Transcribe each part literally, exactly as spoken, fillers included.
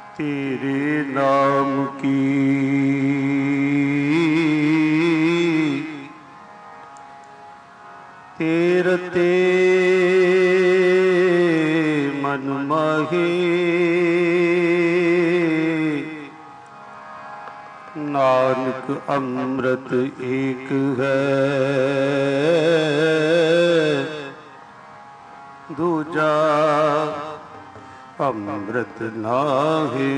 तेरे नाम की तेरते मन माहे, नानक अमृत एक है दूजा अमृत नाहे।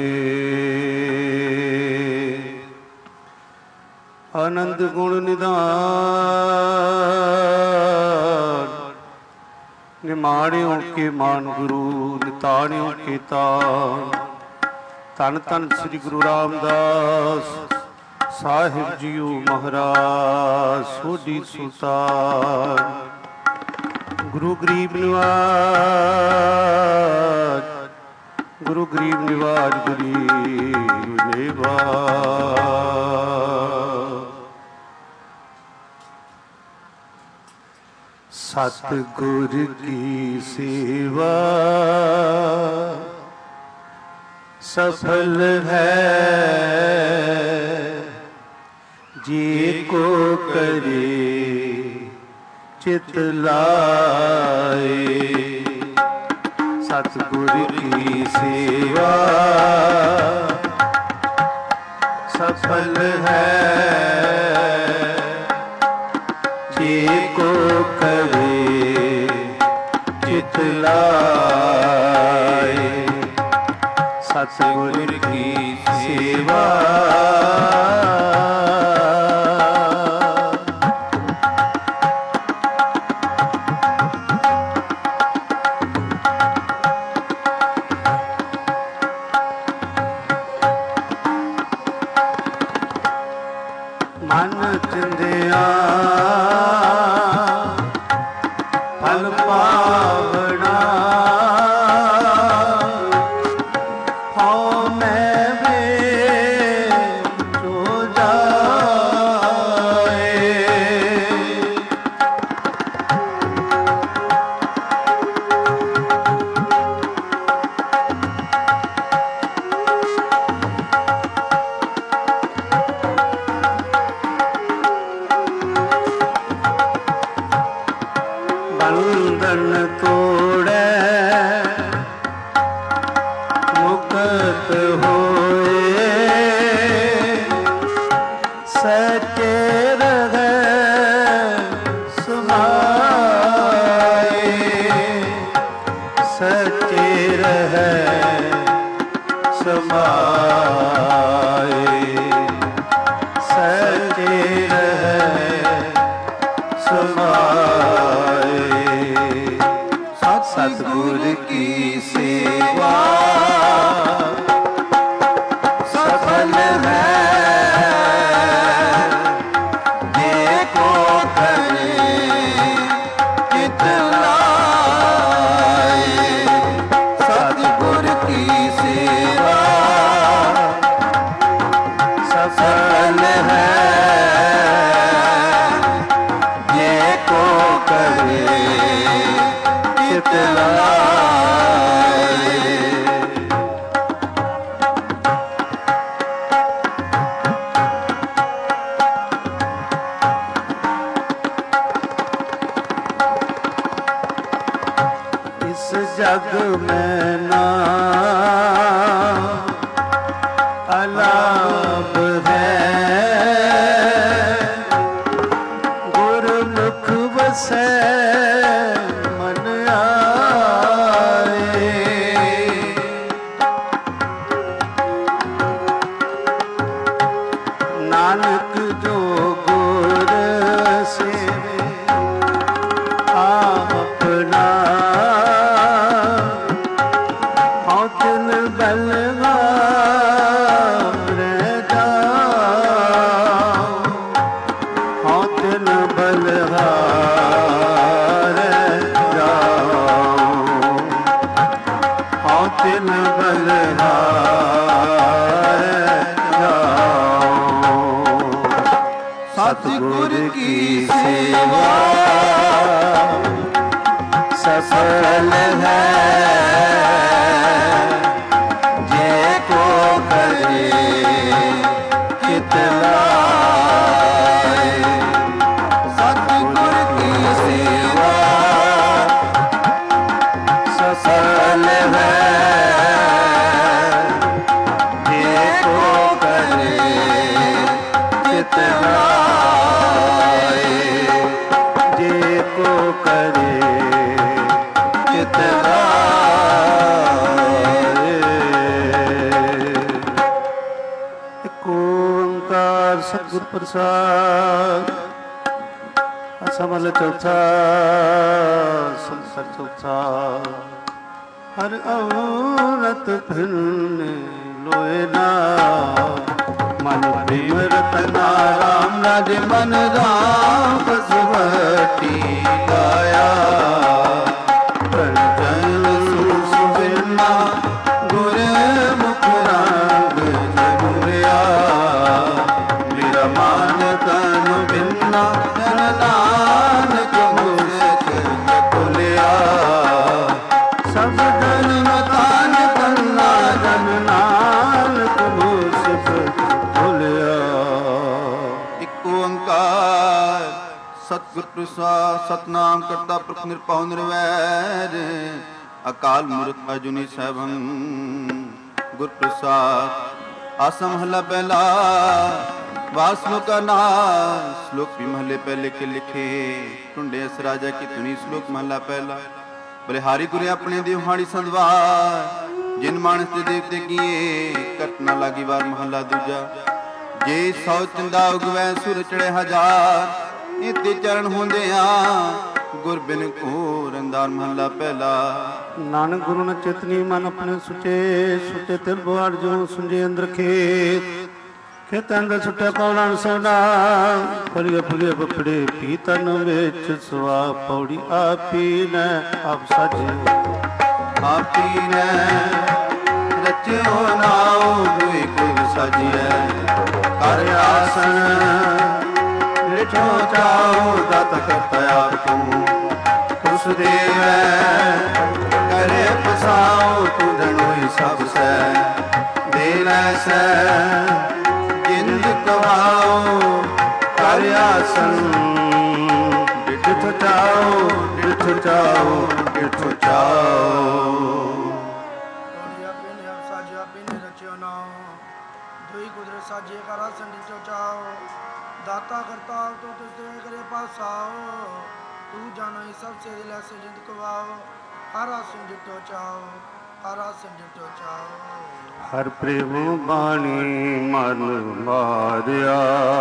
आनंद गुण निधान निमाणियों के मान गुरु निताणियों के तान। धन धन श्री गुरु रामदास साहिब जीओ महाराज सोढ़ी सुल्तान। गुरु गरीब निवाज गुरु गरीब निवाज गरीब निवाज। सतगुर की सेवा सफल है, जी को करे चित लाए। सतगुर की सेवा सफल है, जी को करे चित लाए। सतगुर की सेवा मन चिंदिया फल पावना। हाँ मैं वे जो जाए, बंधन तोड़े मुक्त होए, सच्चे रहे समाए। सच्चे रहे समाए, सच्चे रहे समाए। सतगुर की सेवा सफल है, जे को करे चित लाए। सतगुर की सेवा सफल है, जे को करे चित लाए। इस जग में ना अलाप है, गुरमुख बसे मन आए। नानक जो गुर सेवे आप अपना, हाँ तिन बलवान रह जाओ। हाँ तिन बलवान रह जाओ। हाँ तिन बलवान रह जाओ। सतगुर की सेवा सफल है, जे को ਸਤਿਗੁਰ ਪ੍ਰਸਾਦ। ਅਸਮਲ ਚੌਥਾ ਸੰਸਰ ਚੌਥਾ। ਹਰ ਔਰਤ ਫਿਰਨੇ ਲੋਏ ਨਾ ਮਨ ਪ੍ਰੇਮ ਰਤਨਾ ਰਾਮ ਰਾਜੇ ਮਨ ਰਾਮ ਬਸਵਤੀ ਗਾਇਆ। ਕੰਚਨ ਸੁਸੁਵਿਰਨਾ ਗੁਰ ਮੁਖ ਰੰਗ ਜਗੁਰਿਆ। ਮੇਰਾ ਮਾਨ ਤਨ ਬਿਨਾ ਜਨ ਨਾਨਕ ਮੁਖ ਖੁਲਿਆ। ਸਭ ਜਨਮ ਤਾਨ ਕਰਨਾ ਜਨ ਨਾਨਕ ਮੁਖ ਖੁਲਿਆ। ਇੱਕ ਓੰਕਾਰ ਸਤਿਗੁਰ ਪ੍ਰਸਾਦ। ਸਤਿਨਾਮ ਕਰਤਾ ਪੁਰਖ ਨਿਰਭਉ ਨਿਰਵੈਰ ਅਕਾਲ ਮੂਰਤ ਅਜੂਨੀ ਸੈਭੰ ਗੁਰ ਪ੍ਰਸਾਦ। ਆਸਾ ਮਹਲਾ ਪਹਿਲਾ ਵਾਸਨੋ ਕਾ ਨਾਮ। ਸ਼ਲੋਕ ਵੀ ਮਹਲੇ ਪਹਿਲੇ ਕੇ ਲਿਖੇ ਟੁੰਡੇ ਅਸ ਰਾਜਾ ਕੀ ਧੁਨੀ। ਸ਼ਲੋਕ ਮਹਲਾ ਪਹਿਲਾ। ਬਲਿਹਾਰੀ ਗੁਰੇ ਆਪਣੇ ਦੇਵ ਹਾੜੀ ਸੰਧਵਾਰ। ਜਿਨ ਮਾਨਸ ਤੇ ਦੇਵਤੇ ਕੀਏ ਕਰਤ ਨਾ ਲਾਗੀ ਵਾਰ। ਮਹਲਾ ਦੂਜਾ। ਜੇ ਸੌ ਚੰਦਾ ਉਗਵੈ ਸੁਰ ਚੜੇ ਹਜ਼ਾਰ। ਇਤੇ ਚਰਨ ਹੁੰਦਿਆਂ ਗੁਰ ਬਿਨ ਘੋਰ ਅੰਧਾਰ। ਮਹਲਾ ਪਹਿਲਾ। ਨਾਨਕ ਗੁਰੂ ਨ ਚੇਤਨੀ ਮਨ ਆਪਣੇ ਸੁਚੇ। ਸੁਚੇ ਤਿਲ ਬੁਆੜ ਜੋ ਸੁੰਜੇ ਅੰਦਰ ਖੇਤ। ਖੇਤ ਅੰਦਰ ਸੁਟਿਆ ਪੌੜਾਂ ਸੋਨਾ। ਫਲੀਏ ਫਲੀਏ ਬਫੜੇ ਪੀ ਤਨ ਵਿੱਚ ਸਵਾ। ਪੌੜੀ ਆਪੀ ਨੇ ਆਪ ਸਾਜੇ। ਆਪੀ ਨੇ ਰਚਿਓ ਨਾਉ ਦੁਇ ਕੁਲ ਸਾਜੀਐ। ਕਰ ਆਸਣ ਲਿਠੋ ਚਾਉ ਦਤ ਕਰਤਾ ਆਪ ਤੂੰ। ਕੁਸ ਦੇਵੈ ਕਰੇ ਪਸਾਉ ਤੂੰ ਧਨੋਈ ਸਭ ਸੈ। ਦੇ ਲੈ ਸੈ ਜਿੰਦ ਕਵਾਉ ਕਰ ਆਸਣ। ਡਿਠ ਚਾਉ ਡਿਠ ਚਾਉ ਡਿਠ ਚਾਉ। ਸਾਜੇ ਕਰਾ ਸੰਡਿਚੋ ਚਾਓ। ਦਾਤਾ ਕਰਤਾ ਤੋ ਤੁਸੇ ਕਰੇ ਪਾਸਾਓ। ਤੂੰ ਜਾਣੋ ਸਭ ਸੇ ਦਿਲ ਸੇ ਜਿੰਦ ਕਵਾਓ। ਹਰਾ ਸੰਡਿਚੋ ਚਾਓ ਹਰਾ ਸੰਡਿਚੋ ਚਾਓ। ਹਰ ਪ੍ਰੇਮ ਬਾਣੀ ਮਨ ਮਾਰਿਆ।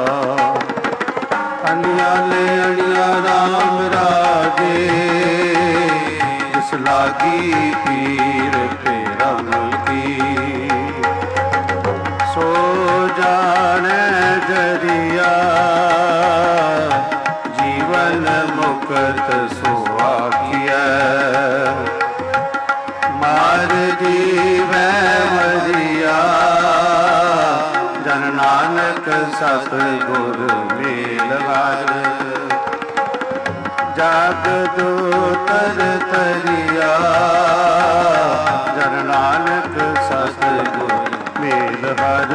ਅਨਿਆ ਲੈ ਅਨਿਆ ਰਾਮ ਰਾਜੇ। ਜਿਸ ਲਾਗੀ ਪੀਰ ਪੇਰਮ ਕੀ। ਸੋ ਜਾਣੈ ਜਰੀਆ। ਜੀਵਨ ਮੁਕਤ ਸੋ ਆਖੀਐ। ਮਾਰ ਜੀਵੈ ਮਰਿਆ। ਜਨ ਨਾਨਕ ਸਤਿਗੁਰ ਮੇਲ ਹਰ। ਜਗ ਦੂਤਰ ਤਰਿਆ। ਜਨ ਨਾਨਕ ਸਤਿਗੁਰ ਮੇਲ ਹਰ।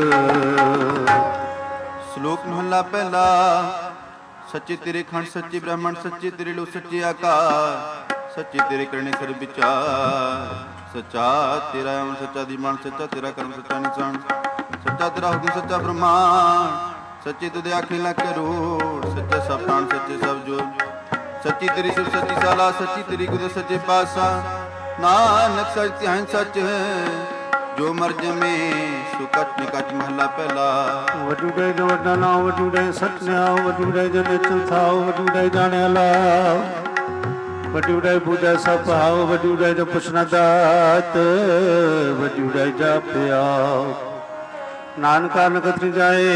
ਸ਼ਲੋਕ ਮਹਲਾ ਪਹਿਲਾ। ਸੱਚੇ ਤੇਰੇ ਖੰਡ ਸੱਚੇ ਬ੍ਰਹਮਣ। ਸੱਚੇ ਤੇਰੇ ਲੋ ਸੱਚੇ ਆਕਾਰ। ਸੱਚੇ ਤੇਰੇ ਕਰਨੇ ਸਰਬ ਵਿਚਾਰ। ਸੱਚਾ ਤੇਰਾ ਅਮਰ ਸੱਚਾ ਦੀ ਮਨ। ਸੱਚਾ ਤੇਰਾ ਕਰਮ ਸੱਚਾ ਨਿਸ਼ਾਨ। ਸੱਚਾ ਤੇਰਾ ਹੁਕਮ ਸੱਚਾ ਬ੍ਰਹਮਾਨ। ਸੱਚੇ ਤੁਦੇ ਆਖੇ ਲੱਖ ਕਰੋੜ। ਸੱਚਾ ਸਭ ਪ੍ਰਾਣ ਸੱਚੇ ਸਭ ਜੋੜ। ਸੱਚੀ ਤੇਰੀ ਸਿਫਤ ਸੱਚੀ ਸਾਲਾ। ਸੱਚੀ ਤੇਰੀ ਗੁਰ ਸੱਚੇ ਪਾਤਸ਼ਾਹ। ਨਾਨਕ ਸੱਚ ਧਿਆਨ ਸੱਚ ਜੋ ਮਰ ਜਮੇ ਸੋ ਕਟ ਨਿਕਟ। ਮਹਲਾ ਪਹਿਲਾ। ਵਡੂੜੇ ਜੋ ਵੱਡਾ ਨਾਮ ਵਡੂੜੇ ਸੱਚ ਨਿਆਉ। ਵਡੂੜੇ ਜੋ ਨਿਚਲ ਥਾਉ। ਵਡੂੜੇ ਜਾਣਿਆ ਲਾਉ। ਵਡੂੜੇ ਪੂਜਾ ਸਭ ਭਾਉ। ਵਡੂੜੇ ਜੋ ਪੁੱਛਣਾ ਦਾਤ। ਵਡੂੜੇ ਜਾਪਿਆ ਨਾਨਕਾ ਨਗਤ ਜਾਏ।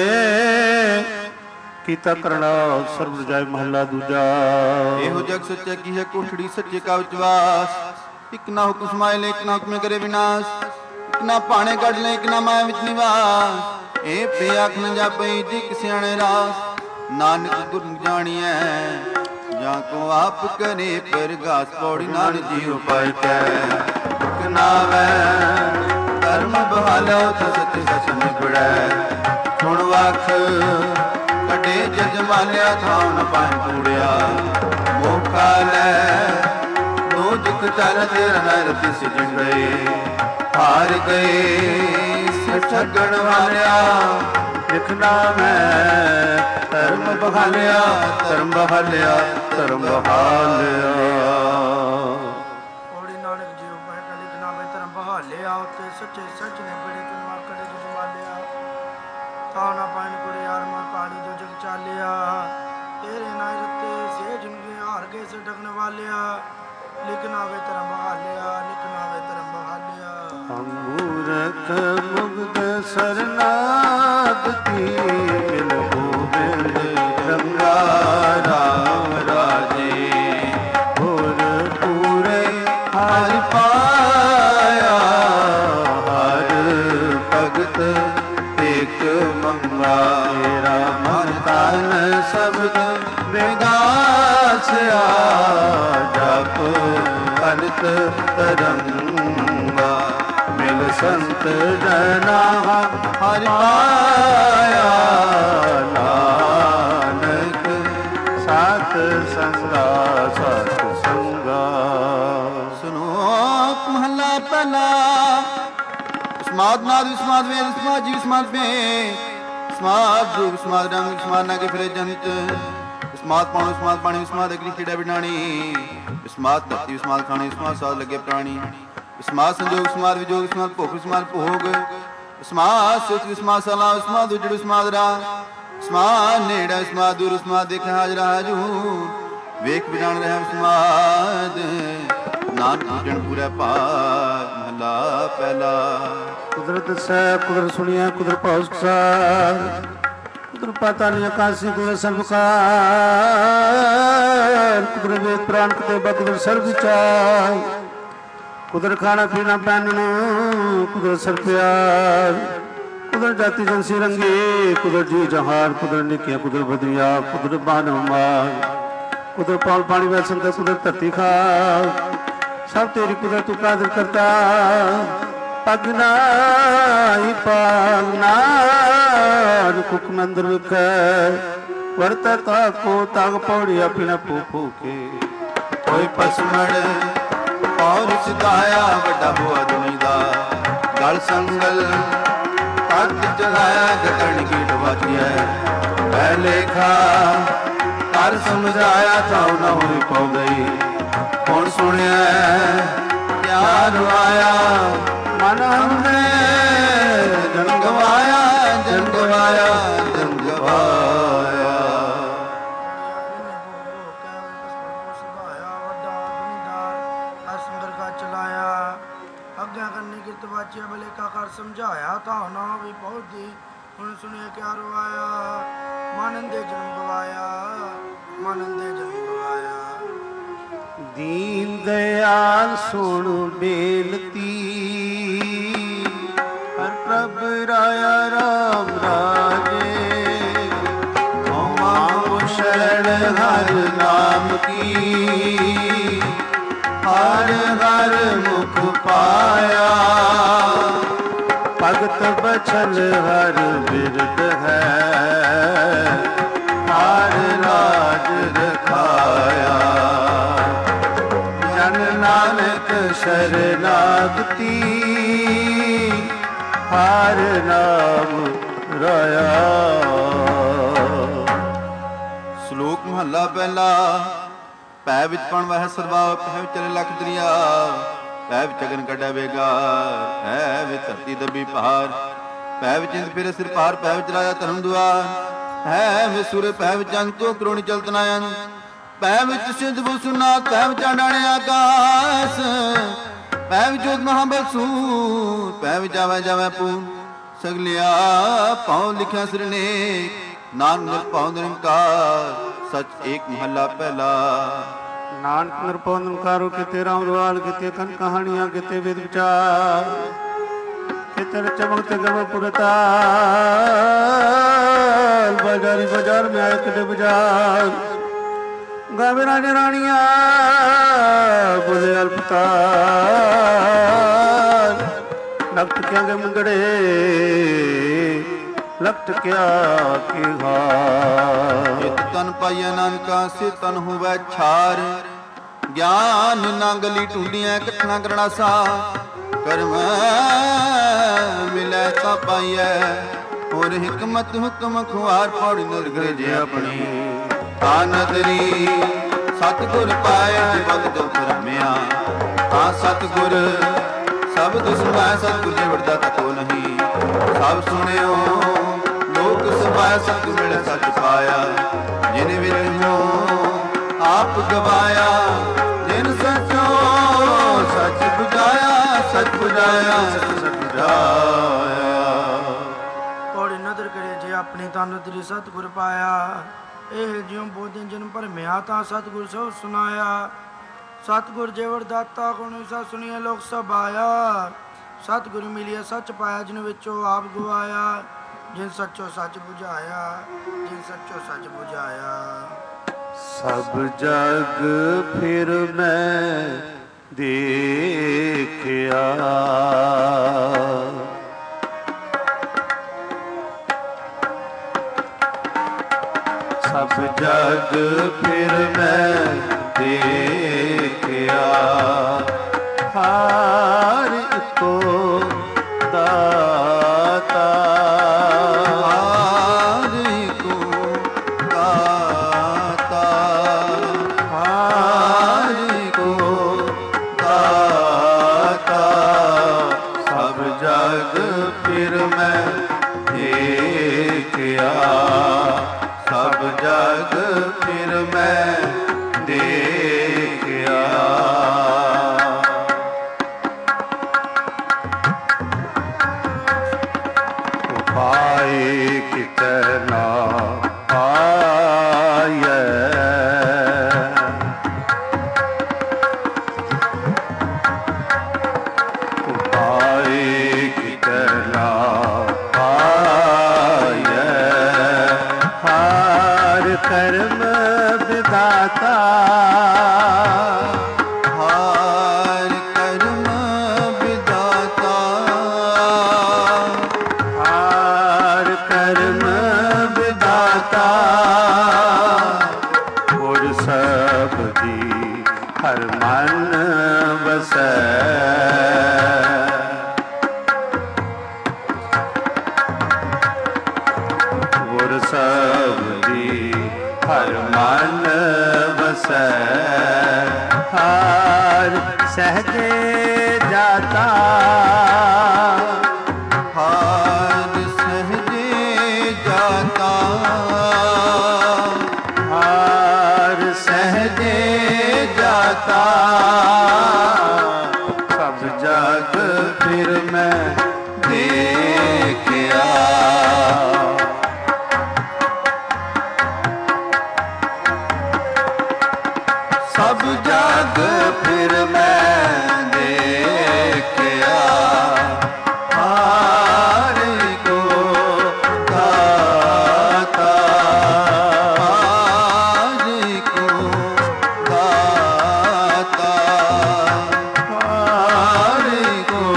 ਕੀਤਾ ਕਰਨਾ ਸਰਬ ਜਾਏ। ਮਹੱਲਾ ਦੂਜਾ। ਇਹੋ ਜਗ ਸੱਚਾ ਕੀ ਹੈ ਕੋਠੜੀ। ਸੱਚੇ ਕਾ ਵਿਚਵਾਸ। ਇਕ ਨਾ ਹੁਕਮ ਸਮਾਏ ਲੈ ਇਕ ਨਾ ਹੁਕਮੇ ਕਰੇ ਵਿਨਾਸ਼। ਇਕ ਨਾ ਭਾਣੇ ਕੱਢ ਲੈ ਇਕ ਨਾ ਮਾਇਆ ਵਿੱਚ ਨਿਵਾਸ। ਇਹ ਪੇ ਆਖ ਨ ਜਾਪਈ ਜੀ ਸਿਆਣੇ ਰਾਸ। ਨਾਨਕ ਗੁਰ ਜਾਣੀਐ ਜਾਂ ਕੋ ਆਪ ਕਰੇ ਪ੍ਰਗਾਸ। ਪੌੜੀ ਨਾਨਕ ਜੀ ਉਪਾਇ ਕੈ ਇਕ ਨਾਵੈ। ਧਰਮ ਬਹਾਲੋ ਤ ਸੱਚ ਸਚ ਨਿਬੜੈ। ਸੁਣ ਵਖ ਕੱਢੇ ਜਜਮਾਲਿਆ ਥਾਉ ਨ ਪਾਇ ਕੂੜਿਆ। ਮੋਕਾ ਲੈ ਦੋ ਜਿਤ ਚਲ ਤੇਰਾ ਨਰ ਤਿਸ ਜੰਗਏ। ਹਾਰ ਗਏ ਠਗਣ ਵਾਲਿਆ। ਲਿਖਣਾ ਮੈਂ ਧਰਮ ਬਹਾਲਿਆ। ਧਰਮ ਬਹਾਲਿਆ ਧਰਮ ਬਹਾਲਿਆ। ਪੌੜੀ ਨਾਨਕ ਜੀ ਉਪਾਇ ਕਾ ਲਿਖਣਾ ਮੈਂ ਧਰਮ ਬਹਾਲਿਆ। ਉੱਤੇ ਸੱਚੇ ਸੱਚ ਨੇ ਬੜੇ ਤੁਮ ਆਖੜੇ ਜਜਮਾਲਿਆ। ਆਉਣਾ ਪੈਣ ਕੁੜੇ ਯਾਰ ਮੈਂ ਕਾਲੀ ਜੋ ਜਗ ਚਾਲਿਆ ਤੇਰੇ ਨਾਲ ਰੱਤੇ ਸੇ ਜਿੰਗੇ ਹਾਰ ਗਏ ਸੇ ਡਗਣ ਵਾਲਿਆ ਲਿਖਣਾ ਵੇ ਧਰਮ ਬਹਾਲਿਆ ਲਿਖਣਾ ਵੇ ਧਰਮ ਬਹਾਲਿਆ ਮੂਰਖ ਮੁਗਧ ਸਰਨਾਦ ਕੀ ਮਿਲ ਗੋਬਿੰਦ ਰੰਗਾ ਰਾਮ ਰਾਜੇ ਹੋਰ ਪੂਰੇ ਹਰਿ ਪਾਇਆ ਹਰ ਭਗਤ ਇੱਕ ਮੰਗਾ ਮੇਰਾ ਮਨ ਤਨ ਸ਼ਬਦ ਵਿਗਾਸਿਆ ਜਪ ਅਨੰਤ ਤਰੰਗਾ ਮਿਲ ਸੰਤ ਜਨਾ ਹਰਿ ਪਾਇਆ ਨਾਨਕ ਸਤ ਸੰਗਾ ਸਤ ਸੰਗਾ। ਸੁਨੋ ਮਹੱਲਾ ਪਹਿਲਾ। ਸਮਾਦ ਨਾਦ ਵਿਸਮਾਦ ਵੇਦ ਸਮਾਦ ਜੀ ਵਿਸਮਾਦ ਪੇ ਸਮਾਦ ਜੁਗ ਸਮਾਦ ਰੰਗ ਵਿਸਮਾਦ ਨਾ ਕੇ ਫਿਰੇ ਜੰਤ ਵਿਸਮਾਦ ਪਾਉਣ ਵਿਸਮਾਦ ਪਾਣੀ ਵਿਸਮਾਦ ਅਗਨੀ ਕੀੜਾ ਬਿਨਾਣੀ ਵਿਸਮਾਦ ਧਰਤੀ ਵਿਸਮਾਦ ਖਾਣੀ ਵਿਸਮਾਦ ਸਾਧ ਲੱਗੇ ਪ੍ਰਾਣੀ ਵਿਸਮਾਦ ਸੰਜੋਗ ਵਿਸਮਾਦ ਵਿਜੋਗ ਵਿਸਮਾਦ ਭੋਗ ਵਿਸਮਾਦ ਭੋਗ ਵਿਸਮਾਦ ਸੁਖ ਵਿਸਮਾਦ ਸਲਾ ਵਿਸਮਾਦ ਉਜੜ ਵਿਸਮਾਦ ਰਾ ਵਿਸਮਾਦ ਨੇੜਾ ਵਿਸਮਾਦ ਦੂਰ ਵਿਸਮਾਦ ਦੇਖ ਹਾਜ਼ਰ ਹਾਜੂ ਵੇਖ ਬਿਨਾਣ ਰਹਿ ਵਿਸਮਾਦ ਨਾਨਕ ਜਨ ਪੂਰਾ ਭਾਗ ਮਹਲਾ ਪਹਿਲਾ। ਕੁਦਰਤ ਸਹਿ ਕੁਦਰਤ ਸੁਣਿਆ ਕੁਦਰਤ ਭਾਉ ਸਾਰ ਕੁਦਰਤ ਪਾਤਾਲ ਆਕਾਸ਼ੀ ਕੁਦਰਤ ਸਰਬ ਕਾਰ ਕੁਦਰਤ ਵੇਦ ਪ੍ਰਾਣ ਕਤੇ ਬਕੁਦਰਤ ਸਰਬ ਵਿਚਾਰ ਕੁਦਰਤ ਖਾਣਾ ਪੀਣਾ ਪਹਿਨਣਾ ਕੁਦਰਤ ਸਰ ਪਿਆਰ ਕੁਦਰਤ ਜਾਤੀ ਜਨਸੀ ਰੰਗੇ ਕੁਦਰਤ ਜੀ ਜਹਾਰ ਕੁਦਰਤ ਨਿਕਿਆ ਕੁਦਰਤ ਬਦਰੀਆ ਕੁਦਰਤ ਬਾਨ ਮਾਰ ਕੁਦਰਤ ਪਾਲ ਪਾਣੀ ਵਿੱਚ ਸੰਤ ਕੁਦਰਤ ਧਰਤੀ ਖਾ ਸਭ ਤੇਰੀ ਕੁਦਰਤ ਤੂੰ ਕਾਦਰ ਕਰਤਾ ਪਗਨਾ ਹੀ ਪਾਗਨਾ ਹੁਕਮ ਅੰਦਰ ਵਿਖ ਵਰਤ ਤਾ ਕੋ ਤਗ ਪੌੜੀਆ ਪਿਣਾ ਪੂ ਪੂ ਕੇ ਕੋਈ ਪਸਮੜ ਔਰ ਸਿਧਾਇਆ ਵੱਡਾ ਹੋਆ ਦੁਨੀ ਦਾ ਗਲ ਸੰਗਲ ਤੱਕ ਜਗਾਇਆ ਗਤਣ ਕੀਟ ਵਾਚਿਆ ਪਹਿਲੇ ਖਾ ਕਰ ਸਮਝਾਇਆ ਤਾਂ ਨਾ ਹੋਈ ਪਉਗਈ ਹੁਣ ਸੁਣਿਆ ਕਿਆ ਰਵਾਇਆ ਮਨ ਹਮਨੇ ਜਨ ਗਵਾਇਆ ਜਨ ਗਵਾਇਆ ਜਨ ਗਵਾਇਆ। ਅੱਗਾ ਕਰਨੀ ਕਿਰਤ ਵਾਚਿਆ ਬਲੇ ਕਾ ਕਰ ਸਮਝਾਇਆ ਤਾਂ ਨਾ ਵੀ ਪਹੁੰਚਦੀ ਹੁਣ ਸੁਣਿਆ ਕਿਆ ਰਵਾਇਆ ਮਨ ਦੇ ਜਨਮ ਗਵਾਇਆ ਮਨ ਦੇ ਜਨਮ ਗਵਾਇਆ। ਦੀਨ ਦਇਆਲ ਸੁਣ ਬੇਨਤੀ ਹਰ ਪ੍ਰਭ ਰਾਇਆ ਰਾਮ ਰਾਜੇ ਮਾਂ ਸ਼ਰਨ ਹਰ ਨਾਮ ਕੀ ਹਰ ਹਰ ਮੁਖ ਪਾਇਆ ਭਗਤ ਬਚਨ ਹਰ ਬਿਰਦ ਹੈ ਹਰ ਰਾਜ ਰਖਾਇਆ ਜਨ ਨਾਨਕ ਸ਼ਰਨਾਗਤੀ ਹਰ ਨਾਮ ਰਾਇਆ। ਸ਼ਲੋਕ ਮਹੱਲਾ ਪਹਿਲਾ। ਭੈ ਵਿੱਚ ਪਣ ਵਹਿ ਸਰਬਾਵ ਭੈ ਵਿੱਚ ਚਲੇ ਲਖ ਦਰਿਆ ਭੈ ਵਿੱਚ ਅਗਨ ਕੱਢੈ ਵੇਗਾਰ ਭੈ ਵਿੱਚ ਧਰਤੀ ਦੱਬੀ ਪਹਾੜ ਭੈ ਵਿੱਚ ਇੰਦ ਫਿਰੇ ਸਿਰ ਪਾਰ ਭੈ ਵਿੱਚ ਰਾਜਾ ਧਰਮ ਦੁਆਰ ਭੈ ਵਿੱਚ ਸੂਰ ਭੈ ਵਿੱਚ ਅੰਤੋ ਕਰੋਣੀ ਚਲਤ ਨਾਇਨ ਭੈ ਵਿੱਚ ਸਿੱਧ ਬੁਸੁਨਾਥ ਭੈ ਵਿੱਚ ਡਾਣੇ ਆਕਾਸ ਭੈ ਵਿੱਚ ਜੋਤ ਮਹਾਬਲ ਸੂਰ ਭੈ ਵਿੱਚ ਜਾਵੈ ਜਾਵੈ ਪੂਰ ਸਗਲਿਆ ਪਾਉ ਲਿਖਿਆ ਸਿਰਨੇ ਨਾਨਕ ਨਿਰਭਉ ਨਿਰੰਕਾਰ ਸਚ ਏਕ ਮਹੱਲਾ ਪਹਿਲਾ। ਨਾਨਕ ਨਿਰਭਉ ਨਿਰੰਕਾਰੋ ਕਿਤੇ ਰਾਮ ਰਵਾਲ ਕਿਤੇ ਕਨ ਕਹਾਣੀਆਂ ਕਿਤੇ ਵੇਦ ਵਿਚਾਰ ਕਿਤੇ ਚਮਕ ਤੇ ਗਮ ਪੁਰਤਾ ਬਾਜ਼ਾਰੀ ਬਾਜ਼ਾਰ ਮੈਂ ਆਏ ਕਿਤੇ ਬਾਜ਼ਾਰ ਗਾਵੇ ਰਾਜੇ ਰਾਣੀਆਂ ਬੋਲੇ ਅਲਪਤਾਰ ਨਕਟ ਕਿਆਂਗੇ ਮੁੰਦੜੇ ਲਖਟ ਕਿਆ ਕੀ ਹਾਰ ਇਤ ਤਨ ਪਾਈਐ ਨਾਨਕਾ ਸੇ ਤਨ ਹੋਵੈ ਛਾਰ ਗਿਆਨ ਨੰਗਲੀ ਟੁੰਡੀਆਂ ਇਕੱਠਾ ਕਰਨਾ ਸਾ ਕਰਮ ਮਿਲੈ ਤਾ ਪਾਈਐ ਹੋਰ ਹਕਮਤ ਹੁਕਮ ਖੁਆਰ ਪੌੜੀ ਨਿਰਗਰੇ ਜੇ ਆਪਣੀ ਤਾ ਨਦਰੀ ਸਤਿਗੁਰ ਪਾਇਆ ਵਗ ਜੋ ਰਮਿਆ ਤਾ ਸਤਿਗੁਰ ਸਬਦ ਸੁਣਾਇ ਸਤਿਗੁਰ ਜੇ ਵਰਦਾ ਤਕੋ ਨਹੀਂ ਸਭ ਸੁਣਿਓ ਲੋਕ ਸਤਿ ਸਮਾਇਆ ਸਤਿ ਮਿਲ ਸੱਚ ਪਾਇਆ ਜਿਨ ਵਿੱਚ ਹੋ ਆਪ ਗਵਾਇਆ ਜਿਨ ਸਚੋ ਸੱਚ ਬੁਝਾਇਆ ਸੱਚ ਬੁਝਾਇਆ ਸੱਚ ਬੁਝਾਇਆ ਪੌੜੀ ਨਦਰ ਕਰੇ ਜੇ ਆਪਣੀ ਤਨ ਤੇਰੀ ਸਤਿਗੁਰ ਪਾਇਆ ਇਹ ਜਿਉ ਬੋਧੇ ਜਨ ਭਰਮਿਆ ਤਾਂ ਸਤਿਗੁਰ ਸੋ ਸੁਨਾਇਆ ਸਤਿਗੁਰ ਜੇਵਰ ਦਾਤਾ ਗੁਣ ਸਾ ਸੁਣੀਏ ਲੋਕ ਸਭ ਆਇਆ ਸਤਿਗੁਰ ਮਿਲਿਆ ਸੱਚ ਪਾਇਆ ਜਿਨ ਵਿੱਚੋਂ ਆਪ ਗਵਾਇਆ ਜਿਨ ਸੱਚੋ ਸੱਚ ਬੁਝਾਇਆ ਜਿਨ ਸੱਚੋ ਸੱਚ ਬੁਝਾਇਆ ਸਭ ਜਗ ਫਿਰ ਮੈਂ ਦੇਖਿਆ ਸਭ ਜਗ ਫਿਰ ਮੈਂ ਦੇਖਿਆ ਹਰ ਇੱਕੋ ਦਾਤਾ ਹਰ ਇੱਕੋ ਦਾਤਾ ਹਰ ਇੱਕੋ ਦਾਤਾ ਸਭ ਜਗ ਫਿਰ ਮੈਂ ਦੇਖਿਆ ਸਭ ਜਗ ਫਿਰ ਮੈਂ ਦੇਖਿਆ ਪਾਏ ਕਿਤੈ ਨਾ ਪਾਇਐ ਪਾਏ ਕਿਤੈ ਨਾ ਪਾਇਐ ਹਰ ਕਰਮ ਵਿਦਾਤਾ ਹਰ ਕਰਮ ਵਿਦਾਤਾ ਹਰ ਕਰਮ ਵਿਦਾਤਾ ਗੁਰ ਸਬਦੀ ਹਰ ਮਨ ਵਸੈ ਗੁਰ ਸਬਦੀ ਹਰ ਮਨ ਵਸੈ ਹਰ ਸਹਜੇ ਜਾਤਾ ਹਰ ਸਹਜੇ ਜਾਤਾ ਹਰ ਸਹਜੇ ਜਾਤਾ ਸਭ ਜਗ ਫਿਰ ਮੈਂ ਦੇਖਿਆ ਸਭ ਜਗ ਫਿਰ ਮੈਂ ਦੇਖਿਆ ਹਰ ਇੱਕੋ ਦਾਤਾ ਹਰ ਇੱਕੋ ਦਾਤਾ ਹਰ ਇੱਕੋ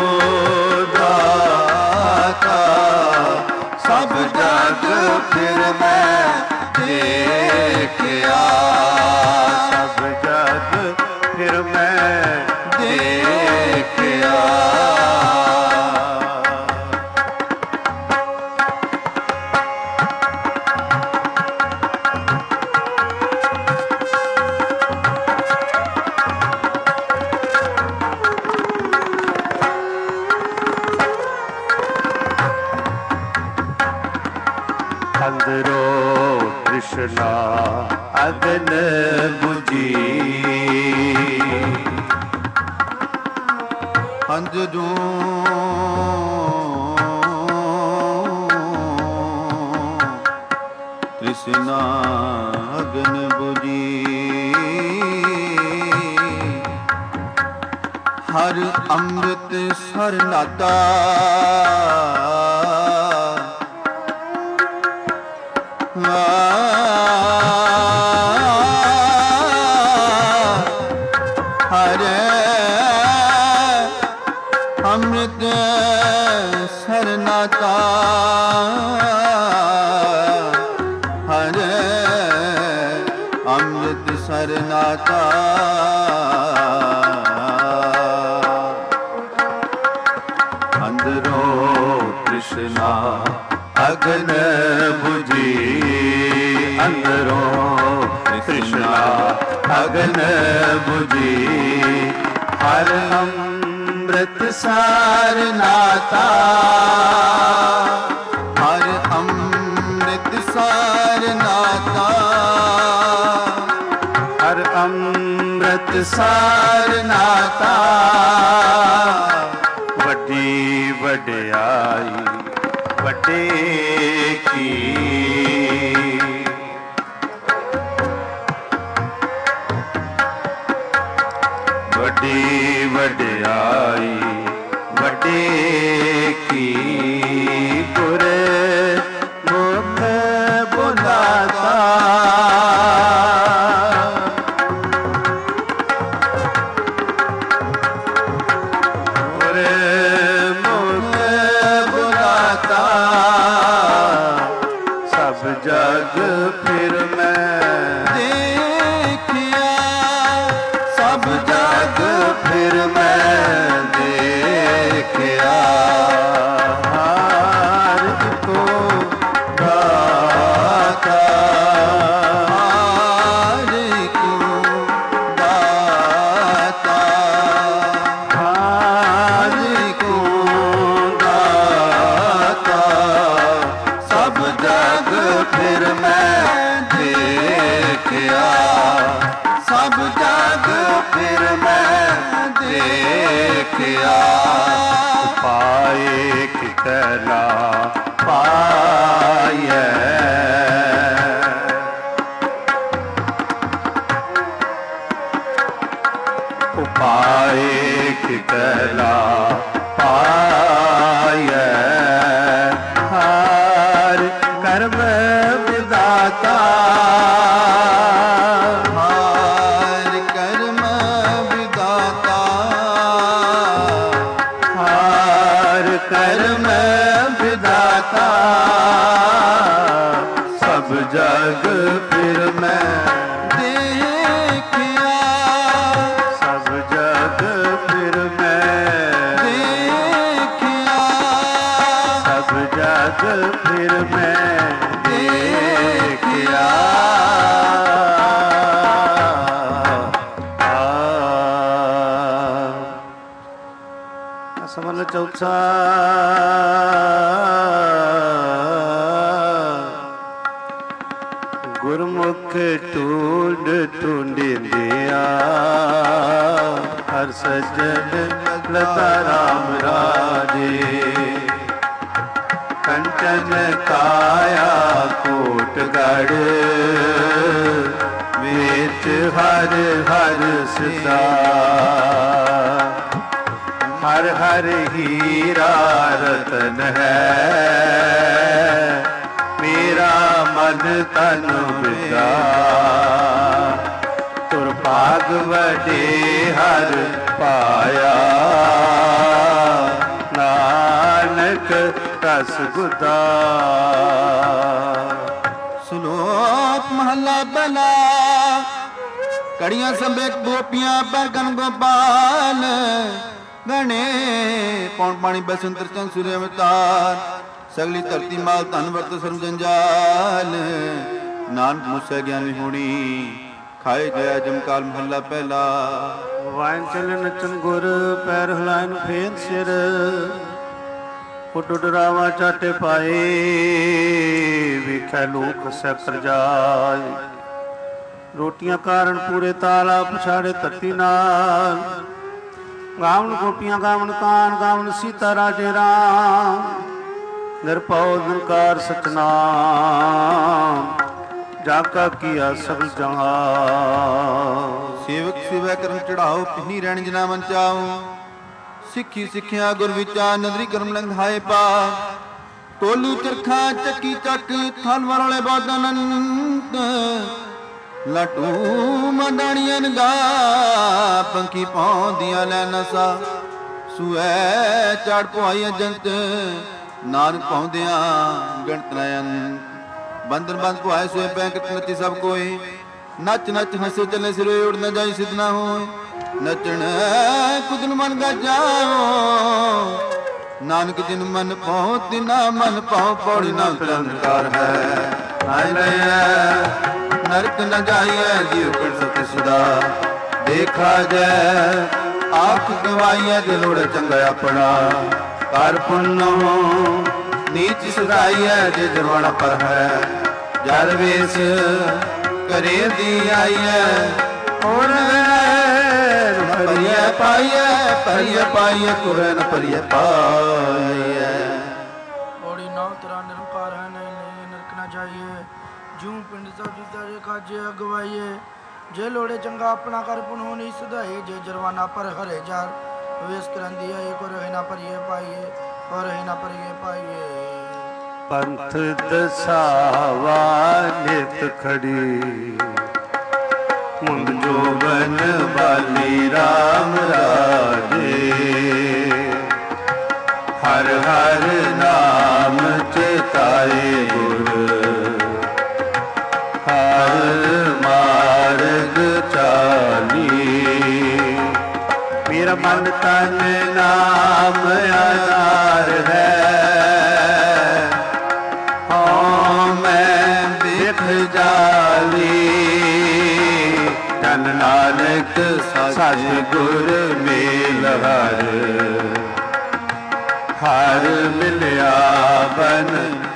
ਦਾਤਾ ਸਭ ਜਗ ਫਿਰ ਮੈਂ ਦੇਖਿਆ ਸਭ ਜਗ ਫਿਰ ਮੈਂ ਦੇਖਿਆ ਅੰਦਰੋਂ ਕ੍ਰਿਸ਼ਨਾ ਅਗਨ ਬੁਝੀ ਅੰਜੂ ਕ੍ਰਿਸ਼ਨਾ ਅਗਨ ਬੁਝੀ ਹਰ ਅੰਮ੍ਰਿਤ ਸਰਨਾਤਾ ਹਰੇ ਅੰਮ੍ਰਿਤ ਸਰਨਾਤਾ ਹਰੇ ਅੰਮ੍ਰਿਤ ਸਰਨਾਤਾ ਅੰਦਰੋਂ ਕ੍ਰਿਸ਼ਨਾ ਅਗਨ ਬੁਝੀ ਅੰਦਰੋਂ ਕ੍ਰਿਸ਼ਨਾ ਅਗਨ ਬੁਝੀ ਹਰ ਅੰਮ੍ਰਿਤ ਸਰਨਾਤਾ ਹਰ ਅੰਮ੍ਰਿਤ ਸਾਰ ਨਾਤਾ ਵੱਡੀ ਵਡਿਆਈ ਵੱਡੇ ਕੀ ਵੱਡੀ ਵਡਿਆਈ ਵੱਡੇ ਕੀ ਗੁਰ ਮੁਖ ਬੁਲਾਤਾ ਗੁਰ ਮੁਖ ਬੁਲਾਤਾ ਸਭ ਜਗ ਫਿਰ ਮੈਂ ਦੇਖਿਆ ਸਭ ਜਗ ਫਿਰ ਮੈਂ ਦੇਖਿਆ ਹਾਰ ਕੋ ਦਾਤਾ ਹਾਰ ਕੋ ਦਾਤਾ ਹਾਰ ਕੋ ਦਾਤਾ ਸਭ ਜਗ ਫਿਰ ਮੈਂ ਦੇਖਿਆ ਸਭ ਜਗ ਫਿਰ ਮੈਂ ਦੇਖਿਆ ਪਾਏ ਕਿਤਨਾ ਪਾਇਐ ਉਪਾਏ ਕਿਤਨਾ ਪਾਇਐ ਹਾਰ ਕਰਮ ਵਿਦਾਤਾ ਹਾਰ ਕਰਮ ਵਿਦਾਤਾ ਹਾਰ ਕਰਮ ਵਿਦਾਤਾ ਸਭ ਜਗ ਫਿਰ ਮੈਂ ਦੇਖਿਆ ਸਭ ਜਗ ਫਿਰ ਮੈਂ ਦੇਖਿਆ ਸਭ ਜਗ ਫਿਰ ਮੈਂ ਦੇਖਿਆ ਆ ਸਮਲ ਚੌਥਾ ਗੁਰਮੁਖ ਟੂੰਡ ਟੂੰਡਿੰਦਿਆ ਹਰ ਸਜਣ ਲਤਾ ਰਾਮ ਰਾਜੇ ਕੰਚਨ ਕਾਇਆ ਕੋਟ ਗੜ ਵਿੱਚ ਹਰ ਹਰ ਸਦਾ ਹਰ ਹਰ ਹੀਰਾ ਰਤਨ ਹੈ ਮੇਰਾ ਮਨ ਤਨ ਵਿਦਾ ਤੁਰ ਭਾਗ ਵਡੇ ਹਰ ਪਾਇਆ ਨਾਨਕ ਰਸ ਗੁਦਾ ਸੁਲੋਕ ਮਹੱਲਾ ਪਹਿਲਾ ਕੜੀਆਂ ਸੰਬੇਕ ਗੋਪੀਆਂ ਬਰਗਨ ਗੋਪਾਲ ਗਣੇ ਪੌਣ ਪਾਣੀ ਬਸੰਤਰ ਚੰਨ ਸੂਰਯ ਅਵਤਾਰ ਸਗਲੀ ਧਰਤੀ ਮਾਲ ਧਨ ਵਰਤ ਸਰਮ ਜੰਜਾਲ ਨਾਨਕ ਮੁਸੈ ਗਿਆਨੀ ਹੋਣੀ ਖਾਏ ਜਇਆ ਜਮਕਾਲ ਮਹੱਲਾ ਪਹਿਲਾ ਵਾਇਨ ਚਲੇ ਨਚਨ ਗੁਰ ਪੈਰ ਹਿਲਾਇਨ ਫੇਨ ਸਿਰ ਉੱਡ ਡਰਾਵਾ ਚਾਟੇ ਪਾਏ ਵੇਖੈ ਲੋਕ ਸੈ ਕਰ ਜਾਏ ਰੋਟੀਆਂ ਕਾਰਨ ਪੂਰੇ ਤਾਲਾ ਪਛਾੜੇ ਧਰਤੀ ਨਾਲ ਗਾਵਨ ਗੋਪੀਆਂ ਗਾਵਨ ਕਾਨ ਗਾਵਨ ਸੀਤਾ ਰਾਜੇ ਰਾਮ ਨਿਰਭਉ ਨਿਰੰਕਾਰ ਸਤਨਾਮ ਜਾ ਕਾ ਕੀਆ ਸਗਲ ਜਹਾਂ ਸੇਵਕ ਸੇਵਾ ਕਰਨ ਚੜਾਓ ਪਿੰਨੀ ਰਹਿਣ ਜਨਾ ਮਨ ਚਾਓ ਸਿੱਖੀ ਸਿੱਖਿਆ ਗੁਰ ਵਿਚਾਰ ਨਦਰੀ ਕਰਮ ਲੰਘਾਏ ਪਾ ਤੋਲੂ ਚਰਖਾ ਚੱਕੀ ਚੱਕ ਥਲ ਵਾਲੇ ਬਹੁਤ ਅਨੰਤ ਲਟੂ ਮੰਡਣੀਆਂ ਗਾ ਪੰਖੀ ਪਾਉਂਦੀਆਂ ਲੈ ਨਸਾ ਸੁਐ ਚੜ ਪੁਆਈ ਅਜੰਤ ਨਾਨਕ ਪਾਉਂਦਿਆਂ ਗਣਤ ਨਯਨ ਬੰਦਰ ਬੰਦ ਪੁਆਏ ਸੋਏ ਪੈਂਕਟ ਨੱਚੀ ਸਭ ਕੋਈ ਨੱਚ ਨੱਚ ਹਸੇ ਚੱਲੇ ਸਿਰੇ ਉੜ ਨਾ ਜਾਈ ਸਿੱਧ ਨਾ ਹੋਏ ਨੱਚਣ ਕੁਦਨ ਮਨ ਗਾ ਜਾਓ ਨਾਨਕ ਜਿਨ ਮਨ ਪਾਉ ਤਿਨਾ ਮਨ ਪਾਉ ਪੌੜੀ ਨਾ ਅੰਕਾਰ ਹੈ ਆਇ ਲੈ ਨਰਕ ਨ ਜਾਈਐ ਜੀਵ ਪਿਣ ਸਤਿ ਸਦਾ ਦੇਖਾ ਜੈ ਆਖ ਗਵਾਈਐ ਦਿਲ ਉੜ ਚੰਗਾ ਆਪਣਾ ਕਰ ਪੁੰਨੋ ਨੀਚ ਸਦਾਈਐ ਜੇ ਜਰਵਣ ਪਰ ਹੈ ਜਲ ਵੇਸ ਕਰੇ ਦੀ ਆਈਐ ਔਰ ਭਰੀਏ ਪਾਈਏ ਭਰੀਏ ਪਾਈਏ ਕੁਰਨ ਭਰੀਏ ਪਾਈਏ। ਔੜੀ ਨਾਮ ਤੇਰਾ ਨਿਰੰਕਾਰ ਹੈ ਨਹੀਂ ਨਹੀਂ ਨਰਕ ਨਾ ਜਾਈਏ। ਜੂ ਪਿੰਡ ਸਭ ਜਿੱਤਾ ਜੇ ਖਾਜੇ ਅਗਵਾਈਏ। ਜੇ ਲੋੜੇ ਚੰਗਾ ਆਪਣਾ ਕਰ ਪੁਨੋ ਨਹੀਂ ਸੁਧਾਏ। ਜੇ ਜਰਵਾਨਾ ਪਰ ਹਰੇ ਜਾਰ ਵੇਸ ਕਰੰਦੀ ਹੈ ਕੋ ਰਹੇ ਨਾ ਭਰੀਏ ਪਾਈਏ ਕੋ ਰਹੇ ਨਾ ਭਰੀਏ ਪਾਈਏ। ਪੰਥ ਦਸਾਵਾ ਨਿਤ ਖੜੀ ਮੁੰਡ ਜੋਬਨ ਵਾਲੀ ਰਾਮ ਰਾਜੇ। ਹਰ ਹਰ ਨਾਮ ਚਿਤਾਏ ਗੁਰ ਹਰ ਮਾਰਗ ਚਾਲੀ। ਮੇਰਾ ਮਨ ਤਨ ਨਾਮ ਆਧਾਰ ਹੈ। ਹਉ ਮੈਂ ਬਿਖ ਜਾਲੀ ਧਨ ਨਾਨਕ ਸੱਚ ਗੁਰ ਮੇਲ ਹਰ। ਹਰ ਮਿਲਿਆ ਬਨ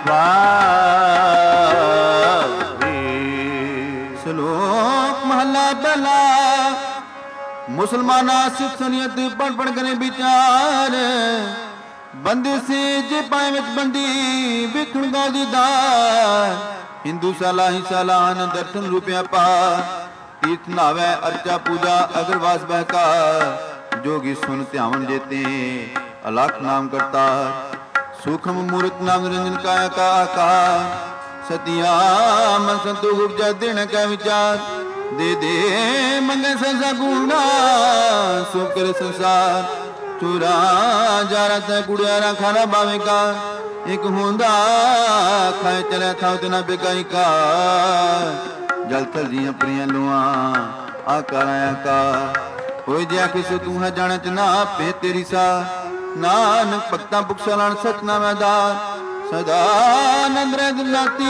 ਵਾਰੀ। ਸ਼ਲੋਕ ਮਹਲਾ ਪਹਿਲਾ। ਮੁਸਲਮਾਨਾ ਸਿੱਖ ਸੁਨੀਅਤ ਪੜ ਪੜ ਕਰੇ ਵਿਚਾਰ। ਬੰਦੀ ਸੀ ਜੇ ਪਾਏ ਵਿੱਚ ਬੰਦੀ ਵੇਖਣ ਦਾ ਦੀਦਾਰ। ਹਿੰਦੂ ਸਾਲਾ ਹੀ ਸਾਲਾਨ ਦਰਸ਼ਨ ਰੂਪਿਆ ਪਾ। ਤੀਰਥ ਨਾਵੇ ਅਰਚਾ ਪੂਜਾ ਅਗਰਵਾਸ ਬਹਿਕਾਰ। जोगी सुन ध्यावन जेते अलख नाम करता। सूक्ष्म मूर्त नाम निरंजन काया का आकार। सतिया मन संतोष उपजा दिन का विचार। दे दे मंगे संसा गुणा सो करे संसार। चूरा जारा तै कुड़ियारा खाना बावे का। एक होंदा खाए चले था उतना बेकाई का। जल थल जिया प्रिया लुआ आकार आया होए जिया किसो तू है जाने च ना पे तेरी सा। नानक भक्ता बुकसालन सचना मैदान। सदा नंद रह दिलाती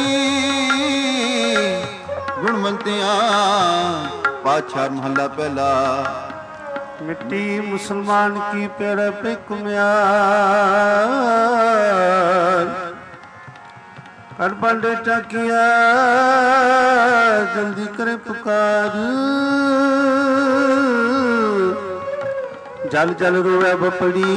गुणवंतिया। पाछा महला पहला। मिट्टी मुसलमान की पेड़ पे कुम्यार। कर बंडे टाकिया जल्दी करे पुकार। जल जल रोवे बपड़ी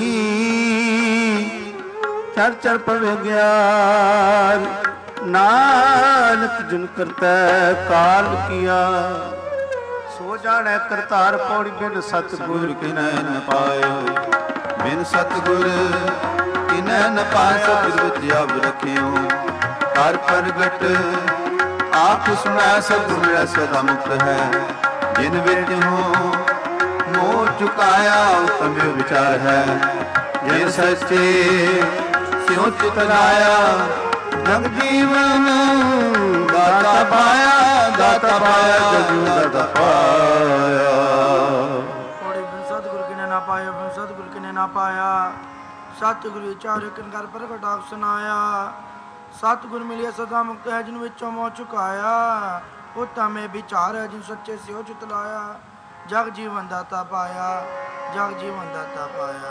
चर चर पवे ज्ञान। नानक जुन करता काल किया सो जाने करतार। पौड़ी बिन सतगुर किनै न पायो। बिन सतगुर किनै न पाए। सतगुर विच अब रखियो कर प्रगट आप सुना। सतगुर मेरा सदा मुक्त है। जिन विच हो मोह चुकाया उत्तम विचार है। जिन सच्चे स्यों चित लाया। जग जीवन दाता पाया। दाता पाया जग दाता पाया। ਔੜੀ ਬਿਨ ਸਤਿਗੁਰ ਕਿਨੇ ਨਾ ਪਾਇਆ। ਬਿਨ ਸਤਿਗੁਰ ਕਿਨੇ ਨਾ ਪਾਇਆ। ਸਤਿਗੁਰ ਵਿਚਾਰ ਕਿਨ ਕਰ ਪ੍ਰਗਟ ਆਪ ਸੁਨਾਇਆ। ਸਤਿਗੁਰ ਮਿਲਿਆ ਸਦਾ ਮੁਕਤ ਹੈ। ਜਿਨ ਵਿੱਚੋਂ ਮੋਹ ਚੁਕਾਇਆ। ਉਤਮੇ ਵਿਚਾਰ ਹੈ। ਜਿਨ ਸੱਚੇ ਸਿਓ ਚਿਤ ਲਾਇਆ। जग जीवन दाता पाया। जग जीवन दाता पाया।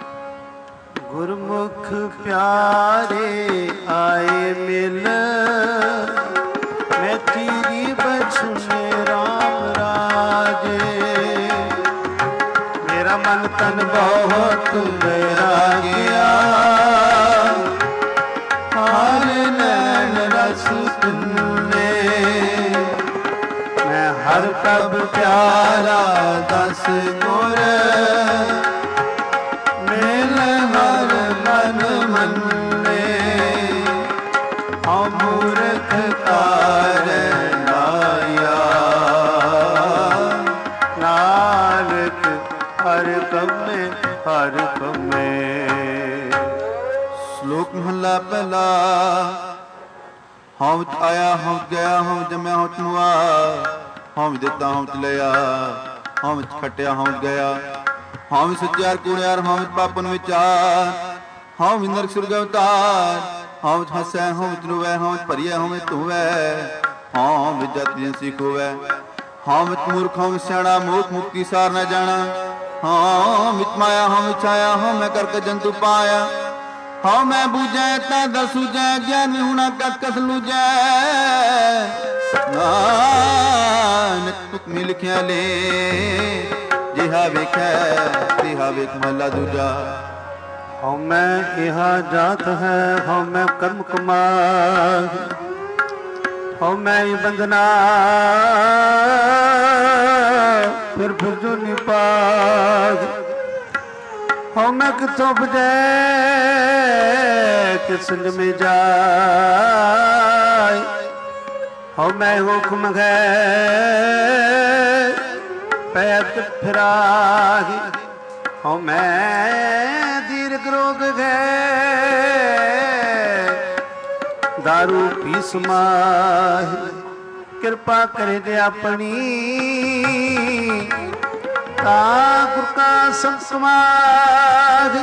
गुरमुख प्यारे आए मिल। मैं तेरी बचने राम राजे। मेरा मन तन बहुत मेरा गया। हर नैन रस तुमने हर कब प्यारा दस गुर। मिल हर मन मन्ने अमूर्ख कार लाया। नानक हर कमे हर कमे। श्लोक महला पहला। हूँ आया हूँ गया हूँ जमया हूँ चमुआ। हूँ दिता हूँ लिया हूँ खटिया हूँ गया। हूँ सच्चार कूड़ियार हूँ पापन विचार। हूँ नरक सुरग अवतार। हूँ हसै हूँ रोवै हूँ भरिया हूँ धोवै। हूँ जाति सिख होवै। हूँ मूर्ख हूँ सियाणा मोख मुक्ति सार न जाना। हूँ मित माया हूँ छाया हूँ मैं करके जंतु पाया। हाँ मैं बूझै ता दसूजै ज्ञान हुना कस कस लूजै। नानक तुक में लिखिया ले ਜਿਹਾ ਵੇਖੈ ਤਿਹਾ ਵੇਖ ਮਹਲਾ ਦੂਜਾ। ਹਉ ਮੈਂ ਇਹਾ ਜਾਤ ਹੈ, ਹਉ ਮੈਂ ਕਰਮ ਕਮਾਈ, ਹਉ ਮੈਂ ਹੀ ਬੰਦਨਾ ਫਿਰ ਫਿਰ ਜੋ ਨਿਪਾਗ। ਹਉ ਮੈਂ ਕਿਥੋਂ ਬਜੈ ਕਿਸ ਸੰਗ ਮੇ ਜਾਇ, ਹਉ ਮੈਂ ਹੁਕਮ ਹੈ ਪੈਤ ਫਿਰਾਹੀ। ਹਉ ਮੈਂ ਦੀਰਘ ਰੋਗ ਹੈ ਦਾਰੂ ਪੀ ਸਮਾਹੀ। ਕਿਰਪਾ ਕਰੇ ਤੇ ਆਪਣੀ ਤਾ ਗੁਰ ਕਾ ਸੰਗ ਸਮਾਧੀ।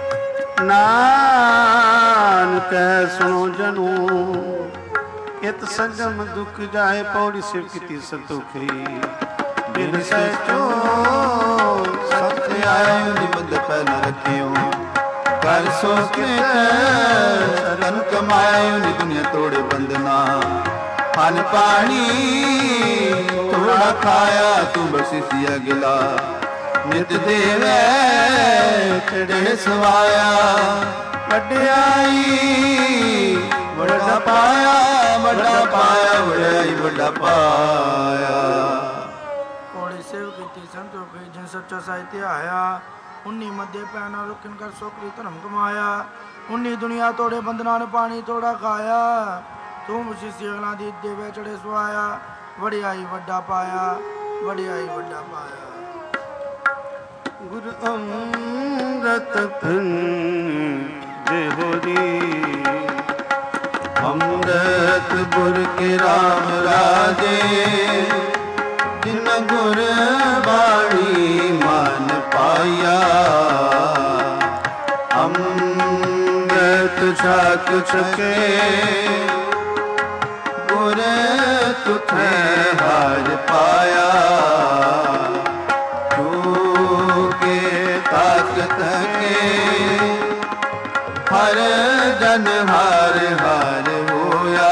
ਨਾਨਕ ਕਹਿ ਸੁਣੋ ਜਨੂ ਇਤ ਸੰਜਮ ਦੁਖ ਜਾਏ। ਪੌੜੀ ਸਿਵ ਕੀਤੀ ਸੰਤੋਖੀ ਬਿਨ ਸਹਿਚੋ ਸਤ ਆਇਓ ਨਿਬੰਧ ਪਹਿ ਨ ਰੱਖਿਓ। ਕਰ ਸੋ ਕਿਰਤ ਸਰਨ ਕਮਾਇਓ ਨੀ ਦੁਨੀਆ ਤੋੜੇ ਬੰਦਨਾ। ਹਨ ਪਾਣੀ ਥੋੜਾ ਖਾਇਆ ਤੂੰ ਬਖਸ਼ਿਆ ਗਿਲਾ। ਨਿਤ ਦੇਵੈ ਚੜੇ ਸਵਾਇਆ ਵਡਿਆਈ ਵੱਡਾ ਪਾਇਆ ਵੱਡਾ ਪਾਇਆ ਵਡਿਆਈ ਵੱਡਾ ਪਾਇਆ। ਕੋੜੀ ਸੇਵ ਕੀਤੀ ਸੰਤੋਖੀ ਜਿਨ ਸੱਚਾ ਸਾਹਿਤ ਆਇਆ। ਉਨੀ ਮੱਦੇ ਪੈਣਾ ਰੁਕਨ ਕਰ ਸੋਕਰੀ ਧਰਮ ਕਮਾਇਆ। ਉਨੀ ਦੁਨੀਆ ਤੋੜੇ ਬੰਦਨਾਂ ਨੇ ਪਾਣੀ ਥੋੜਾ ਖਾਇਆ। ਤੂੰ ਬਖਸ਼ਿਸ਼ ਅਗਲਾਂ ਦੀ ਦੇਵੇ ਚੜੇ ਸਵਾਇਆ। ਵਡਿਆਈ ਵੱਡਾ ਪਾਇਆ ਵਡਿਆਈ ਵੱਡਾ ਪਾਇਆ। ਗੁਰ ਅੰਮ੍ਰਿਤ ਜੇ ਹੋਰੀ ਅੰਮ੍ਰਿਤ ਗੁਰ ਕੇ ਰਾਮ ਰਾਜੇ। ਜਿਨ ਗੁਰ ਬਾਣੀ ਮਨ ਪਾਇਆ। ਅੰਮ੍ਰਿਤ ਛਕ ਛਕੇ ਗੁਰ ਤੁਥੇ ਹਾਰ ਪਾਇਆ। ਤੂ ਕੇ ਤਾਕਤ ਕੇ ਹਰ ਜਨ ਹਰ ਹਰ ਹੋਇਆ।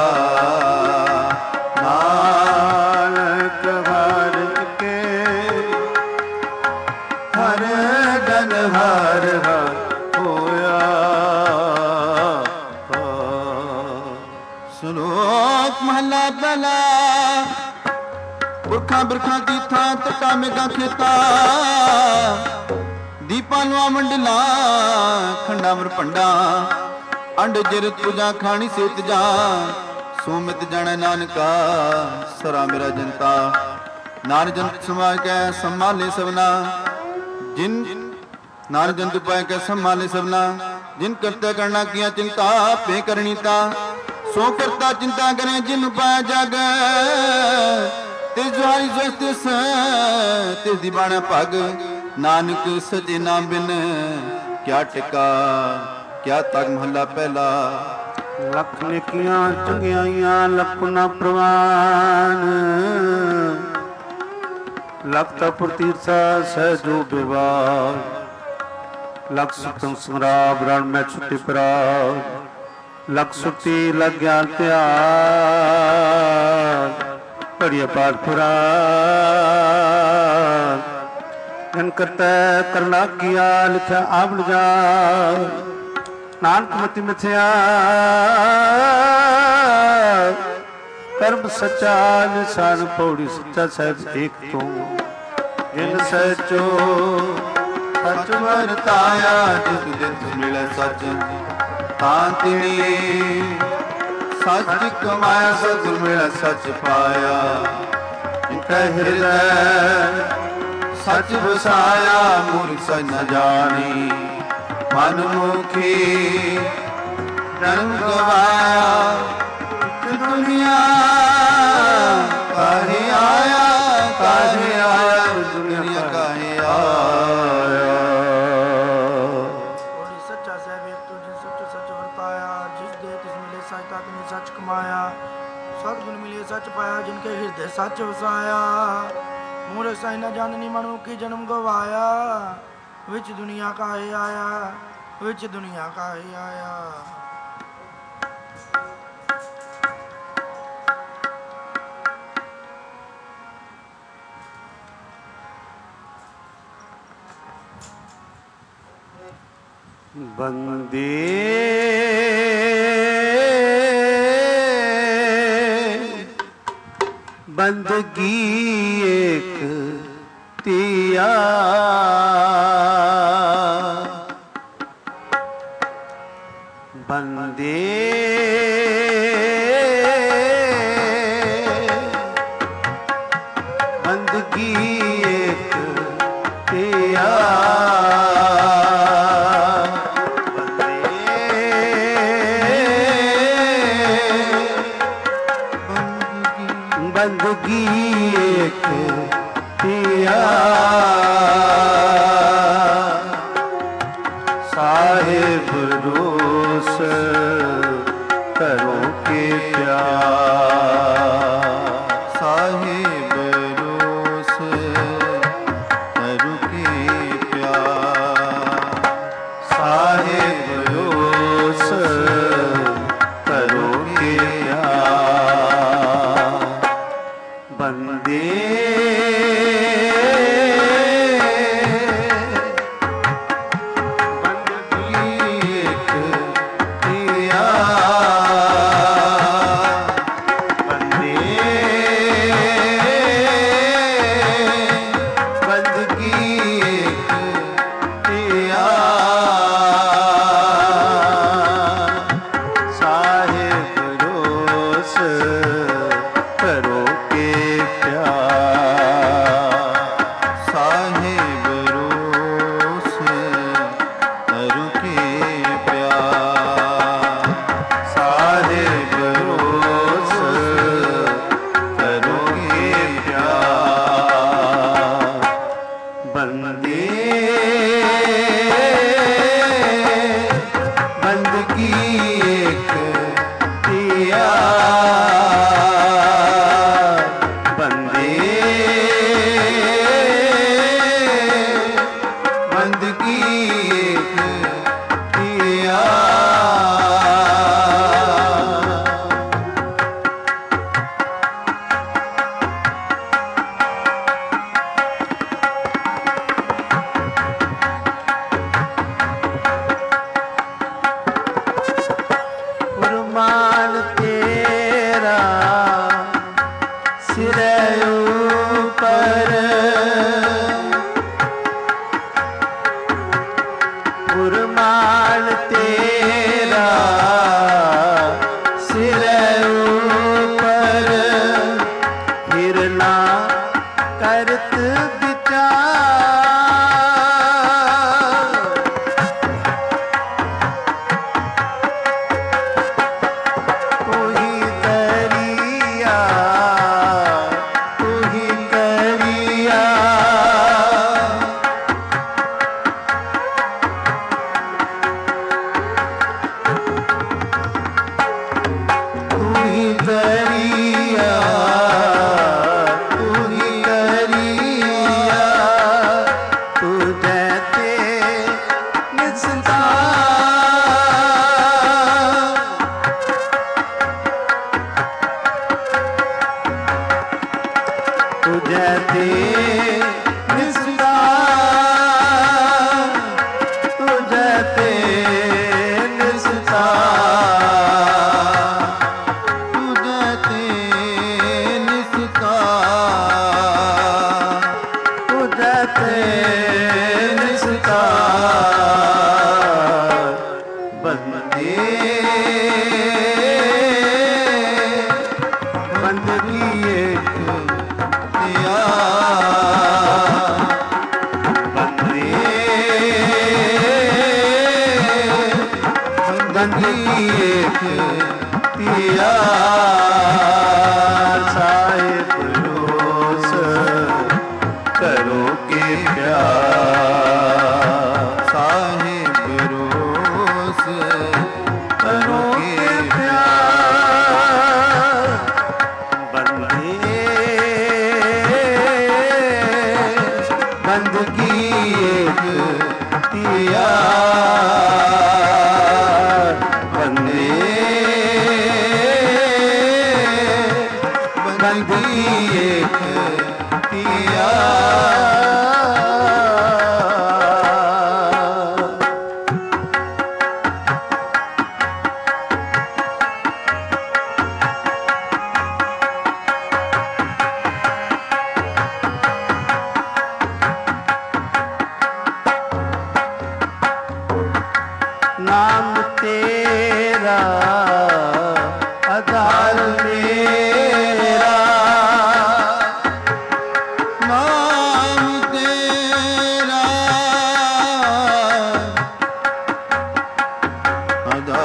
ਨਾਨਕ ਹਰ ਕੇ ਹਰ ਜਨ ਹਰ ਹਰ ਹੋਇਆ। ਸ਼ਲੋਕ ਮਹਲਾ ਪਹਿਲਾ। ਪੁਰਖਾਂ ਬਿਰਖਾਂ ਤੀਰਥਾਂ ਤਟਾ ਮੇਗਾ ਖੇਤਾ। ਦੀਪਾਂ ਲਵਾ ਮੰਡਲਾ ਖੰਡਾ ਮਰ ਭੰਡਾ। ਅੰਡ ਜਿਰਤ ਪੂਜਾ ਖਾਣੀ ਸੇਤ ਜਾ। ਸੋਮਿਤ ਜਾਣੈ ਨਾਨਕਾ ਸਰਾ ਮੇਰਾ ਜਨਤਾ। ਨਾਨਕ ਜੰਤ ਸਮਾਜ ਕੈ ਸੰਭਾਲੇ ਸਭਨਾ। ਜਿਨ ਨਾਨਕ ਜੰਤ ਪਾਇ ਕੈ ਸੰਭਾਲੇ ਸਭਨਾ। ਜਿਨ ਕਰਤੇ ਕਰਨਾ ਕੀਆ ਚਿੰਤਾ ਪੇ ਕਰਨੀ ਤਾ। ਸੋ ਕਰਤਾ ਚਿੰਤਾ ਕਰੇ ਜਿਨ ਪਾਇਆ ਜਗ। ਤਿਸ ਜੁਹਾਰੀ ਜਸ ਤਿਸ ਤਿਸ ਦੀ ਬਾਣਾ ਭਗ। ਨਾਨਕ ਸਜੇ ਨਾਮ ਬਿਨ ਕਿਆ ਟਿਕਾ ਕਿਆ ਤਗ। ਮਹੱਲਾ ਪਹਿਲਾ। ਲੱਖ ਨੇਕੀਆਂ ਚੰਗਿਆਈਆਂ ਲੱਖ ਨਾ ਪ੍ਰਵਾਨ। ਲੱਖ ਤਪ ਤੀਰਥਾ ਸਹਿਜੋ ਬਿਵਾਰ। ਲੱਖ ਸੁਤਮ ਸਮਰਾਬ ਰਣ ਮੈਂ ਛੁੱਟੀ ਪ੍ਰਾਗ। ਲੱਖ ਸੁੱਤੀ ਲੱਗ ਗਿਆਨ ਧਿਆਨ ਪੜਿਆ ਪਾਠ ਪੁਰਾਨ। ਜਨ ਕਰਤਾ ਕਰਨਾ ਕੀਆ ਲਿਖਿਆ ਆਪ ਲਜਾ। ਨਾਨਕ ਮਤਿ ਮਿਥਿਆ ਕਰਮ ਸੱਚਾ ਨਿਸ਼ਾਨ। ਪੌੜੀ ਸੱਚਾ ਸਾਹਿਬ ਏਕ ਤੂੰ ਜਿਨ ਸਹਿਚੋ ਸੱਚ ਵਰਤਾਇਆ। ਜਿਸ ਦਿਨ ਮਿਲੇ ਸੱਚ ਤਾਂ ਤਿਨੀ। ਸੱਚ ਕਮਾਇਆ ਸਤਿਗੁਰ ਮਿਲਿਆ ਸੱਚ ਪਾਇਆ। ਇਕੈ ਹਿਰਦੈ ਸੱਚ ਵਸਾਇਆ। ਮੂਰਖ ਸੱਚ ਨ ਜਾਣੀ ਮਨ ਮੁਖੀ ਜਨਮ ਗਵਾਇਆ। ਦੁਨੀਆ ਕਾਹੇ ਆਇਆ ਕਾਹੇ ਆਇਆ ਦੁਨੀਆ ਕਾਹੇ ਆਇਆ। ਕੋੜੀ ਸੱਚਾ ਸਾਹਿਬ ਏਕ ਤੂੰ ਜਿਨ ਸੱਚ ਸੱਚ ਵਰਤਾਇਆ। ਜਿਸ ਦੇ ਤਿਸ ਮਿਲੇ ਸੱਚ ਤਾ ਤਿਨੇ ਸੱਚ ਕਮਾਇਆ। ਸਤਿਗੁਰ ਮਿਲੇ ਸੱਚ ਪਾਇਆ ਜਿਨ ਕੇ ਹਿਰਦੇ ਸੱਚ ਵਸਾਇਆ। ਮੂਰਖ ਸਾਈ ਨ ਜਾਣਨੀ ਮਨ ਮੁਖੀ ਜਨਮ ਗਵਾਇਆ। ਵਿੱਚ ਦੁਨੀਆ ਕਾਹੇ ਆਇਆ ਵਿੱਚ ਦੁਨੀਆ ਕਾਹੇ ਆਇਆ। बंदे बंदगी एक तिया बंदे बंदगी एक तिया बंदगी एक तिया साहिब रोस करो के प्यार साहिब रोस करो के प्यार साहिब रोस करो के प्यार बंदे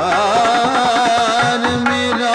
ਮੇਰਾ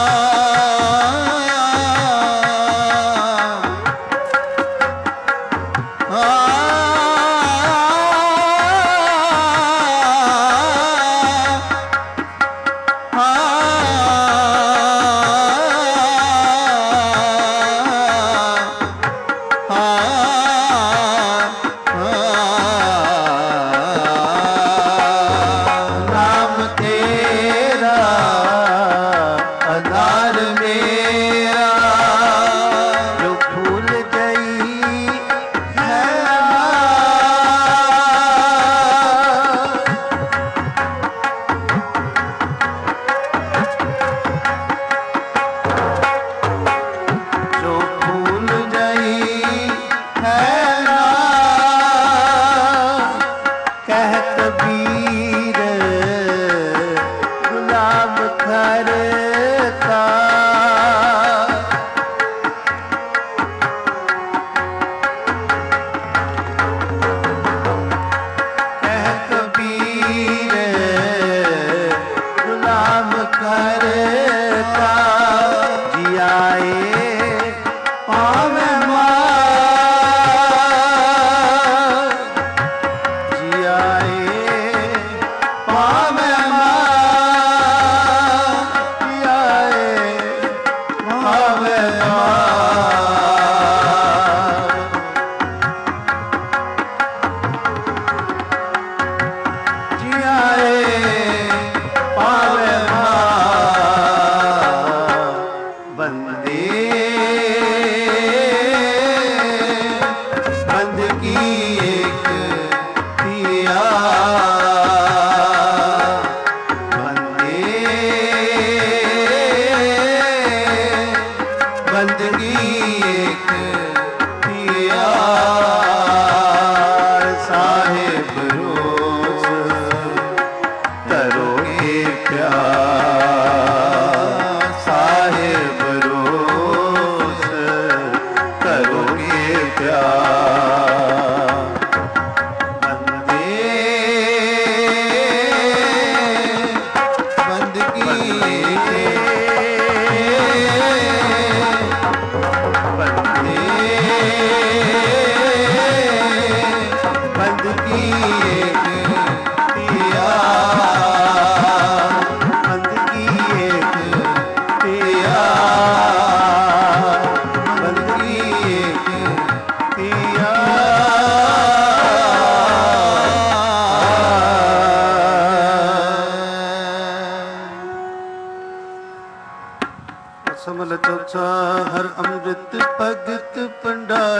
हर अमृत भगत भंडार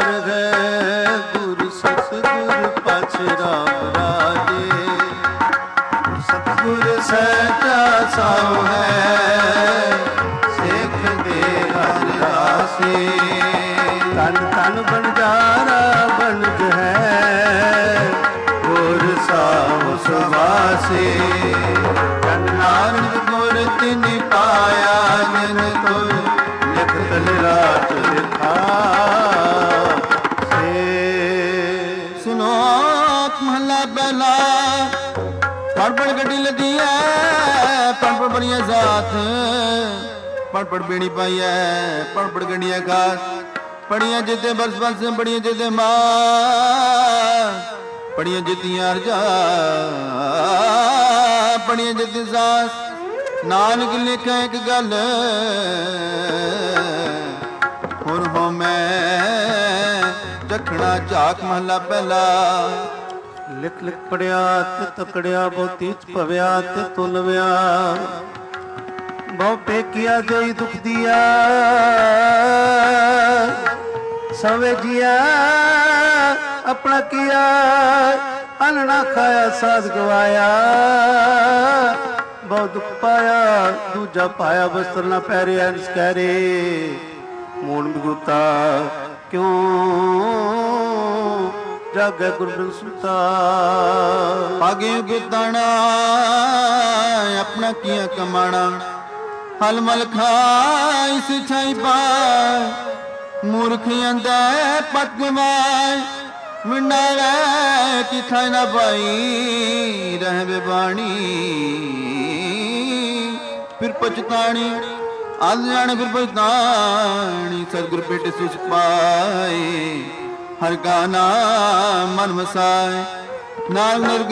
है गुरु सतगुरु पाछ राम राजे सतगुरु सचा साओ है सिख दे हर रासे तन तन बंजारा बनज है गुर साओ सुवासे जन नानक गुर तिन पाया जन तुर लिखत रात लिखा से सुनो महला पहला पढ़ पढ़ गड्डी लदी है पढ़ पढ़ बड़िया जात पढ़ पढ़ बेड़ी पाई है पढ़ पढ़ गड्डिया खास पढ़िया जिते बरस बरस बड़िया जिते मां पढ़िया जितियां रजा पढ़िया जिते सास नानक लिखा एक गल हुण हो मैं झखना झाक महला पहला लिख लिख पढ़िया ते तकड़िया बहुती पविया ते तुलविया बहु पेकिया जोई दुख दिया सवे जिया अपना किया अन्न ना खाया साध गवाया बहुत दुख पाया दूजा पाया वस्त्र ना पैरे अंश कहरे मून बिगुता क्यों जागे गुरबिन सुता आगे गुताना अपना किया कमाना हल मल खाई सिछाई पाए मूर्ख अंदे पट गवाए मिंडावे कि खाई ना पाई रह बेबानी फिर पछताणी, आद जाने फिर पछताणी। सतगुर पेट सुख पाए, हर का नाम मन वसाए। नाम नरक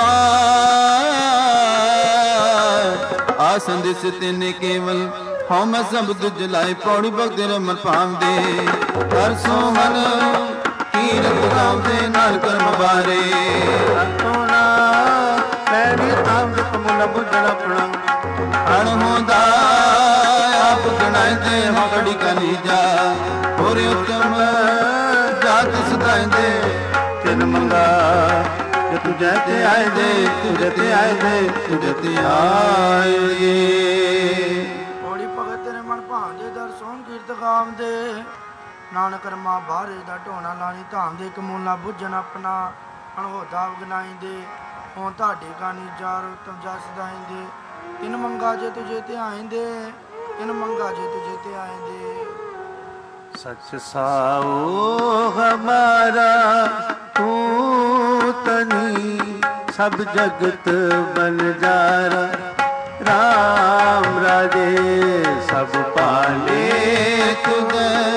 सुपाए, आसन दिस तिने केवल हौ मैं सब तुझ लाए। पौड़ी भगत रमन पाम दे, हर सोहन कीरत गाँव दे नार कर्म बारे। सोना पैरी तामृत मुल बुझण अपना, अण होंदा आप गणाए दे मकड़ी का लीजा। और उत्तम जात सदाए दे तिन मंगा जे तुझे ते आए दे, तुझे ते आए दे, तुझे ते आए दे। ਪੌੜੀ ਭਗਤ ਤੇਰੇ ਮਨ ਭਾਂਦੇ ਦਰ ਸੋਹਣ ਕੀਰਤ ਗਾਮ ਦੇ। ਨਾਨਕ ਰਮਾ ਬਾਹਰੇ ਦਾ ਢੋਣਾ ਲਾਣੀ ਧਾਮ ਦੇ ਕਮੂਲਾ ਬੁੱਝਣ ਆਪਣਾ। ਅਣਹੋਦਾ ਗਨਾਈ ਦੇ ਹੋਂ ਤੁਹਾਡੇ ਕਾਨੀ ਜਾਰ ਤਮ ਜਸ ਦਾਇਂਦੇ। ਤਿਨ ਮੰਗਾ ਜੇ ਤੁਝੇ ਤੇ ਆਇਂਦੇ, ਤਿਨ ਮੰਗਾ ਜੇ ਤੁਝੇ ਤੇ ਆਇਂਦੇ। सच साओ हमारा तू तनी, सब जगत बलिदारा। राम राजे सब पाले तुद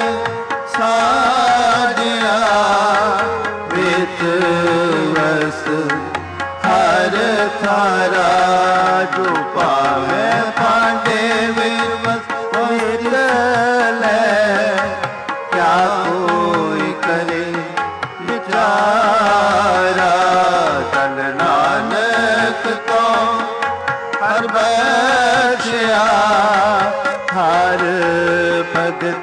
साजया। वेत वस हर थारा, जो पावे पांडे विवस वेत ले। क्या कोई करे विचारा, तन नानक को हर बख्शिया। हर भगत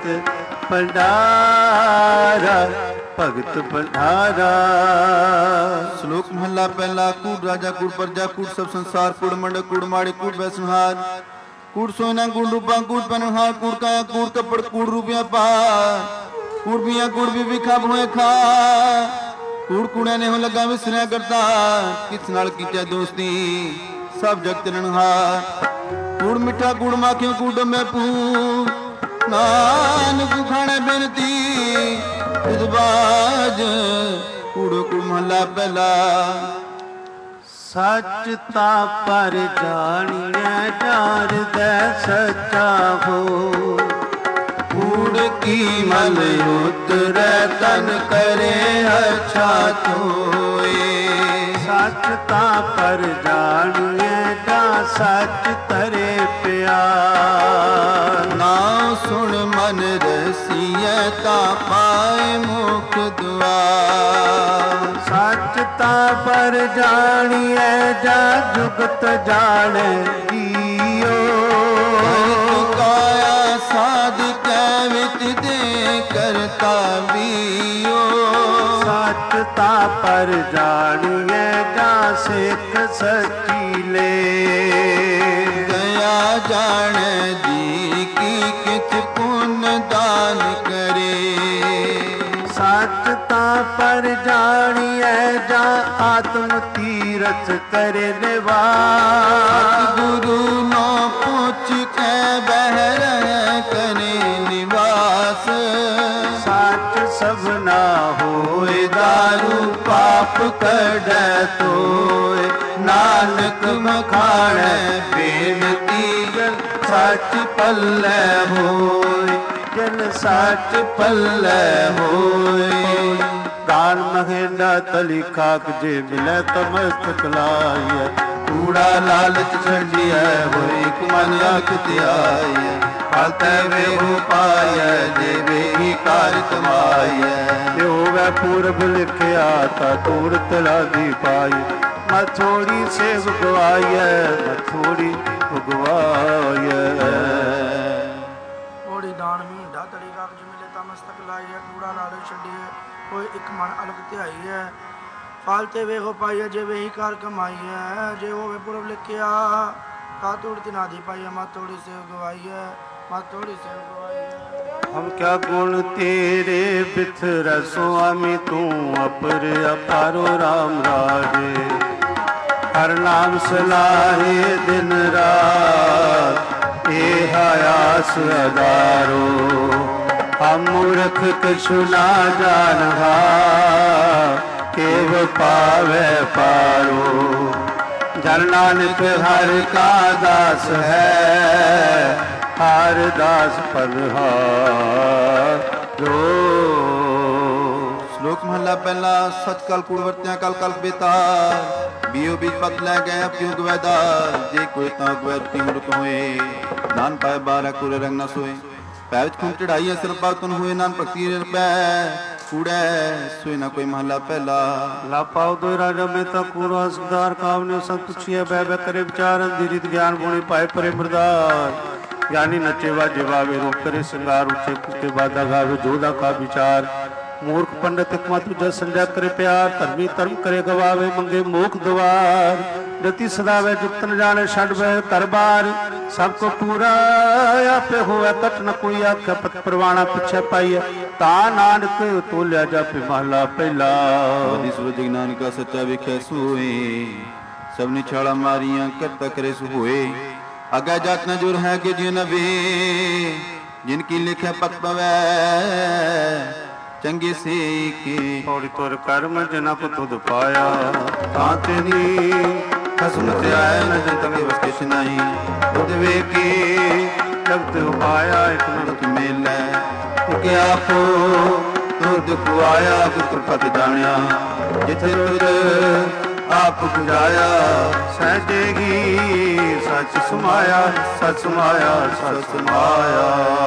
भंडारा, भगत भंडारा। श्लोक महला पहला। कूड़ राजा कूड़ प्रजा कूड़ सब संसार। कूड़ मंडक कूड़ माड़े कूड़ वैसनहार। कूड़ सोना कूड़ रूपा कूड़ पनहार। कूड़ काया कूड़ कपड़ कूड़ रुपया पार। कूड़ पिया कूड़ भी विखा भोए खा। कूड़ कूड़े ने हो लगा विसरिया करता। किस नाल कीचा दोस्ती सब जगत रणहार। कूड़ मिठा कूड़ माखियों कूड़ में पू। नानक खाने बेनती बाज। कूड़ो कूड़ महला पहला। सच ता पर जानिए जार दे सच्चा हो। कूड़ की मल उतरे तन करे अच्छा तोए। सच ता पर जानिए जा सच तरे प्यार। नाम सुन मन रसिए ता पाए मुख द्वार। सच ता पर जानिए जा जुगत जाने जियो। काया साध कै विच दे करता बियो। सच ता पर जानिए जा सिख सचीले। गया जाने जी की किच पुण्य दान करे। सच ता पर जानिए जा आत्म तीरथ करे निवास। गुरु नो पूछ के बहर करे निवास। सच सबना होए दारू पाप कढ़े तोय। नानक मखाणे बेनती सच पल्ले होय। जन सच पल्ले होय। प्राण महेंद्र तली खाक जे मिले तो मस्तक लाइए। कूड़ा लालच छंडिया होई कुमन आखत आय। फलते वे हो पाय देवे ही कार कमाय। यो वै पूरब लिखिया ता तूर तला दी पाई। मथोड़ी से भगवाय, मथोड़ी भगवाय। ਪੌੜੀ ਦਾਨ ਮਹੀਂਡਾ ਤੜੀ ਕਾਗਜ ਮਿਲੇ ਤਾਂ ਮਸਤਕ ਲਾਈਐ। ਕੂੜਾ ਲਾਲਚ ਛੱਡੀਏ ਕੋਈ ਇੱਕ ਮਨ ਅਲਗ ਧਿਆਈਐ। ਫਲ ਤੇ ਵੇਖੋ ਪਾਈਐ ਜੇ ਵੇਹੀ ਕਾਰ ਕਮਾਈਐ। ਜੇ ਹੋਵੇ ਪੁਰਬ ਲਿਖਿਆ ਤਾਂ ਤੋੜ ਤਿਨਾ ਦੀ ਪਾਈਐ। ਮਤ ਥੋੜੀ ਸੇਵ ਗਵਾਈਐ, ਮਤ ਥੋੜੀ ਸੇਵ ਗਵਾਈਐ। हम क्या गुण तेरे बिथर स्वामी तू अपर अपारो राम राजे। हर नाम सलाहे दिन रात ए आयास अदारो। हम मूर्ख कछु ना जानहा केव पावे पारो। ਜਨ ਨਾਨਕ ਹਰ ਕਾ ਦਾਸ ਹੈ, ਹਰ ਦਾਸ ਪਰਹਾਰ ਜੋ। ਸ਼ਲੋਕ ਮਹਲਾ ਪਹਿਲਾ। ਸਚ ਕਲ ਕੂੜ ਵਰਤਿਆ ਕਲ ਕਲ ਬੇਤਾਰ, ਬੀਓ ਬੀਜ ਪਤ ਲੈ ਗਏ ਅਪਿਉ ਗਵੈਦਾਰ। ਜੇ ਕੋਈ ਤਾਂ ਗਵੈਤੀ ਮੁਰਤ ਹੋਏ, ਨਾਨ ਪਾਏ ਬਾਰਾ ਕੁਰ ਰੰਗ ਨ ਸੋਏ। ਪੈ ਵਿੱਚ ਖੂਨ ਚੜਾਈ ਅਸਰ ਪਾਤਨ ਹੋਏ, ਨਾਨ ਭਗਤੀ ਰਪੈ ਕੂੜੈ ਸੋਏ ਨਾ ਕੋਈ ਮਹਲਾ ਪਹਿਲਾ। ਲਾਪਾਉ ਦੋ ਰਾਜਾ ਮੈਂ ਤਾਂ ਕੂੜਾ ਸਰਦਾਰ ਕਾਵਨੇ ਸਭ ਪੁੱਛੀਏ ਬੈ ਬੈ ਕਰੇ ਵਿਚਾਰਨ ਦੀ ਰੀਤ ਗਿਆਨ ਗੁਣੀ ਪਾਏ ਪਰੇ ਮਰਦਾਰ। ਗਿਆਨੀ ਨੱਚੇ ਵਾਜੇ ਵਾਵੇ ਰੂਪ ਕਰੇ ਸਿੰਗਾਰ, ਉੱਚੇ ਕੁੱਤੇ ਬਾਦਾ ਗਾਵੇ ਜੋਦਾ ਕਾ ਵਿਚਾਰ। ਮੂਰਖ ਪੰਡਤ ਇਕਮਾ ਤੁਜਾ ਸੰਜਾ ਕਰੇ ਪਿਆਰ, ਧਰਮੀ ਧਰਮ ਕਰੇ ਗਵਾਵੇ ਮੰਗੇ ਮੋਖ ਦਵਾਰ। ਜਤੀ ਸਦਾਵੇ ਜੁਗਤ ਨ ਜਾਣੇ ਛੱਡ ਬੈ ਘਰ ਬਾਰ, ਸਭ ਕੋ ਪੂਰਾ ਆਪੇ ਹੋਵੇ ਕਟ ਨ ਕੋਈ ਆਖੇ। ਪਤ ਪਰਵਾਣਾ ਪਿੱਛੇ ਪਾਈਏ ਤਾਂ ਨਾਨਕ ਤੋਲਿਆ ਜਾਪੇ ਮਹਲਾ ਪਹਿਲਾ। ਆਦਿ ਸੂਰਜ ਨਾਨਕਾ ਸੱਚਾ ਵੇਖੈ ਸੋਏ, ਸਭ ਨੇ ਛਾਲਾ ਮਾਰੀਆਂ ਕਰਤਾ ਕਰੇ ਸੋ ਹੋਏ। ਅਗਾ ਜਾਤ ਨ ਜੁਰ ਹੈ ਕਿ ਜਿਨ ਵੇ, ਜਿਨ ਕੀ ਲਿਖਿਆ ਪਤ ਪਵੈ ਚੰਗੇ ਸੇ ਕੇ। ਪੌੜੀ ਤੁਰ ਕਰਮ ਜਿਨਾ ਕੋ ਤੁਧ ਪਾਇਆ, ਤਾਂ ਤੇਰੀ ਖਸਮ ਤੇ ਆਏ ਨ ਜਨ ਤਕੇ ਵਸ ਕਿਛ ਨਹੀਂ। ਤੁਧ ਵੇਖੀ ਜਗਤ ਉਪਾਇਆ ਇਕ ਤੁਧ ਮੇਲੈ, ਕਿ ਆਪੋ ਤੁਧ ਖੁਆਇਆ ਗੁਰ ਪਤ ਜਾਣਿਆ। ਜਿਥੇ ਤੁਧ ਆਪ ਪੁਜਾਇਆ, ਸਹਿਜੇਗੀ ਸੱਚ ਸਮਾਇਆ, ਸੱਚ ਸਮਾਇਆ ਸੱਚ ਸਮਾਇਆ।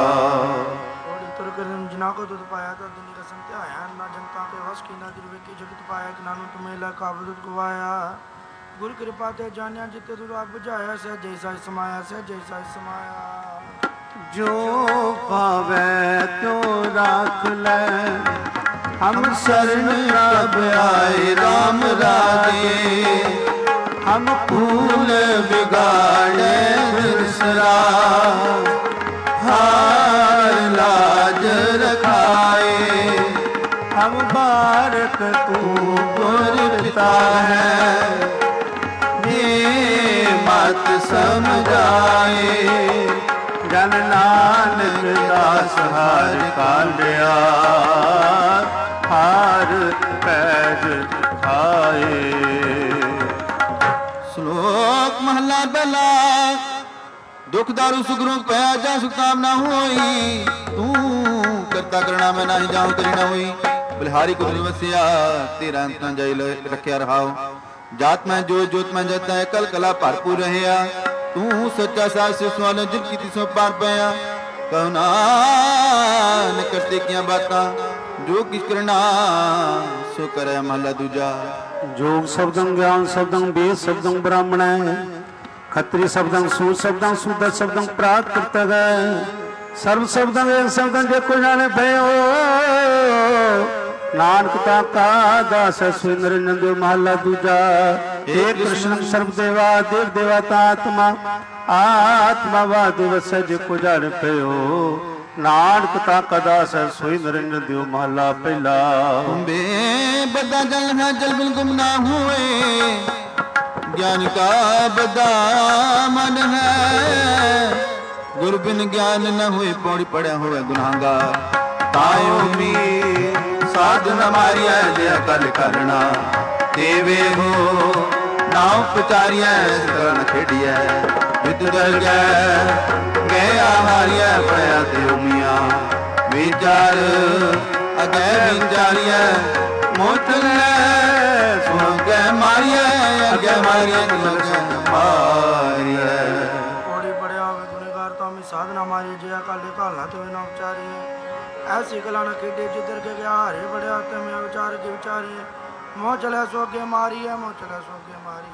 ਜਿਨਾ ਕੋ ਤੁਧ ਪਾਇਆ ਤਾਂ ਦੁਨੀ ਰਸਮ ਤੇ ਆਇਆ, ਨਾ ਜਨਤਾ ਕੇ ਵਸ ਕੀ ਨਾ ਦਿਲ ਵੇਖੀ ਜਗਤ ਪਾਇਆ। ਕਿ ਨਾਨੂ ਤੁਮੇ ਲੈ ਕਾਬਦਤ ਗਵਾਇਆ, ਗੁਰ ਕਿਰਪਾ ਤੇ ਜਾਣਿਆ। ਜਿਤੇ ਤੁਧ ਆਪ ਬੁਝਾਇਆ, ਸਹਿਜੇ ਸਹਿਜ ਸਮਾਇਆ, ਸਹਿਜੇ ਸਹਿਜ ਸਮਾਇਆ। ਜੋ ਪਾਵੈ ਤਿਉ ਰਾਖ ਲੈ, ਹਮ ਸ਼ਰਨ ਪ੍ਰਭ ਆਏ ਰਾਮ ਰਾਜੇ। ਹਮ ਫੂਲ ਬਿਗਾੜੇ ਵਿਸਰਾ, ਹਾਰ ਲਾਜ ਰਖਾਏ। ਹਮ ਬਾਰਕ ਤੂੰ ਗੁਰ ਪਿਤਾ ਹੈ, ਜੇ ਮਤ ਸਮਝਾਏ। ਜਨ ਨਾਨਕ ਦਾਸ ਹਰ ਕਾਂਡਿਆ, ਹਰ ਪੈਜ ਖਾਏ। ਸ਼ਲੋਕ ਮਹਲਾ ਪਹਿਲਾ। ਦੁਖ ਦਾਰੂ ਸੁਖਰੂ ਪਿਆ ਜਾ ਸੁਖ ਕਾਮਨਾ ਹੋਈ। ਤੂੰ ਕਰਤਾ ਕਰਣਾ ਮੈਂ ਨਹੀਂ ਜਾਉ ਕਰੀ ਨਾ ਹੋਈ। ਬਲਿਹਾਰੀ ਕੁਦਰਤ ਵਸਿਆ, ਤੇਰਾ ਅੰਤ ਨਾ ਜਾਈ ਰੱਖਿਆ ਰਹਾਓ। ਜਾਤ ਮੈਂ ਜੋ ਜੋਤ ਮੈਂ ਜਤਾ ਹੈ, ਕਲ ਕਲਾ ਭਰਪੂਰ ਰਹਿਆ। ਤੂੰ ਸੱਚਾ ਸਾਸ ਸਵਾਲ ਜਿਨ ਕੀਤੀ ਸੋ ਪਾਰ ਪਿਆ। ਕਹੁ ਨਾਨਕ ਕਰਤੇ ਕੀਆਂ ਬਾਤਾਂ, ਜੋ ਕਿਛ ਕਰਨਾ ਸੋ ਕਰੇ ਮਹਲਾ ਦੂਜਾ। ਜੋਗ ਸ਼ਬਦੰ ਗਿਆਨ ਸ਼ਬਦੰ ਵੇਦ ਸ਼ਬਦੰ ਬ੍ਰਾਹਮਣੈ, ਖੱਤਰੀ ਸ਼ਬਦੰ ਸੂਰ ਸ਼ਬਦੰ ਸੂਦਰ ਸ਼ਬਦੰ ਪ੍ਰਾਤ ਕਰਤਗੈ। ਸਰਬ ਸ਼ਬਦੰ ਏਕ ਸ਼ਬਦੰ ਜੇ ਕੋ ਜਾਣੇ ਭਇਓ, ਨਾਨਕ ਤਾ ਕਾ ਦਾਸ ਸੋਇ ਨਿਰੰਜਨ ਦੇਵ ਮਹਲਾ ਦੂਜਾ। ਏ ਕ੍ਰਿਸ਼ਨ ਸਰਬ ਦੇਵਾ ਦੇਵ ਦੇਵਾ ਤਾ ਆਤਮਾ, ਆਤਮਾ ਵਾਦ ਵਸੈ ਜੇ ਕੋ ਜਾਣੇ ਭਇਓ। ਨਾਨਕ ਤਾ ਕਾ ਦਾਸ ਸੋਇ ਨਿਰੰਜਨ ਦੇਵ ਮਹਲਾ ਪਹਿਲਾ। ਬੇ ਬਦਾ ਜਲ ਹੈ ਜਲ ਬਿਨ ਗੁਮ ਨਾ ਹੋਏ, ਗਿਆਨ ਕਾ ਬਦਾ ਮਨ ਹੈ। ਗੁਰ ਬਿਨ ਗਿਆਨ ਨ ਹੋਏ, ਪੌੜੀ ਪੜਿਆ ਹੋਵੇ ਗੁਨਾਹਗਾਰ। ਤਾਇਓ ਮੀ ਸਾਧ ਨ ਮਾਰਿਆ ਜੇ ਅਕਲ ਕਰਨਾ। ਦੇਵੇ ਹੋ ਨਾ ਉਪਚਾਰਿਆ ਕਰਨ ਖੇਡੀਐ। ਵਿਦ ਜਲ ਗੈ ਗਿਆ ਹਾਰਿਆ ਪੜਿਆ ਤੇ ਉਮੀਆਂ। ਵਿਚਾਰ ਅਗੈ ਵਿਚਾਰਿਐ ਮੋਟ ਲੈ ਸੁਗੈ ਮਾਰਿਐ। ਅਗੈ ਮਾਰਿਐ ਮਾਰਿਐ। ਪੌੜੀ ਪੜਿਆ ਹੋਵੇ ਗੁਨੇਗਾਰ ਤਾਂ ਮੈਂ ਸਾਧਨਾ ਮਾਰੀ। ਜੇ ਅਕਾਲੇ ਘਾਲਣਾ ਤੇ ਨਾ ਉਚਾਰੀਏ। ਐਸੀ ਕਲਾ ਨਾ ਖੇਡੇ ਜਿੱਧਰ ਕੇ ਗਿਆ ਹਾਰੇ ਬੜਿਆ ਤੇ ਮੈਂ ਵਿਚਾਰ ਕੇ ਵਿਚਾਰੀਏ। ਮੋਹ ਚਲੇ ਸੋ ਅੱਗੇ ਮਾਰੀਏ, ਮੋਹ ਚਲੇ ਸੋ ਅੱਗੇ ਮਾਰੀਏ।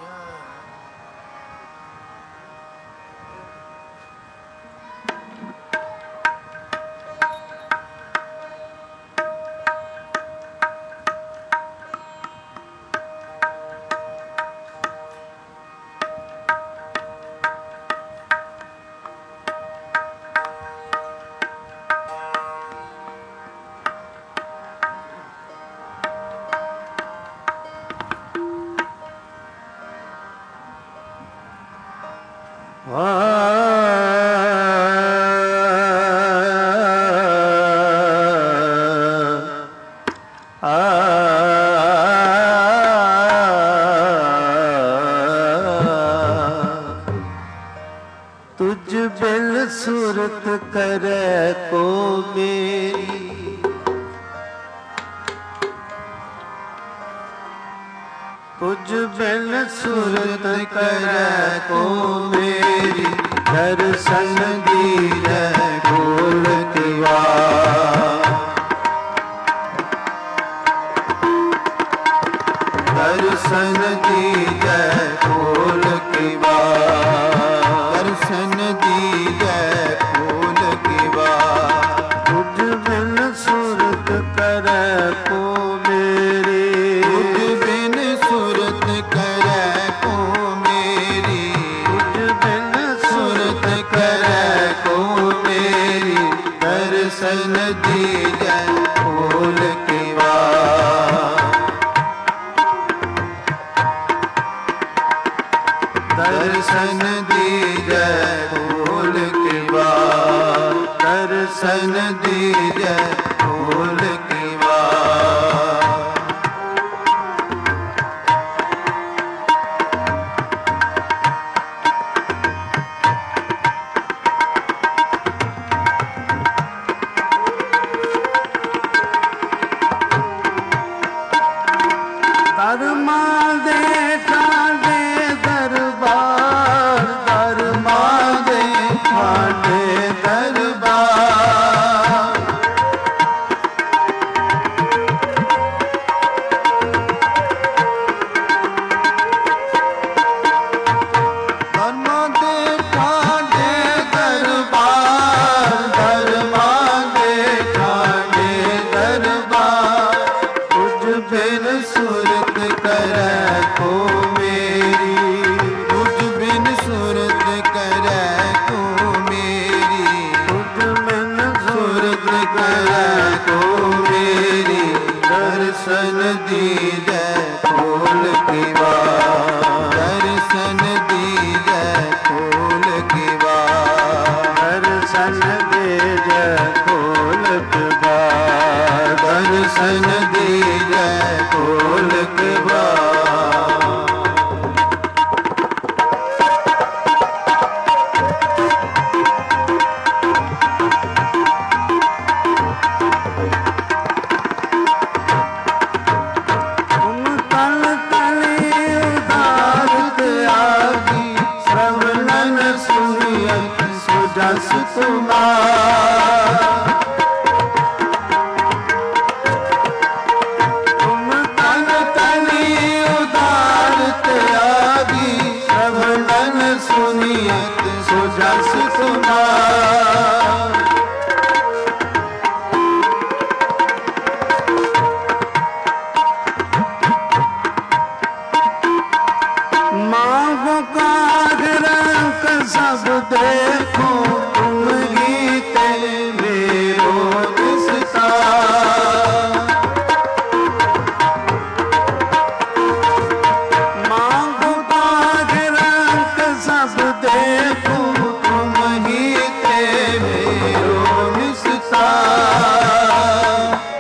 तुझ बिन सूरत करे को मेरी, तुझ बिन सूरत करे को मेरी, दर्शन दीजै खोल के वार, दर्शन दीजै खोल के वार, दर्शन दीजै खोल के वार। तुझ बिन सूरत करे को मेरी, तुझ बिन सूरत करे को मेरी, तुझ बिन सूरत करे को मेरी, दर्शन दीजै खोल के वार, दर्शन दीजै खोल के वार, दर्शन दीजै खोल के वार। धर्मा दे ठाणे दरबार, धर्मा दे ठाणे दरबार, धर्मा दे ठाणे दरबार, धर्मा दे ठाणे दरबार। तुझ बिन सूरत करे को मेरी, तुझ बिन सूरत करे को मेरी, तुझ बिन सूरत करे को मेरी, दर्शन दीजै खोल के वार, दर्शन दीजै खोल के वार, दर्शन दीजै खोल के वार, दर्शन दीजै खोल के वार। तुम तल तले उदार त्यागी, श्रवणन सुनियत सुजस तुम्हार, तुम तन तनी उदार त्यागी, श्रवणन सुनियत सुजस तुम्हार। मांगो काग रंग सब देखो, तुम गीते मेरो विस्तार, मांगो काग रंग सब देखो, तुम गीते मेरो विस्तार,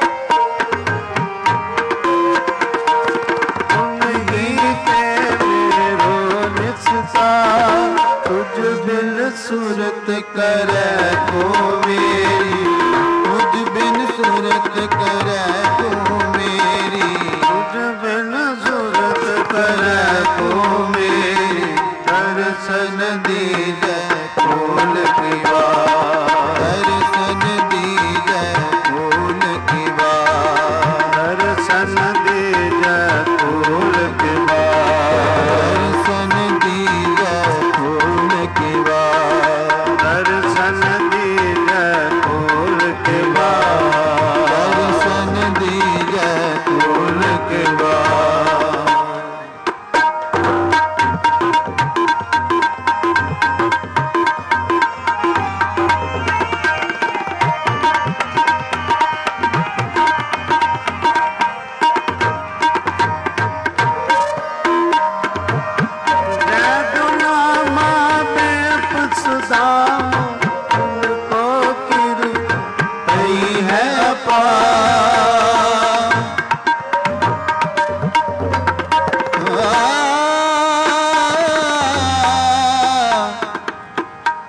तुम गीते मेरो निस्तार। तुझ बिन सूरत करे को मेरी, तुझ बिन सूरत करे को मेरी, तुझ बिन सूरत करे को मेरी, दर्शन दीजै खोल के वार, दर्शन दीजै खोल के वार, दर्शन दीजै खोल के वार, दर्शन दीजै खोल के वार, दर्शन दीजै खोल के वार, दर्शन दीजै खोल के वार।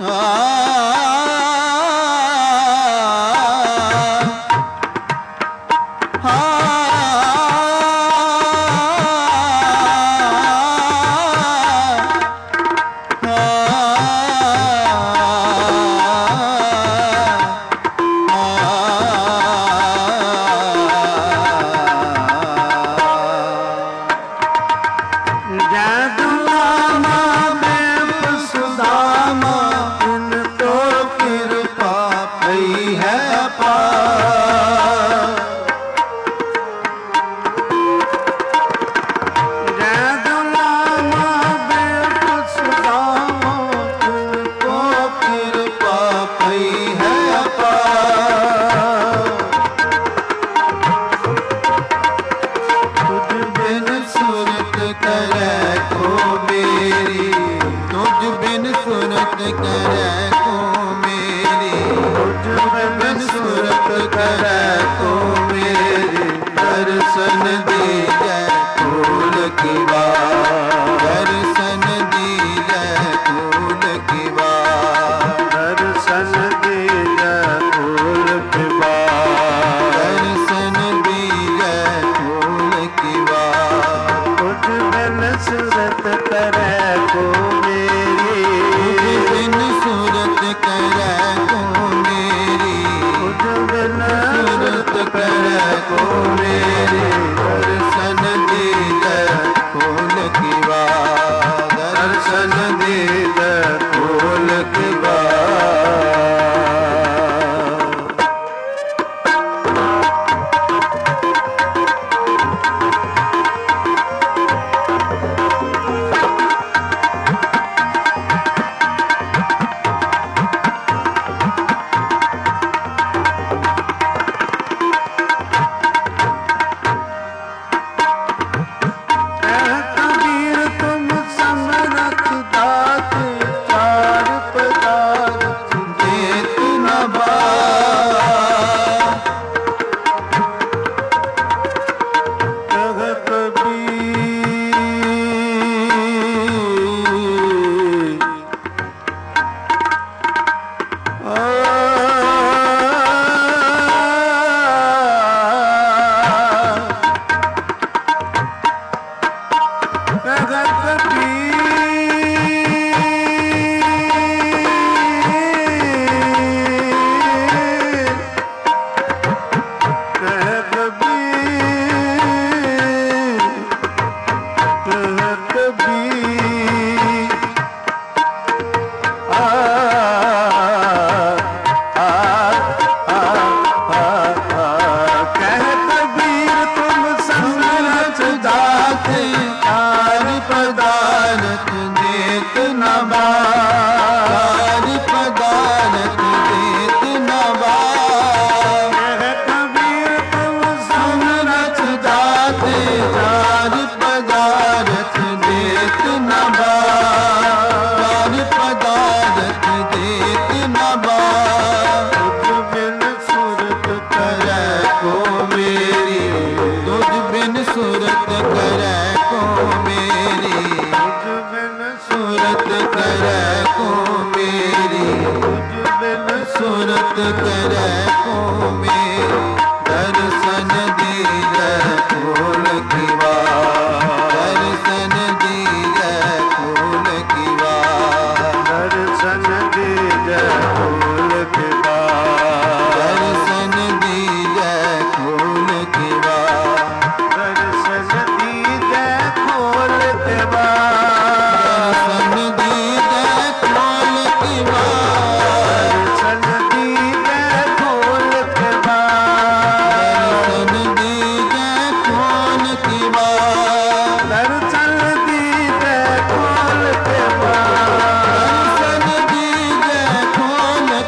खोल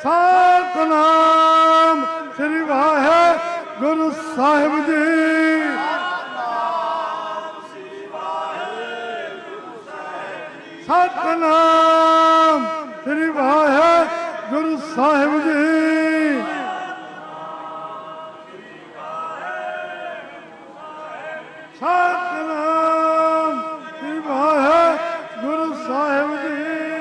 ਸਤਨਾਮ ਸ੍ਰੀ ਵਾਹਿਗੁਰੂ ਸਾਹਿਬ ਜੀ। ਸਤਨਾਮ ਸ੍ਰੀ ਵਾਹਿਗੁਰੂ ਸਾਹਿਬ ਜੀ। ਸਤਨਾਮ ਸ੍ਰੀ ਵਾਹਿਗੁਰੂ ਸਾਹਿਬ ਜੀ।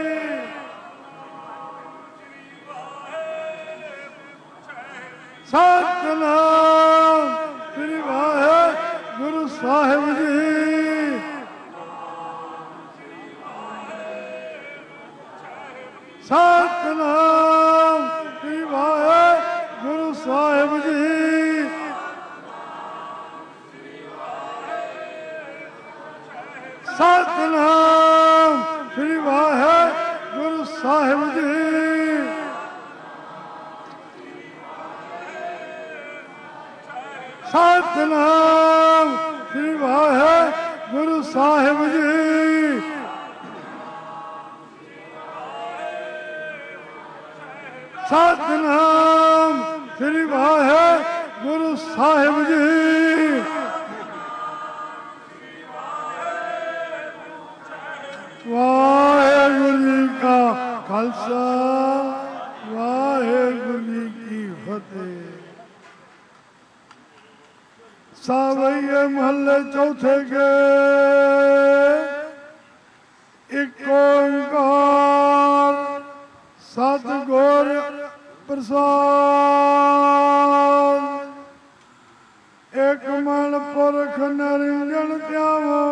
ਸਤਨਾਮ ਸ੍ਰੀ ਵਾਹਿਗੁਰੂ ਸਾਹਿਬ ਜੀ। ਸਤਨਾਮ ਸ੍ਰੀ ਵਾਹਿਗੁਰੂ ਸਾਹਿਬ ਜੀ। ਸਤਨਾਮ ਸ੍ਰੀ ਵਾਹਿਗੁਰੂ ਸਾਹਿਬ ਜੀ। ਸਤਨਾਮ ਸ੍ਰੀ ਵਾਹਿਗੁਰੂ ਸਾਹਿਬ ਜੀ। ਸਤਨਾਮ ਸ੍ਰੀ ਵਾਹਿਗੁਰੂ ਸਾਹਿਬ ਜੀ। ਵਾਹਿਗੁਰੂ ਜੀ ਕਾ ਖਾਲਸਾ ਵਾਹਿਗੁਰੂ ਜੀ ਕੀ ਫਤਿਹ। ਸਾਵਈਏ ਮਹੱਲੇ ਚੌਥੇ ਕੇ ਇੱਕ ਓੰਕਾਰ ਸਤਿਗੁਰ ਪ੍ਰਸਾਦ। ਇੱਕ ਮਨ ਪੁਰਖ ਨਿਰੰਜਨ ਧਿਆਵੋ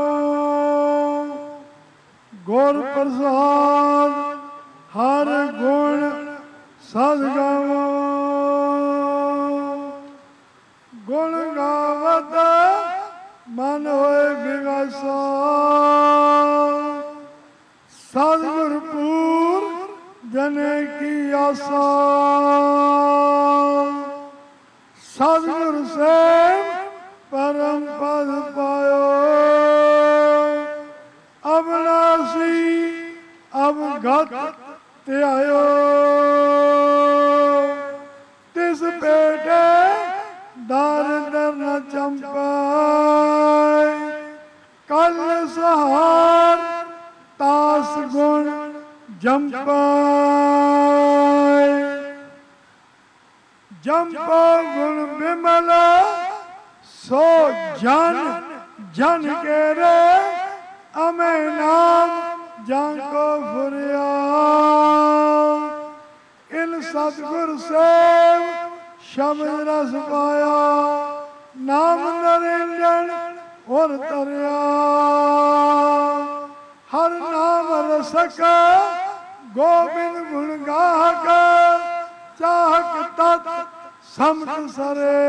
ਗੁਰ ਪ੍ਰਸਾਦ ਹਰ ਗੁਣ ਸਦ ਗਾਵੋ। ਗੁਣ ਗਾਵਤ ਮਨ ਹੋਏ ਵਿਗਾਸਾ ਸਤਿਗੁਰ ਪੂਰ ਜਨੇ ਕੀ ਆਸਾ। ਸਤਿਗੁਰ ਸੇਵ ਪਰਮ ਪਦ ਪਾਇਓ ਅਬਨਾਸੀ ਅਵਗਤ ਧਿਆਇਓ। ਤਿਸ ਪੇਟੇ ਦਰ ਦਰ ਨ ਚੰਪਾਇ ਕਲ ਸਹਾਰ ਤਾਸ ਗੁਣ ਜੰਪਾਇ। ਜੰਪੋ ਗੁਣ ਬਿਮਲ ਸੋ ਜਨ ਜਨ ਕੇਰੇ ਅਮੇ ਨਾਮ ਜਾਂ ਕੋ ਫੁਰਿਆ। ਇਨ ਸਤਿਗੁਰ ਸੇਵ ਸ਼ਬਦ ਰਸ ਪਾਇਆ ਨਾਮ ਨਿਰੰਜਨ ਔਰ ਤਰਿਆ। ਹਰ ਨਾਮ ਰਸਕ ਗੋਬਿੰਦ ਗੁਣ ਗਾਹਕ ਚਾਹਕ ਤਤ ਸਮਟ ਸਰੇ।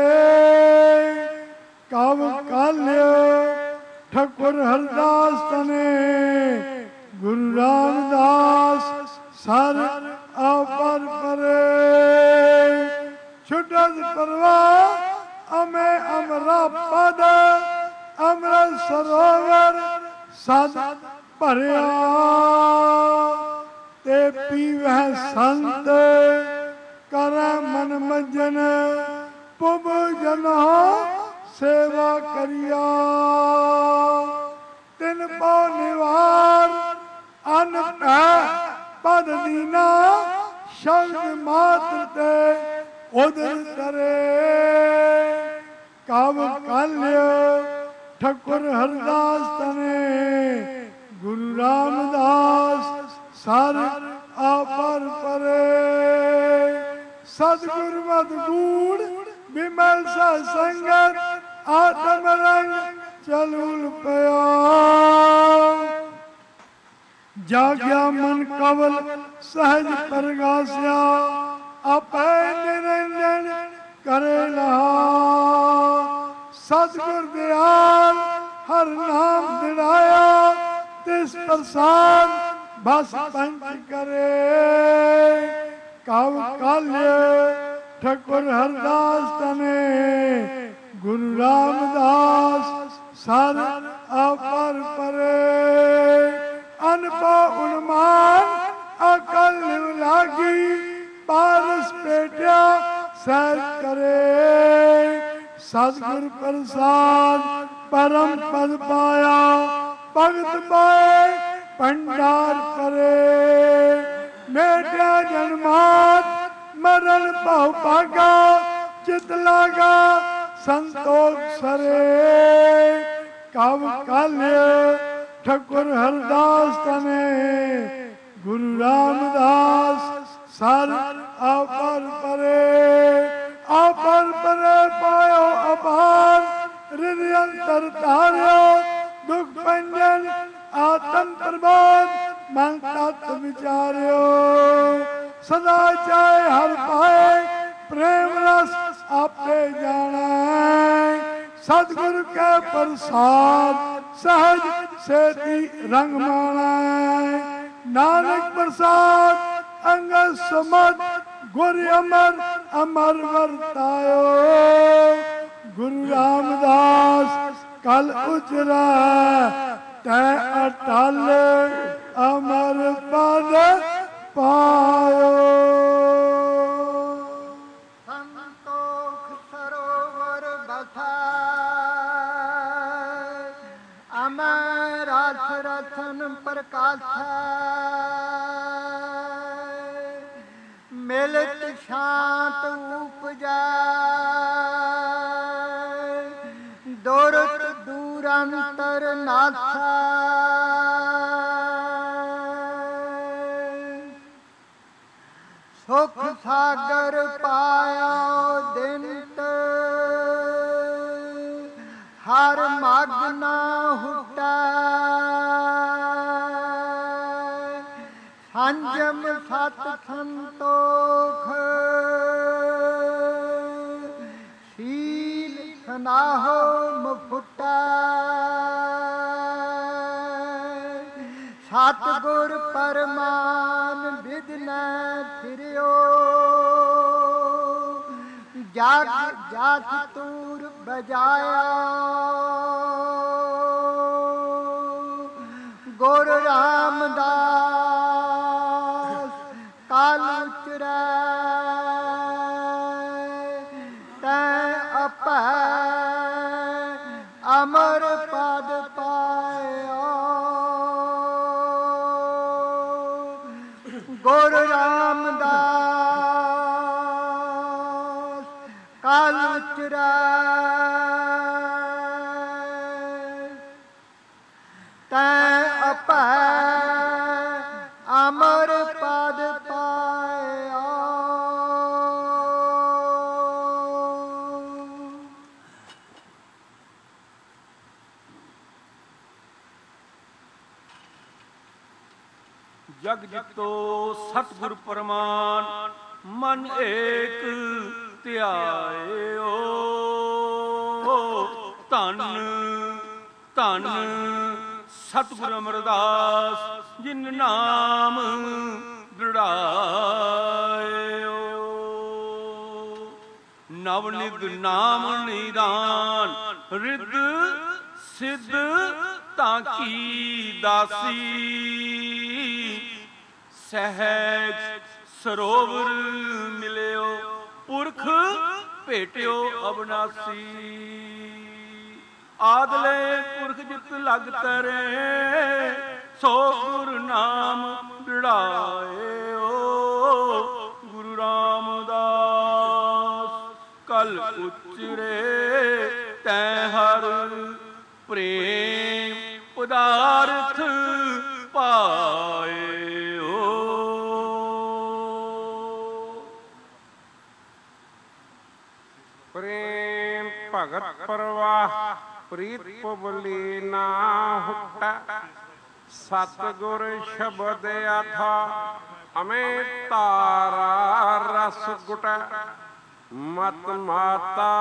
ਕਵ ਕਾਲਿਆ ਠਾਕੁਰ ਹਰਦਾਸ ਤਨੇ ਗੁਰੂ ਰਾਮਦਾਸ ਸਰ ਆਪਰ ਪਰੇ। ਛੁਟਤ ਪਰਵਾਹ ਅਮੇ ਅਮਰਾ ਪਦ ਅੰਮ੍ਰਿਤ ਸਰੋਵਰ ਸਦ ਭਰਿਆ। ਤੇ ਪੀਵਹਿ ਸੰਤ ਕਰੈ ਮਨ ਮਜਨ ਪੁਬ ਜਨੋ ਸੇਵਾ ਕਰਿਆ। ਤਿਨ ਪਉ ਨਿਵਾਰ ਅਨ ਭੈ ਪਦ ਦੀਨਾ ਸ਼ਬਦ ਮਾਤਰ ਤੇ ਉਦਰ ਤਰੇ। ਕਵ ਕਾਲਿਆ ਠਾਕੁਰ ਹਰਦਾਸ ਤਨੇ ਗੁਰੂ ਰਾਮਦਾਸ ਸਰ ਆਪਰ ਪਰੇ। ਸਤਿਗੁਰ ਮਤ ਗੂੜ ਬਿਮਲ ਸਾ ਸੰਗਤ ਆਤਮ ਰੰਗ ਚਲੂਲ ਪਿਆ। ਜਾਗਿਆ ਮਨ ਕਵਲ ਸਹਿਜ ਪ੍ਰਗਾਸਿਆ ਆਪੈ ਨਿਰੰਜਨ ਕਰੇ ਲਹਾ। ਸਤਿਗੁਰ ਦਿਆਲ ਹਰ ਨਾਮ ਦਿੜਾਇਆ ਤਿਸ ਪ੍ਰਸਾਦ ਬਸ ਪੰਚ ਕਰੇ। ਕਵ ਕਾਲਿਆ ਠਾਕੁਰ ਹਰਦਾਸ ਤਨੇ ਗੁਰੂ ਰਾਮਦਾਸ ਸਰ ਆਪਰ ਪਰੇ। ਅਨਪਾ ਉਨਮਾਨ ਅਕਲ ਲਾਗੀ ਪਾਰ सहज करे। सतगुर प्रसाद परम पद पाया, भगत पाए भंडार करे। मेटा जन्मात मरण भाव भागा, चित लागा संतोष सरे। कब काल्य ठकुर हरदास तने, गुरु रामदास सर अपर परे। अपर परे पायो अपार, हृदय अंतर धार्यो। दुख भंजन आत्म प्रबोध, मन तत्व विचार्यो। सदा चाहे हर पाए, प्रेम रस आपे जाने। सतगुरु के प्रसाद सहज सेती रंग माने। नानक प्रसाद अंगद सुमत, गुर अमर अमर वर्तायो। गुरु रामदास कल उजरा, तै अटल अमर पद पायो। संतोख सरोवर बसा, अमर रथ रथन प्रकाशा। मिलत शांत उपजा, दुरत दूरंतर नाथा। सुख सागर पाया दिनत, हर मग ना हुटा। संजम सत संतोख, शील सनाहो मुफुटा। सतगुर परमान विधन फिरियो, जाग जात तूर बजाया। गुरु रामदास काल उचरै, तैं अपै अमर पद पाया। गुरु रामदास काल उचरै, तैं अपै अमर पद पाया। जग जितो सतगुर परमान, मन एक ध्यायो। धन धन सतगुर अमरदास, जिन नाम दृढ़ायो। नवनिध नाम निदान, रिद सिद्ध ताकी दासी। सहज सरोवर मिलियो, पुरख भेटियो अविनाशी। आदले पुरख जित लग तरे, सो गुरु नाम दृढ़ायो। गुरु रामदास कल उचरे, तैं हर प्रेम पदार्थ पाए। प्रेम भगत प्रवाह, प्रीत पबली ना हुटा। सतगुर शब्द अथा, अमें तारा रस गुटा। मत माता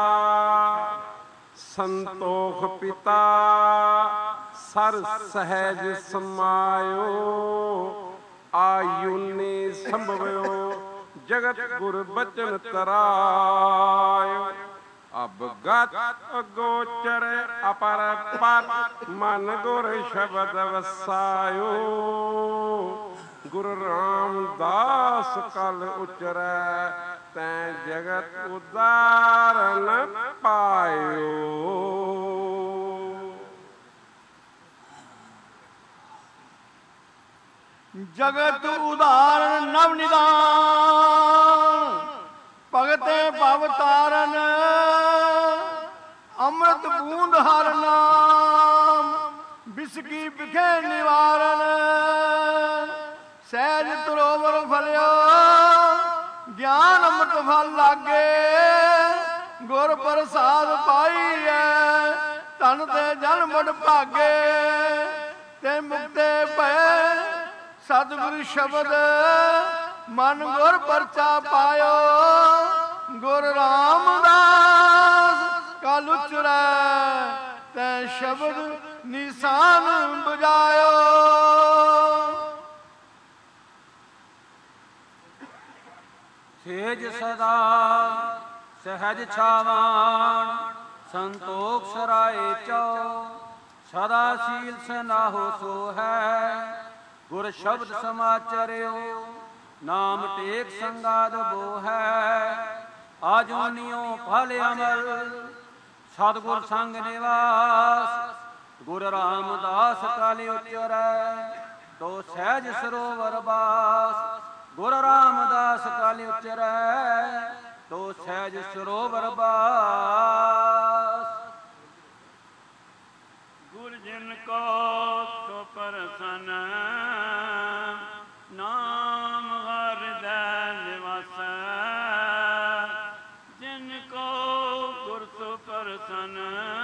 संतोख पिता, सर सहज समायो। आयुने संभवयो, जगत गुर बचन तरायो। अब गत अगोचर अपर पर, मन गुर शब्द वसायो। गुरु रामदास कल उचरै, ਤੈਂ ਜਗਤ ਉਦਾਰਨ ਪਾਇਓ। ਜਗਤ ਉਦਾਰਨ ਨਵ ਨਿਦਾਨ, ਭਗਤੇ ਭਵ ਤਾਰਨ, ਅੰਮ੍ਰਿਤ ਬੂੰਦ ਹਰ ਨਾਮ, ਬਿਸਕੀ ਬਿਖੇ ਨਿਵਾਰਨ। ਸਹਿਜ ਤਰੋਵਰ ਫਲਿਓ, ਗਿਆਨ ਅੰਮ੍ਰਿਤ ਫਲ ਲਾਗੇ, ਗੁਰ ਪ੍ਰਸਾਦ ਪਾਈਐ, ਤਨ ਤੇ ਜਨ ਮੁੜ ਭਾਗੇ। ਤੇ ਮੁਕਤੇ ਭਏ ਸਤਿਗੁਰ ਸ਼ਬਦ, ਮਨ ਗੁਰ ਪਰਚਾ ਪਾਇਓ। ਗੁਰ ਰਾਮਦਾਸ ਕਲ ਉਚਰੈ, ਤੈ ਸ਼ਬਦ ਨਿਸ਼ਾਨ ਬਜਾਇਓ। ਸੇਜ ਸਦਾ ਸਹਿਜ ਛਾਵਾਨ, ਸੰਤੋਖ ਸਰਾਏ ਚੋ, ਸਦਾ ਸੀਲ ਸਨਾਹੋ ਸੋ ਹੈ। ਗੁਰ ਸ਼ਬਦ ਸਮਾਚਰਿਓ, ਨਾਮ ਟੇਕ ਸੰਗਾਦ ਬੋ ਹੈ। ਆਜੋਨਿਓ ਫਲ ਅਮਰ, ਸਤਿਗੁਰ ਸੰਗ ਨਿਵਾਸ। ਗੁਰ ਰਾਮਦਾਸ ਕਲ ਉਚਰੈ, ਤੋ ਸਹਿਜ ਸਰੋਵਰ ਬਾਸ। ਗੁਰ ਰਾਮਦਾਸ ਕਲ ਉਚਰੈ, ਤੋ ਸਹਿਜ ਸਰੋਵਰ ਬਾਸ। ਗੁਰ ਜਿਨ ਕੋ ਸੋ ਪਰਸਨ, ਨਾਮ ਹਿਰਦੈ ਨਿਵਾਸੈ। ਜਿਨ ਕੋ ਗੁਰ ਸੋ ਪਰਸਨ,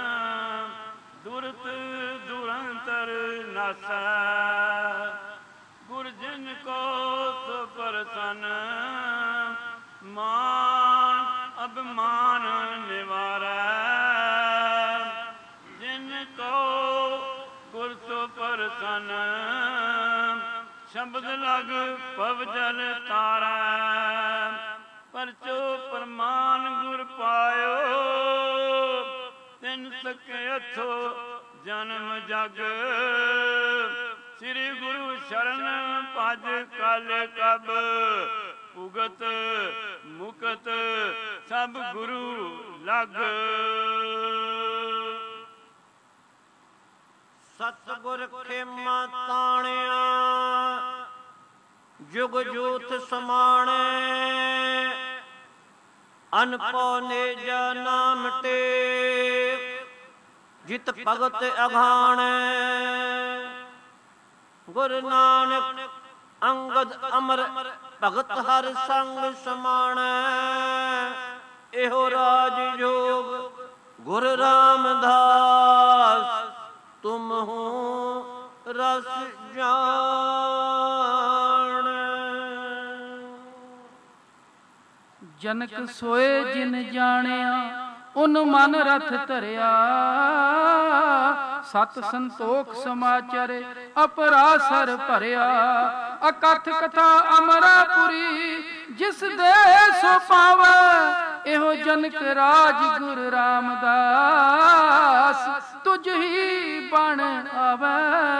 ਦੁਰਤ ਦੁਰੰਤਰ ਨਾਸੈ। ਗੁਰ ਜਿਨ ਕੋ ਸੋ ਪਰਸਨ, ਮਾਨ ਅਭਿਮਾਨ ਨਿਵਾਰੈ। ਜਿਨ ਕੋ ਗੁਰ ਸੋ ਪਰਸਨ, ਸ਼ਬਦ ਲਗ ਭਵ ਜਲ ਤਾਰੈ। ਪਰਚੋ ਪ੍ਰਮਾਨ ਗੁਰ ਪਾਇਓ, ਤਿਨ ਸਕੇ ਅਥੋ ਜਨਮ ਜਗ। ਸ੍ਰੀ ਗੁਰੂ ਸ਼ਰਨ ਭਜ ਕਲ ਕਬ, ਉਗਤ ਮੁਕਤ ਸਭ ਗੁਰੂ ਲਗ। ਸਤਿਗੁਰ ਖੇਮਾ ਤਾਣਿਆ, ਜੁਗ ਜੂਥ ਸਮਾਣੈ। ਅਨਪੋ ਨੇਜਾ ਨਾਮ ਟੇਕ, ਜਿਤ ਭਗਤ ਅਘਾਣੈ। ਗੁਰ ਨਾਨਕ ਅੰਗਦ ਅਮਰ, ਭਗਤ ਹਰ ਸੰਗ ਸਮਾਣੈ। ਇਹੋ ਰਾਜ ਜੋਗ ਗੁਰ ਰਾਮਦਾਸ, ਤੁਮ ਹੋ ਰਸ ਜਾਣ। ਜਨਕ ਸੋਏ ਜਿਨ ਜਾਣਿਆ, ਉਨ ਮਨ ਰਥ ਧਰਿਆ। ਸਤ ਸੰਤੋਖ ਸਮਾਚਰ, ਅਪਰਾਸਰ ਭਰਿਆ। ਅਕਥ ਕਥਾ ਅਮਰਾਪੁਰੀ, ਜਿਸ ਦੇ ਸੋ ਪਾਵੈ। ਇਹੋ ਜਨਕ ਰਾਜ ਗੁਰ ਰਾਮਦਾਸ, ਤੁਝ ਹੀ ਬਣ ਆਵੈ।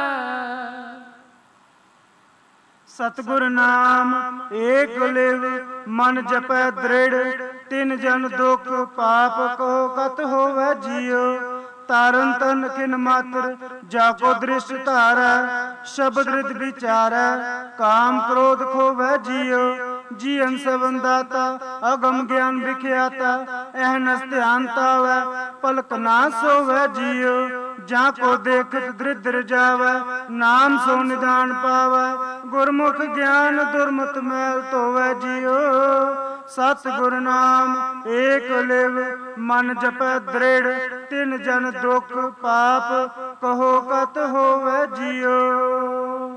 ਸਤਿਗੁਰ ਨਾਮ ਏਕ ਲਿਵ, ਮਨ ਜਪੈ ਦ੍ਰਿੜ। ਤਿਨ ਜਨ ਦੁਖ ਪਾਪ ਕੋ ਕਤ ਹੋਵੈ ਜੀਉ। ਤਾਰਨ ਤਨ ਕਿਨ ਮਾਤਰ, ਜਾ ਕੋ ਦ੍ਰਿਸ਼ਟ ਧਾਰੈ। ਸ਼ਬਦ ਰਿਦ ਵਿਚਾਰੈ, ਕਾਮ ਕ੍ਰੋਧ ਖੋਵੈ ਜੀਉ। ਜੀਵਨ ਸਵਨ ਦਾਤਾ, ਅਗਮ ਗਿਆਨ ਵਿਖਿਆਤਾ। ਅਹਨਸ ਧਿਆਨ ਤਾਵੈ, ਪਲਕ ਨਾ ਸੋਵੈ ਜੀਉ। ਜਾਂ ਕੋ ਦੇਖਤ ਦ੍ਰਿਦਰ ਜਾਵੈ, ਨਾਮ ਸੋ ਨਿਦਾਨ ਪਾਵੈ। ਗੁਰਮੁਖ ਗਿਆਨ ਦੁਰਮਤ ਮੈਲ ਧੋਵੈ ਜੀਉ। ਸਤਿਗੁਰ ਨਾਮ ਏਕ ਲਿਵ, ਮਨ ਜਪੈ ਦ੍ਰਿੜ। ਤਿਨ ਜਨ ਦੁਖ ਪਾਪ, ਕਹੋ ਕਤ ਹੋਵੈ ਜੀਉ।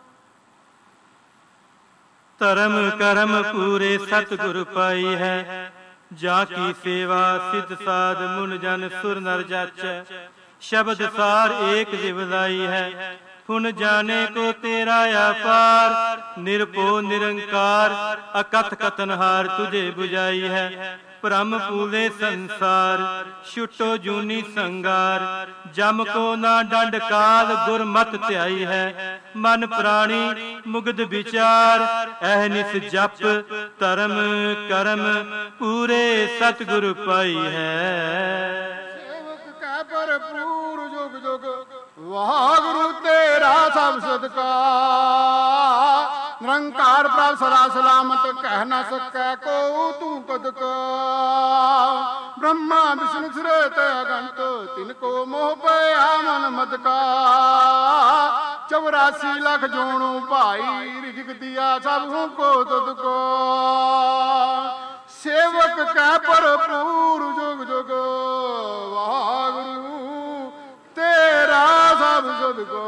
ਧਰਮ ਕਰਮ ਪੂਰੇ ਸਤਿਗੁਰ ਪਾਈ ਹੈ। ਜਾ ਕੀ ਸੇਵਾ ਸਿਧ ਸਾਧ, ਮੁਨ ਜਨ ਸੁਰ ਨਰ ਜਾਚੈ। ਸ਼ਬਦ ਸਾਰ ਏਕ ਜਿਵ ਲਾਈ ਹੈ। पुन जाने को तेरा अपार, निरपो निरंकार अकथ कथनहार तुझे बुझाई है। भ्रम पूले संसार छुटो जूनी संगार, जम को ना डंड काल गुरमत ध्याई है। मन प्राणी मुग्ध विचार अहनिस जप, धर्म करम पूरे सतगुरु पाई है। भरपूर जुग जुग वाहगुरु तेरा सब सदका, निरंकार प्रभ सदा सलामत कह न सकै को तू कद का। ब्रह्मा विष्णु सुरेत अगंत तिनको मोह पया मन मद का। चौरासी लाख जोणु भाई रिजक दिया सबों को तुद को। सेवक कह भरपूर जुग जुग वाहगुरु तेरा सब सदका।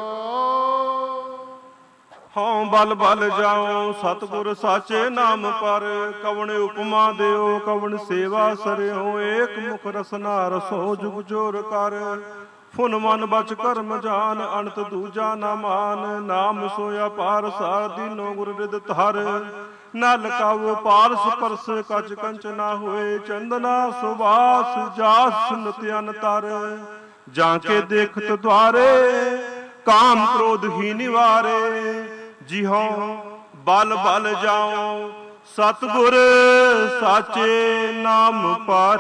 हाँ बल बल जाओ सतगुर साचे नाम पर, कवण उपमा देओ कवण सेवा सरयो। एक मुख रसना रसो जुग जोर कर, फुन मन बच कर्म जान अनत दूजा न मान। नाम सोया पार सार दीनो गुर रिद धर, नल कावो पारस परस कच कंच ना होए। चंदना सुबास जास नित्य तर, जाके देखत द्वारे काम क्रोध ही निवारे। जी हाँ बल बल जाओ सतगुर साचे नाम पर,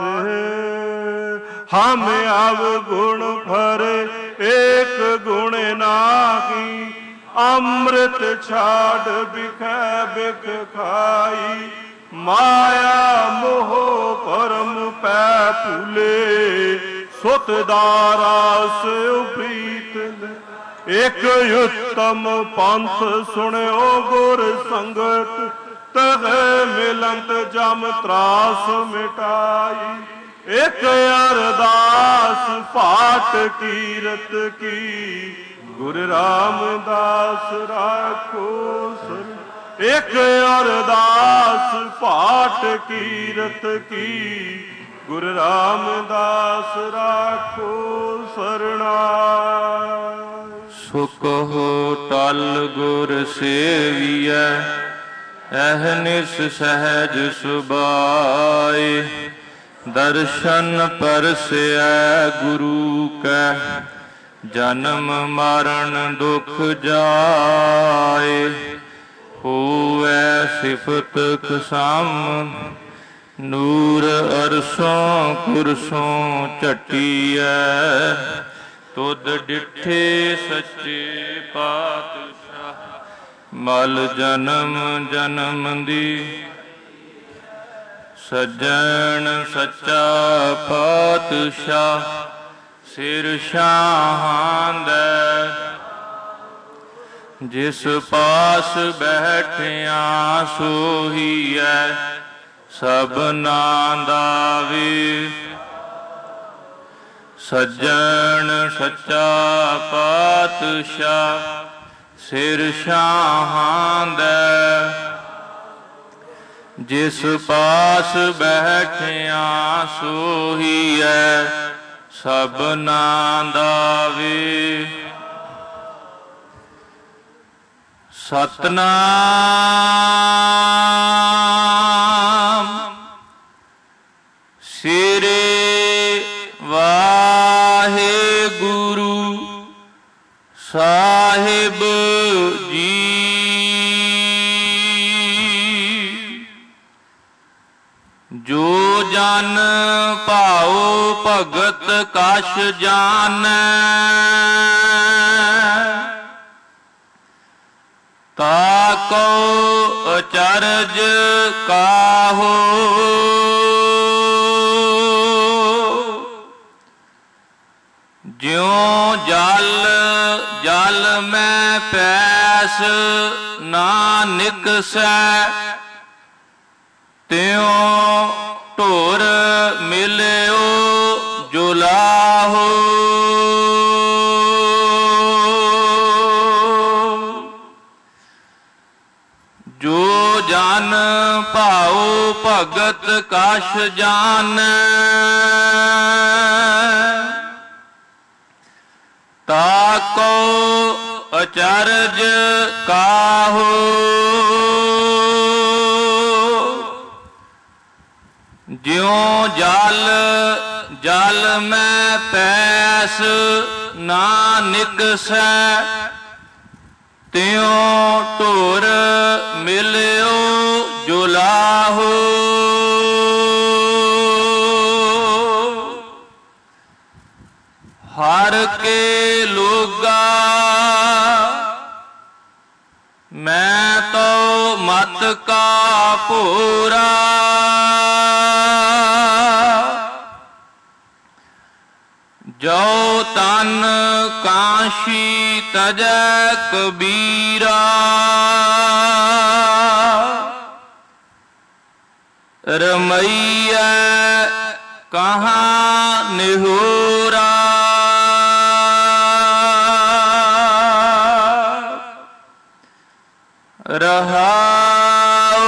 हम अवगुण भरे एक गुण नाही। अमृत छाड़ बिखै बिख खाई, माया मोह परम पै फूले। सुत दारास प्रीत एक उत्तम पंथ सुनो गुर संगत, तह मिलंत जम त्रास मिटाई। एक अरदास पाठ कीरत की, गुरु रामदास राखो सर। एक अरदास पाठ कीरत की, गुरु रामदास राखो सरना। सुकहो टल गुर सेविया, अहनिस सहज सुबाए। दर्शन परसै गुरु कै, जन्म मरण दुख जाए। होवै सिफत खसाम, नूर अरसों कुरसों झटिया। तुद डिठे सच्चे पातशाह, मल जन्म जन्म दी। सज्जन सच्चा पातशाह, सिर शाहां दै। जिस पास बैठिया सोही है, सबना दा वीर। सज्जन सच्चा पातशाह, सिर शाहां दै। जिस पास बैठिया सोही है, सबना दा वीर। सतनाम सिरे वाहे गुरु साहिब जी। जो जन पाओ भगत कश जानै, ताको अचरज काहो। ज्यों जल जल में पैस ना निकसै, त्यों ढोर मिलियो जुलाहो। जो जन भाओ भगत कश जानै, ताको ਅਚਰਜ ਕਾਹੋ ਜਿਉ ਜਲ ਜਲ ਮੈਂ ਪੈਸ ਨਾ ਨਿਕਸੈ ਤਿਉ ਢੁਰ ਮਿਲਿਓ ਜੁਲਾਹੋ ਹਰ ਕੇ ਲੋਗਾ ਮੈਂ ਤੋ ਮਤ ਕਾ ਭੋਰਾ ਜੋ ਤਨ ਕਾਸ਼ੀ ਤਜੈ ਕਬੀਰਾ ਰਮਈਐ ਕਹਾਂ ਨਿਹੋਰਾ ਰਹਾਉ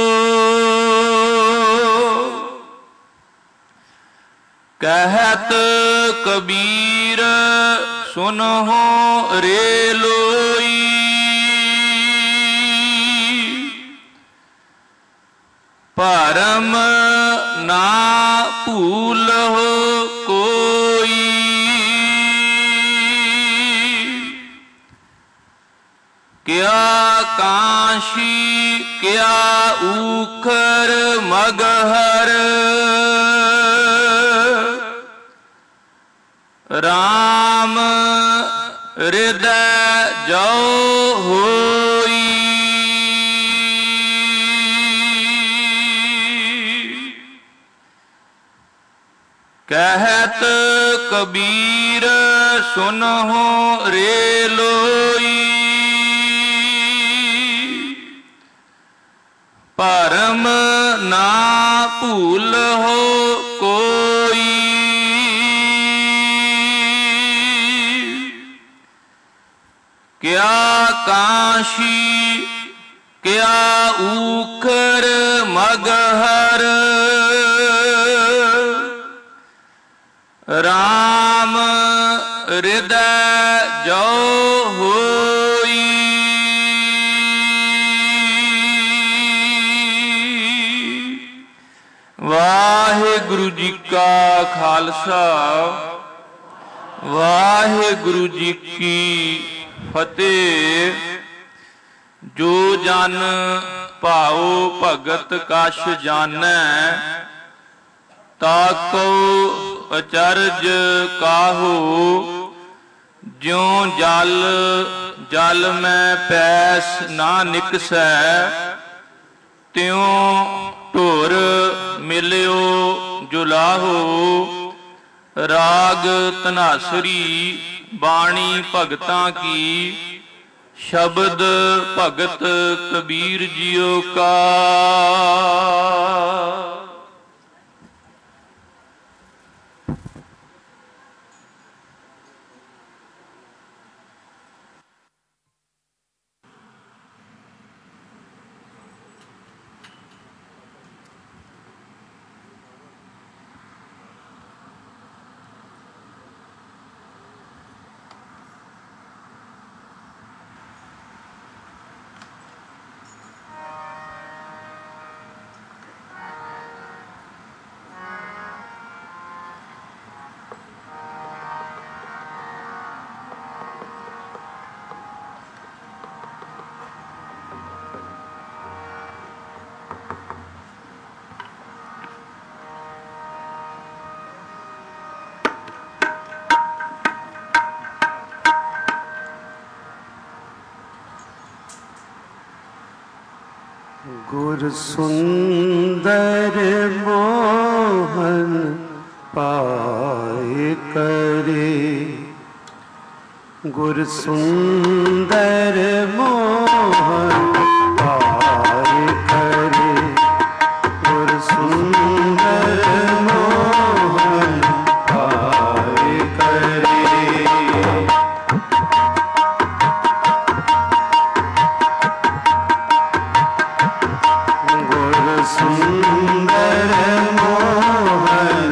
ਕਹਿਤ ਕਬੀਰ ਸੁਨਹੁ ਰੇ ਲੋਈ ਭਰਮ ਨਾ ਭੂਲਹੁ ਕੋਈ ਕਿਆ ਕਾਸ਼ੀ ਕਿਆ ਊਖਰ ਮਗਹਰ ਰਾਮ ਹਿਰਦੈ ਜੋ ਹੋਈ ਕਹਿਤ ਕਬੀਰ ਸੁਨਹੁ ਰੇ ਲੋਈ ਭਰਮ ਨਾ ਭੂਲਹੁ ਕੋਈ ਕਿਆ ਕਾਸ਼ੀ ਕਿਆ ਊਖਰ ਮਗਹਰ ਰਾਮ ਹਿਰਦੈ ਜੋ ਹੋਈ ਵਾਹਿਗੁਰੂ ਜੀ ਕਾ ਖਾਲਸਾ ਵਾਹਿਗੁਰੂ ਜੀ ਕੀ ਫਤਿਹ। ਜੋ ਜਨ ਭਾਉ ਭਗਤ ਕਛ ਜਾਣੈ ਤਾਕੋ ਅਚਰਜ ਕਾਹੂ ਜਿਉ ਜਲ ਜਲ ਮੈਂ ਪੈਸ ਨਾ ਨਿਕਸੈ ਤਿਉ ਢੁਰ ਮਿਲਿਓ ਜੁਲਾਹੋ। ਰਾਗ ਧਨਾਸਰੀ ਬਾਣੀ ਭਗਤਾਂ ਕੀ ਸ਼ਬਦ ਭਗਤ ਕਬੀਰ ਜੀਓ ਕਾ। ਗੁਰ ਸੁੰਦਰ ਮੋਹਨ ਪਾਏ ਕਰੇ, ਗੁਰ ਸੁੰਦਰ ਮੋਹਨ ਪਾਏ ਕਰੇ, ਗੁਰ ਸੁੰਦਰ ਮੋਹਨ ਪਾਏ ਕਰੇ। ਸੁੰਦਰ ਮੋਹਨ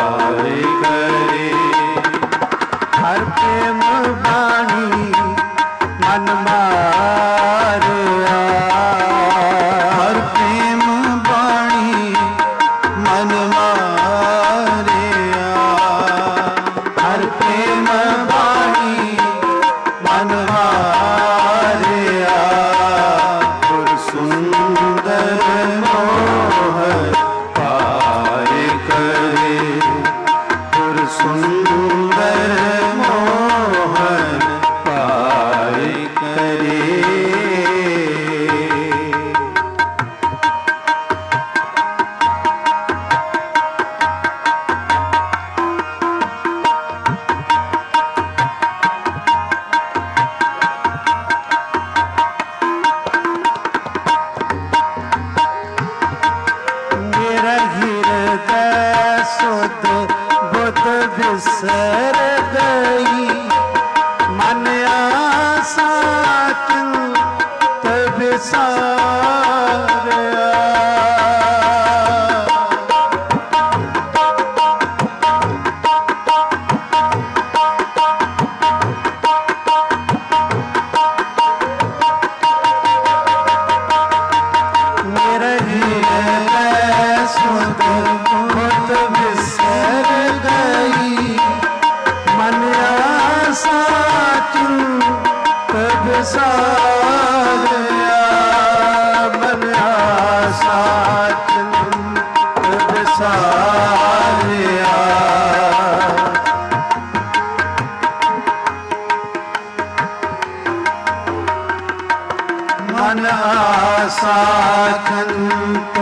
ਪਾਏ ਕਰੇ, ਹਰ ਪ੍ਰੇਮ ਬਾਣੀ मन मारिया हर प्रेम बाणी मन मारिया हर प्रेम बाणी मन मारिया गुर सुंदर मोहन पाए करे गुर सुंदर मोहन पाए करे। मेरा हृदय सुध बुध बिसर गई मन आसा चिंत बिसारिया मेरा हृदय सुध बुध बिसर गई मन आसा चिंत बिसारिया मन आसा चिंत बिसारिया मन आसा चिंत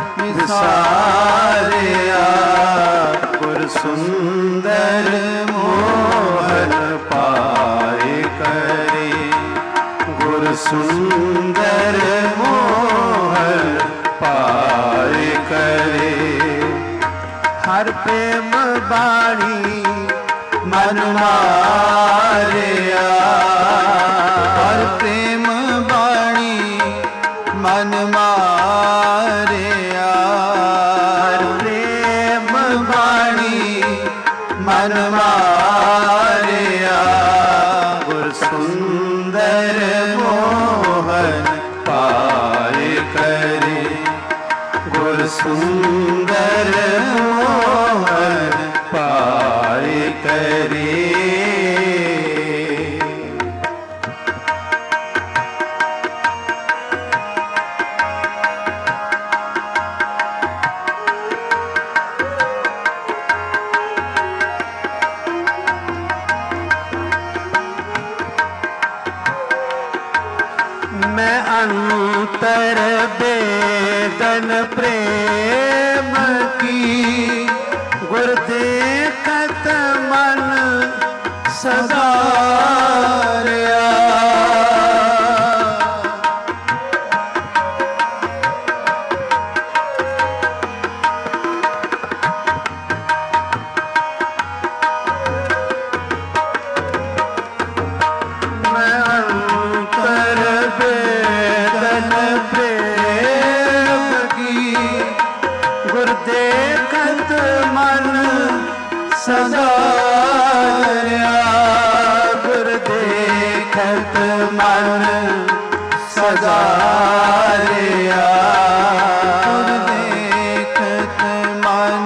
बिसारिया गुर सुंदर मोहन पाए करे गुर सुंदर मोहन पाए करे। हर प्रेम बाणी मन मारिया हर प्रेम बाणी मन मारिया हर प्रेम बाणी मन मारिया गुर सुंदर मोहन पाए करे गुर सुंदर मोहन पाए करे। मैं अंतर वेदन प्रेम की गुर देखत मन सदारिया मैं अंतर वेदन प्रेम की गुर देखत मन सदारिया गुर देखत मन सदारिया गुर देखत मन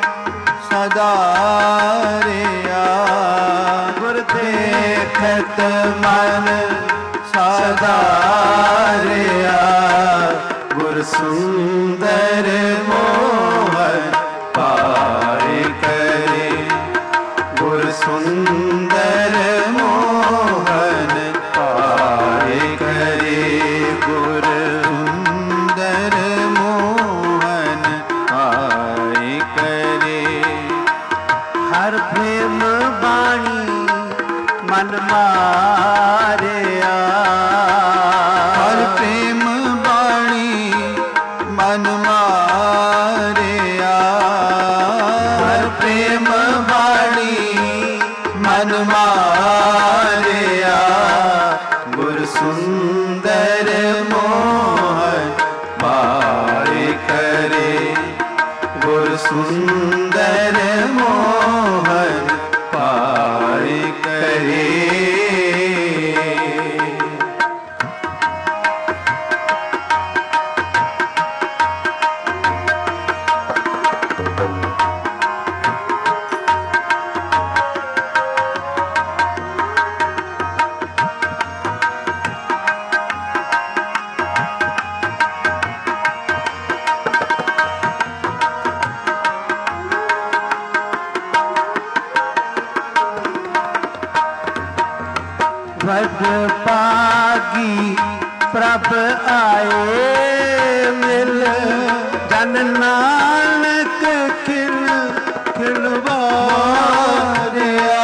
सदारिया गुर देखत मन सदारिया गुर सुंदर मोहन पाए करे गुर सुंदर मोहन पाए करे गुर सुंदर मोहन पाए करे। हर प्रेम बाणी मन मारिया हर प्रेम बाणी मन मारिया हर प्रेम बाणी मन मारिया गुर सुंदर मोहन पाए करे गुर सुंदर मोहन पाए करे। बद पागी प्रभ आए मिल जन नानक खिल खिलवारिया।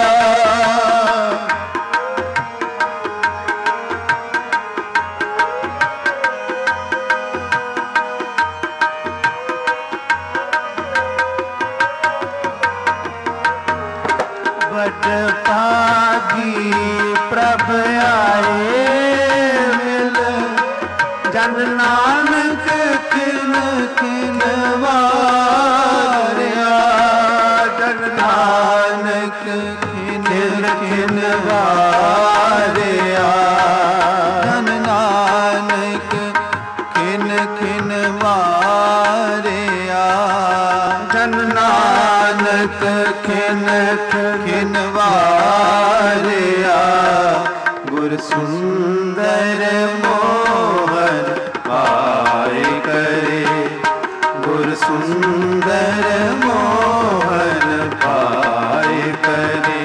बद पागी प्रभ आए मिल जन नानक किन किन वारिया। जन नानक किन किन वारिया। जन नानक किन किन वारिया। जन नानक किन किन वारिया। गुर सुंदर मोहन पाए करे। गुर सुंदर मोहन पाए करे।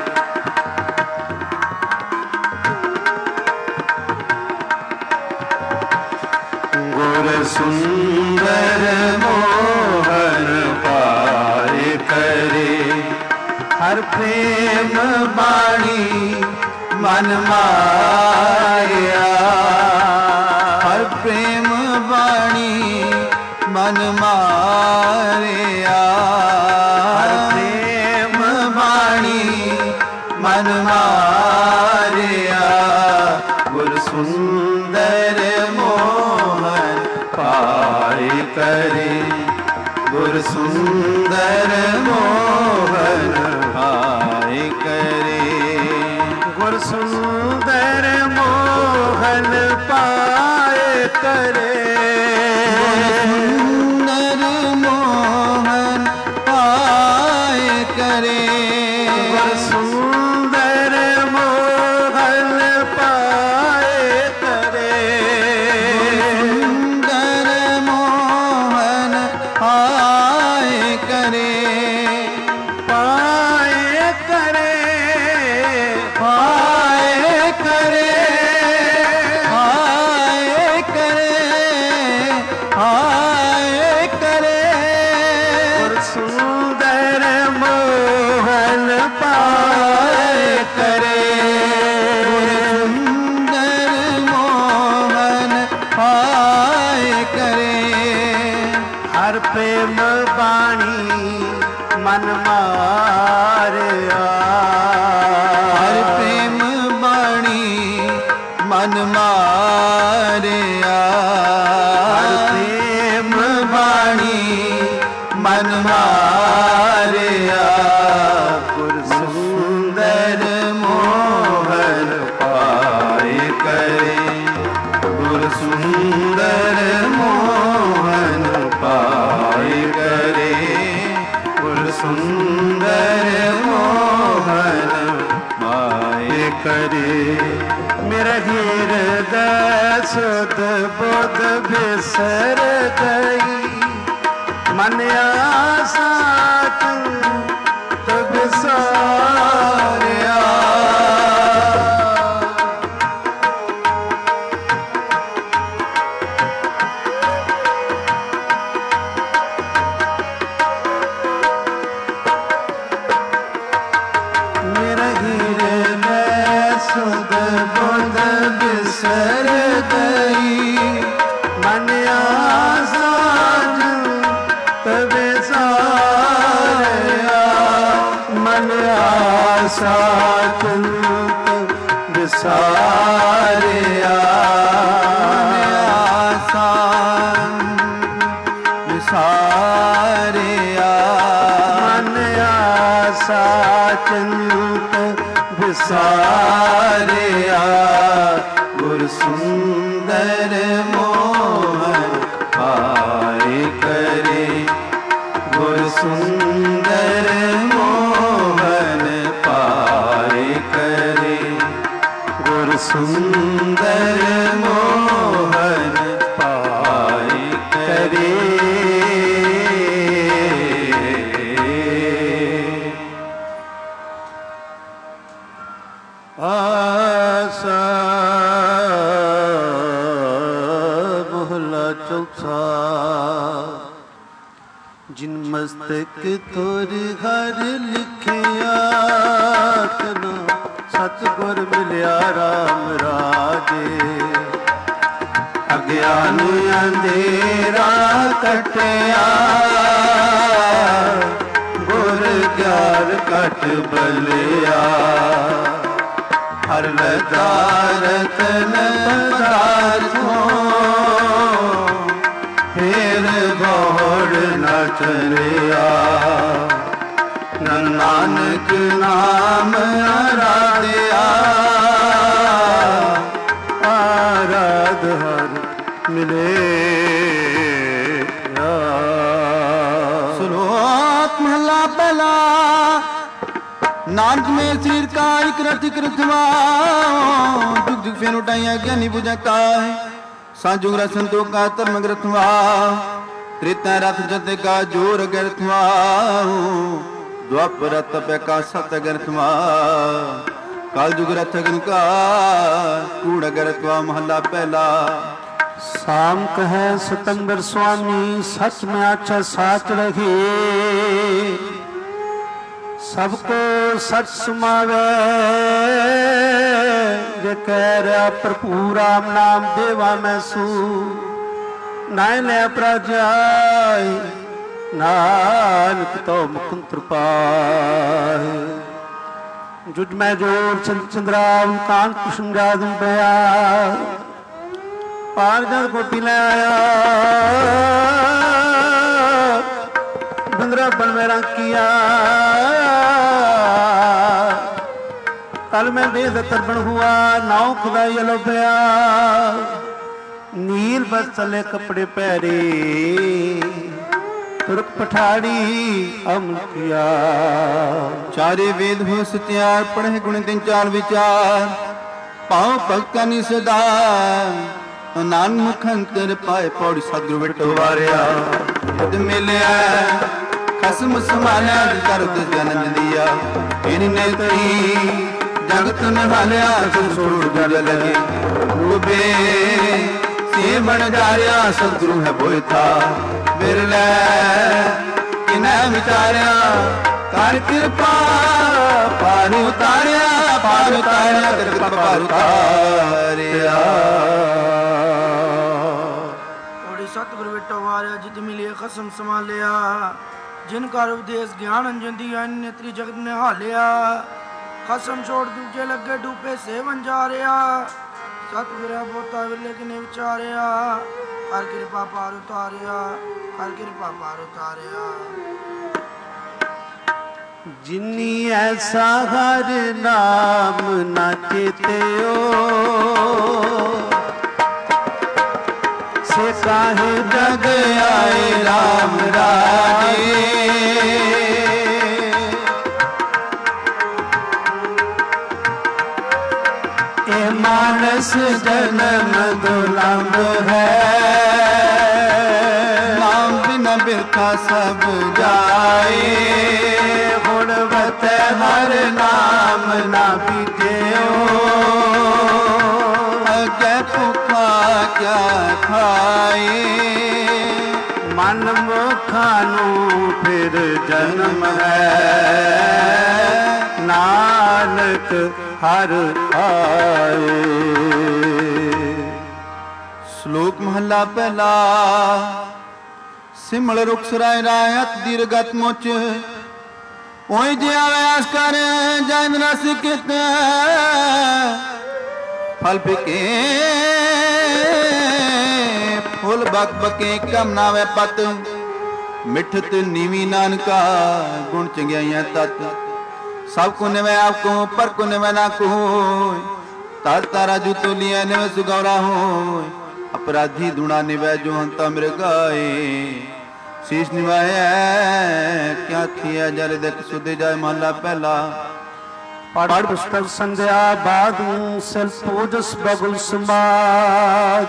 गुर सुंदर मोहन पाए करे। हर प्रेम बाणी मन माया। हर प्रेम बाणी मन मारिया। हर प्रेम बाणी मन मारिया। गुर सुंदर मोहन पाए करे। गुर सुंदर मोहन पाए करे। गुर सुंदर मोहन पाए करे। सुंदर मोहन पाए करे। गुर सुंदर मोहन पाए करे। सुंदर मोहन पाए करे। पाए करे। पाए करे। पाए करे। पाए करे। गुर सुंदर मोहन पाए करे। सुंदर मोहन पाए करे। हर प्रेम बाणी मन मारिया। हर प्रेम बाणी मन मारिया। हर प्रेम बाणी मन मारिया। गुर सुंदर मोहन पाए करे। गुर सुंदर मोहन पाए करे। गुर सुंदर मोहन पाए करे। मेरा हृदय सुध बुध बिसर गई। मन आसा तू बिसारिया। मेरा हृदय सुध बुध बिसर गई। मन आसा तब सारिया। मन आसा बिसारिया। बिसारिया। मन आसा चिंत बिसारिया। गुर सुंदर मोहन पाए करे। गुर सुंदर मोहन पाए करे। गुर सुंदर मोहन पाए करे। आ ਮਹਲਾ ਚੌਥਾ। ਜਿਨ ਮਸਤਕ ਤੁਰ ਹਰ ਲਿਖਿਆ ਤਨਾ ਸਤਿਗੁਰ ਮਿਲਿਆ ਰਾਮ ਰਾਜੇ। ਅਗਿਆਨ ਅੰਧੇਰਾ ਕਟਿਆ ਗੁਰ ਗਿਆਨ ਕਟ ਬਲਿਆ। ਹਰ ਲਦਾਰਤਨ ਪਦਾਰਥੋਂ ਫੇਰ ਬੋੜ ਨ ਚਲਿਆ। ਨਾਨਕ ਨਾਮ ਆਰਾਧਿਆ ਆਰਾਧ ਹਰ ਮਿਲੇ। ਸ਼ਲੋਕ ਮਹਲਾ ਪਹਿਲਾ। ਨਾਨਕ ਮੇਰ ਸਰੀਰ ਕਾ ਇਕ ਰਥ ਇਕ ਰਥਵਾ। ਜੁਗ ਜੁਗ ਫੇਨ ਉਟਾਈਆਂ ਗਿਆਨੀ ਬੁਝਾ ਕਾਇ। ਸਾਜੁਗ ਰਥ ਸੰਤੋਖ ਕਾ ਧਰਮ ਗ੍ਰਥਵਾ। ਤ੍ਰੇਤਾ ਰਥ ਜਤੇ ਕਾ ਜੋਰ ਗ੍ਰਥਵਾ। ਦੁਆਪਰ ਰਥ ਪੈ ਕਾ ਸਤ ਗ੍ਰਥਵਾ। ਕਾਲ ਜੁਗ ਰਥ ਅਗਨ ਕਾ ਕੂੜ ਗ੍ਰਥਵਾ। ਮਹਲਾ ਪਹਿਲਾ। ਸਾਮ ਕਹੈ ਸਤੰਬਰ ਸੁਆਮੀ ਸਚ ਮੈਂ ਆਛਾ ਸਾਚ ਰਹੇ। ਸਭ ਕੋ ਸਚ ਸੁਮਾਵੇ ਜੇ ਕਹਿ ਰਿਹਾ ਭਰਪੂਰ ਰਾਮ ਨਾਮ ਦੇਵਾ ਮੈਂ ਸੂ। ਨਾਇ ਲੈ ਪ੍ਰਜਾਇ ਨਾਨਕ ਤੋ ਮੁਕੁੰਦ ਤ੍ਰਿਪਾਇ। ਜੁਜ ਮੈਂ ਜੋਰ ਚੰਦ ਚੰਦਰਾਵ ਕਾਂਤ ਕੁਸੁਮ ਜਾਦਮ ਪਿਆ। ਪਾਰ ਜਦ ਕੋਟੀ ਲੈ ਆਇਆ ਬੰਦਰਾ ਬਨ ਮੇਰਾ ਕੀਆ। ਕਲ ਮੈਂ ਦੇਹ ਤਰਬਣ ਹੁਆ ਨਾਉ ਖੁਦਾਈ ਅਲੋਭਿਆ। ਨੀਲ ਬਸ ਚਲੇ ਕੱਪੜੇ ਪਹਿਰੇ ਤੁਰਕ ਪਠਾੜੀ ਅਮਲ ਕੀਆ। ਚਾਰੇ ਵੇਦ ਹੋ ਸਤਿਆਰ ਪੜ੍ਹੇ ਗੁਣ ਤਿੰਨ ਚਾਰ ਵਿਚਾਰ। ਪਾਉ ਭਗਤਾਂ ਨਿ ਸਦਾ ਨਾਨਕ ਅੰਤਰ ਪਾਏ। ਪੌੜੀ ਸਤਿਗੁਰ ਵਿਟੋ ਵਾਰਿਆ। ਜਦ ਮਿਲਿਆ ਖਸਮ ਸਮਾਲਿਆ ਕਰ ਤਿਸ ਜਨਮ ਦਿਆ। ਇਨਨੇ ਤਰੀ ਜਗਤ ਨਿਹਾਲਿਆ ਸੁਰ ਸੁਰ ਜਲ ਲਗੇ। ਰੂਬੇ ਸੇ ਬਣ ਜਾਰਿਆ ਸਤਿਗੁਰੂ ਹੈ ਬੋਇ ਥਾ। ਬਿਰਲੇ ਕਿਨੈ ਵਿਚਾਰਿਆ ਕਰ ਕਿਰਪਾ ਪਾਰ ਉਤਾਰਿਆ। ਪਾਰ ਉਤਾਰਿਆ ਕਿਰਪਾ ਪਾਰ ਉਤਾਰਿਆ। ਸਤਿਗੁਰ ਵਿਟੋ ਵਾਰਿਆ। ਜਿਤ ਮਿਲਿਆ ਖਸਮ ਸੰਭਾਲਿਆ। ਜਿਨ ਕਰ ਉਪਦੇਸ਼ ਗਿਆਨ ਅੰਜਨ ਦੀ ਨੇਤਰੀ ਜਗਤ ਨਿਹਾਲਿਆ। ਖਸਮ ਛੋੜ ਦੂਜੇ ਲੱਗੇ ਡੂਬੇ ਸੇਵਨ ਜਾ ਰਿਹਾ। ਸਤਿਗੁਰਾਂ ਬੋਤਾ ਵੇਲੇ ਕਿਨੇ ਵਿਚਾਰਿਆ। ਹਰ ਕਿਰਪਾ ਪਾਰ ਉਤਾਰਿਆ। ਹਰ ਕਿਰਪਾ ਪਾਰ ਉਤਾਰਿਆ। ਜਿਨੀ ਐਸਾ ਹਰ ਨਾਮ ਨਾ ਚੇਤਿਓ। ਸੇ ਕਾਹੇ ਜਗ ਆਏ ਰਾਮ ਰਾਜੇ। ਇਹ ਮਾਨਸ ਜਨਮ ਦੁਲੰਭ ਹੈ। ਨਾਮ ਬਿਨਾ ਬਿਰਖਾ ਸਭ ਜਾਏ। ਹੁਣ ਵਤੈ ਹਰ ਨਾਮ ਨਾ ਬੀਜਿਓ। ਅਗੇ ਭੁੱਖਾ ਕਿਆ ਖਾਏ। ਮਨ ਮੁਖਾਂ ਨੂੰ ਫਿਰ ਜਨਮ ਹੈ। ਨਾਨਕ ਹਰ ਆਏ। ਸ਼ਲੋਕ ਮਹਲਾ ਪਹਿਲਾ। ਸਿਮਲ ਰੁਖ ਸਰਾਇ ਰਾਇਤ ਦੀਰਗਤ ਮੁਚ। ਓਏ ਜੇ ਆਵੇ ਆਸ ਕਰ ਜਨ ਰਸ ਕਿਤ। ਫਲ ਫਿਕੇ ਫੁੱਲ ਬਕ ਬਕੇ ਕਮ ਨਾਵੇ ਪਤ। ਮਿਠਤ ਨੀਵੀ ਨਾਨਕਾ ਗੁਣ ਚੰਗਿਆਈਆਂ ਤਤ। ਸਭ ਕੋ ਨਿਵੈ ਆਪ ਕੋ ਪਰ ਕੋ ਨਿਵੈ ਨਾ ਕੋਇ। ਤਤ ਤਾਰਾ ਜੂ ਤੋਲੀਐ ਨਿਵੈ ਸੁਗੌਰਾ ਹੋਇ। ਅਪਰਾਧੀ ਦੁਣਾ ਨਿਵੈ ਜੋ ਹੰਤਾ ਮਿਰਗਾਏ। ਸੀਸ ਨਿਵਾਇਆ ਕਿਆ ਥੀਆ ਜਲ ਦੇਖ ਸੁਦੇ ਜਾਏ। ਮਹਲਾ ਪਹਿਲਾ। ਪੜ ਪੁਸਤਕ ਸੰਧਿਆ ਬਾਦੂ ਸਿਲ ਪੂਜਸ ਬਗੁਲ ਸਮਾਜ।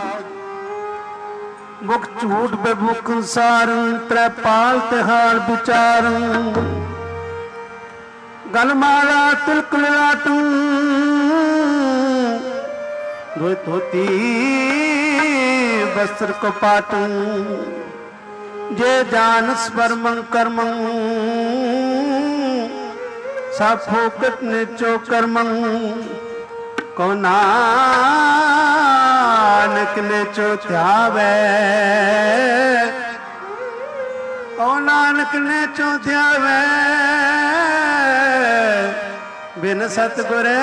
ਮੁਖ ਝੂਠ ਬੇਬੁਕ ਸਾਰਨ ਤ੍ਰੈ ਪਾਲ ਤਿਹਾਰ ਵਿਚਾਰਨ। ਗਲ ਮਾਲਾ ਤਿਲਕ ਲਾਟੂ धोती वस्त्र कपाट जे जान स्पर्मं कर्मं सा फोकट निचो कर्मं को नानक निचो ध्यावे ओ नानक निचो ध्यावे बिन सतगुरे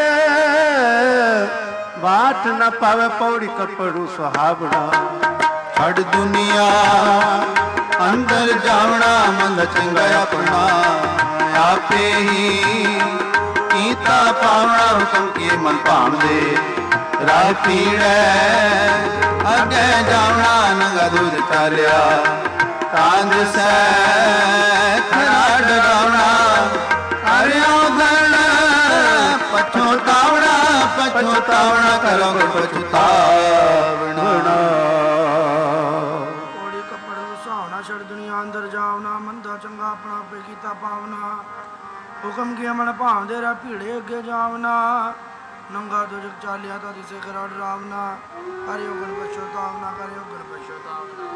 बाट न पावे पौड़ी कपड़ू सुहावड़ा छड़ दुनिया अंदर जावना मन चंगा अपना आपे ही कीता पावना हुक्म के मन भावदे राह पीड़े अगे जावना नंगा दूध चालिया कांज से खड़ा डरावना अरे उधर पछोतावना पछोतावना करोगे पछतावना ओड़ी कपड़े सुहावना छड़ दुनिया अंदर जावना मंदा चंगा अपना पे कीता पावना हुक्म के मन भावदे रा भीड़े अगे जावना नंगा दुज चालिया ता दिसे करा डरावना अरे उगन पछोतावना करे उगन पछोतावना।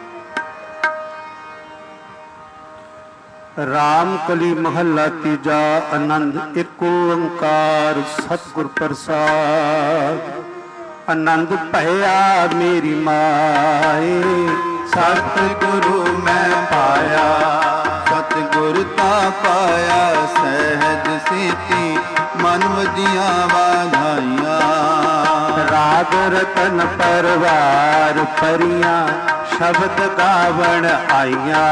राम कली महला तीजा आनंद एक ओंकार सतगुर प्रसाद आनंद भया मेरी माए सतगुरु मैं पाया सतगुर ता पाया सहज सीति मन वदिया वाधाइया राग रतन परवार परियां शब्द गावण आइया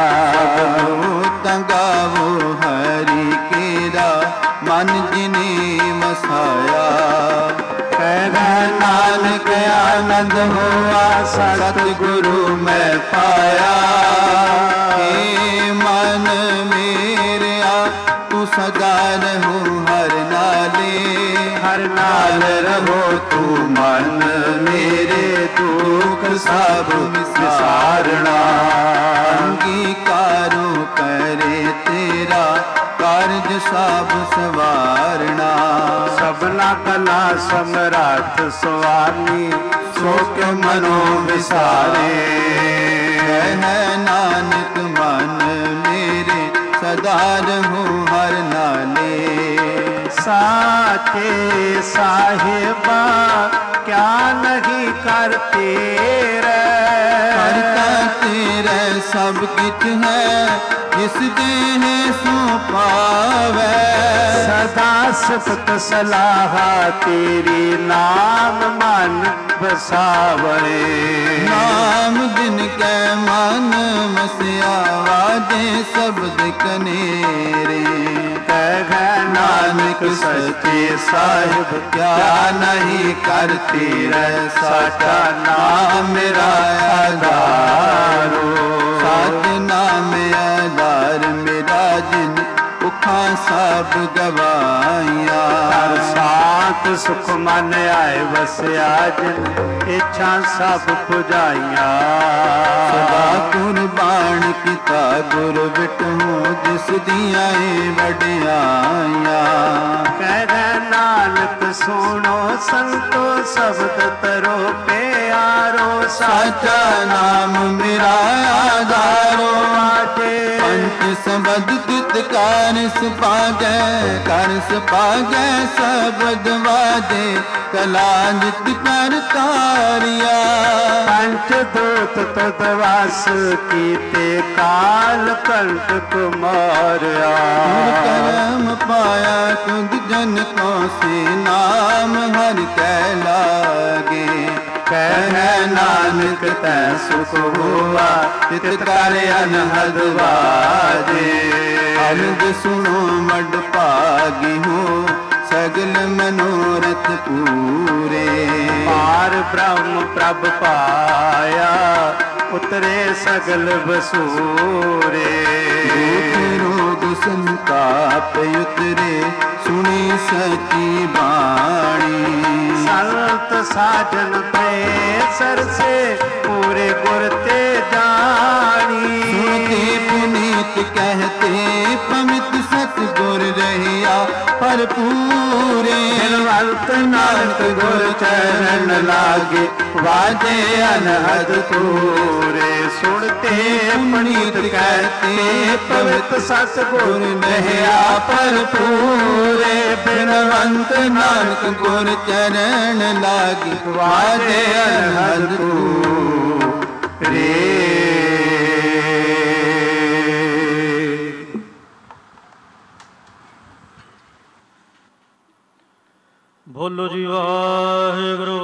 गावो हरि केरा मन जिने मसाया कह नानक आनंद हुआ सतगुरु मैं पाया हे मन मेरे तू सदा रहूं हर नाले हर नाल रहो तू मन मेरे दुख सब विसारणा अंगीकारो करे तेरा कार्य सब सवारणा सबना कला समराथ स्वामी सो के मनो विसारे है नानक मन मेरे सदा रहूं हर नाले साचे साहिबा क्या नहीं करते रे करता तेरे सब कित है जिस देह सो पावे सदा सिफत सलाहा तेरी नाम मन बसावे नाम दिन के मन मसिया वादे शब्द कनेरे कह नानक सच्चे साहिब क्या नहीं करती रह साटा नाम मेरा आधारो साथ नाम आधार मेरा जिन उखा सब गवाइया सात सुख मन आए वसिया जिन इच्छा सब पुजाइया सदा कुर्बान किता गुर बिटू जिस दिया वडियाइया कह नानक सुनो संतो शब्द तरो प्यारो साचा नाम मेरा आधारो आजे पंच सबद तित कारस पागे कारस पागे सबद वाजे कला नित कर तारिया पंच दूत तदवास कीते काल कंठ कुमारिया करम पाया तुद जन को से नाम हर कै लागे कह नानक तै सुख हुआ तित कर अनहद बाजे अनंद सुनो मड भागी हो सगल मनोरथ पूरे पार ब्रह्म प्रभ पाया उतरे सगल बसूरे दुख रोग संताप उतरे सुनी सची बाणी संत साजन पे सर से पूरे गुर ते जानी सुनते पुनि पमीत कहते पमित सतगुर रहिया भरपूरे। बिनवंत नानक गुर चरण लागे वाजे अनहद तूरे। सुनते पनीत कहते पवित्र सतगुर रहिया भरपूरे। बिनवंत नानक गुर चरण लागे वाजे अनहद तूरे। ਬੋਲੋ ਜੀ ਵਾਹਿਗੁਰੂ।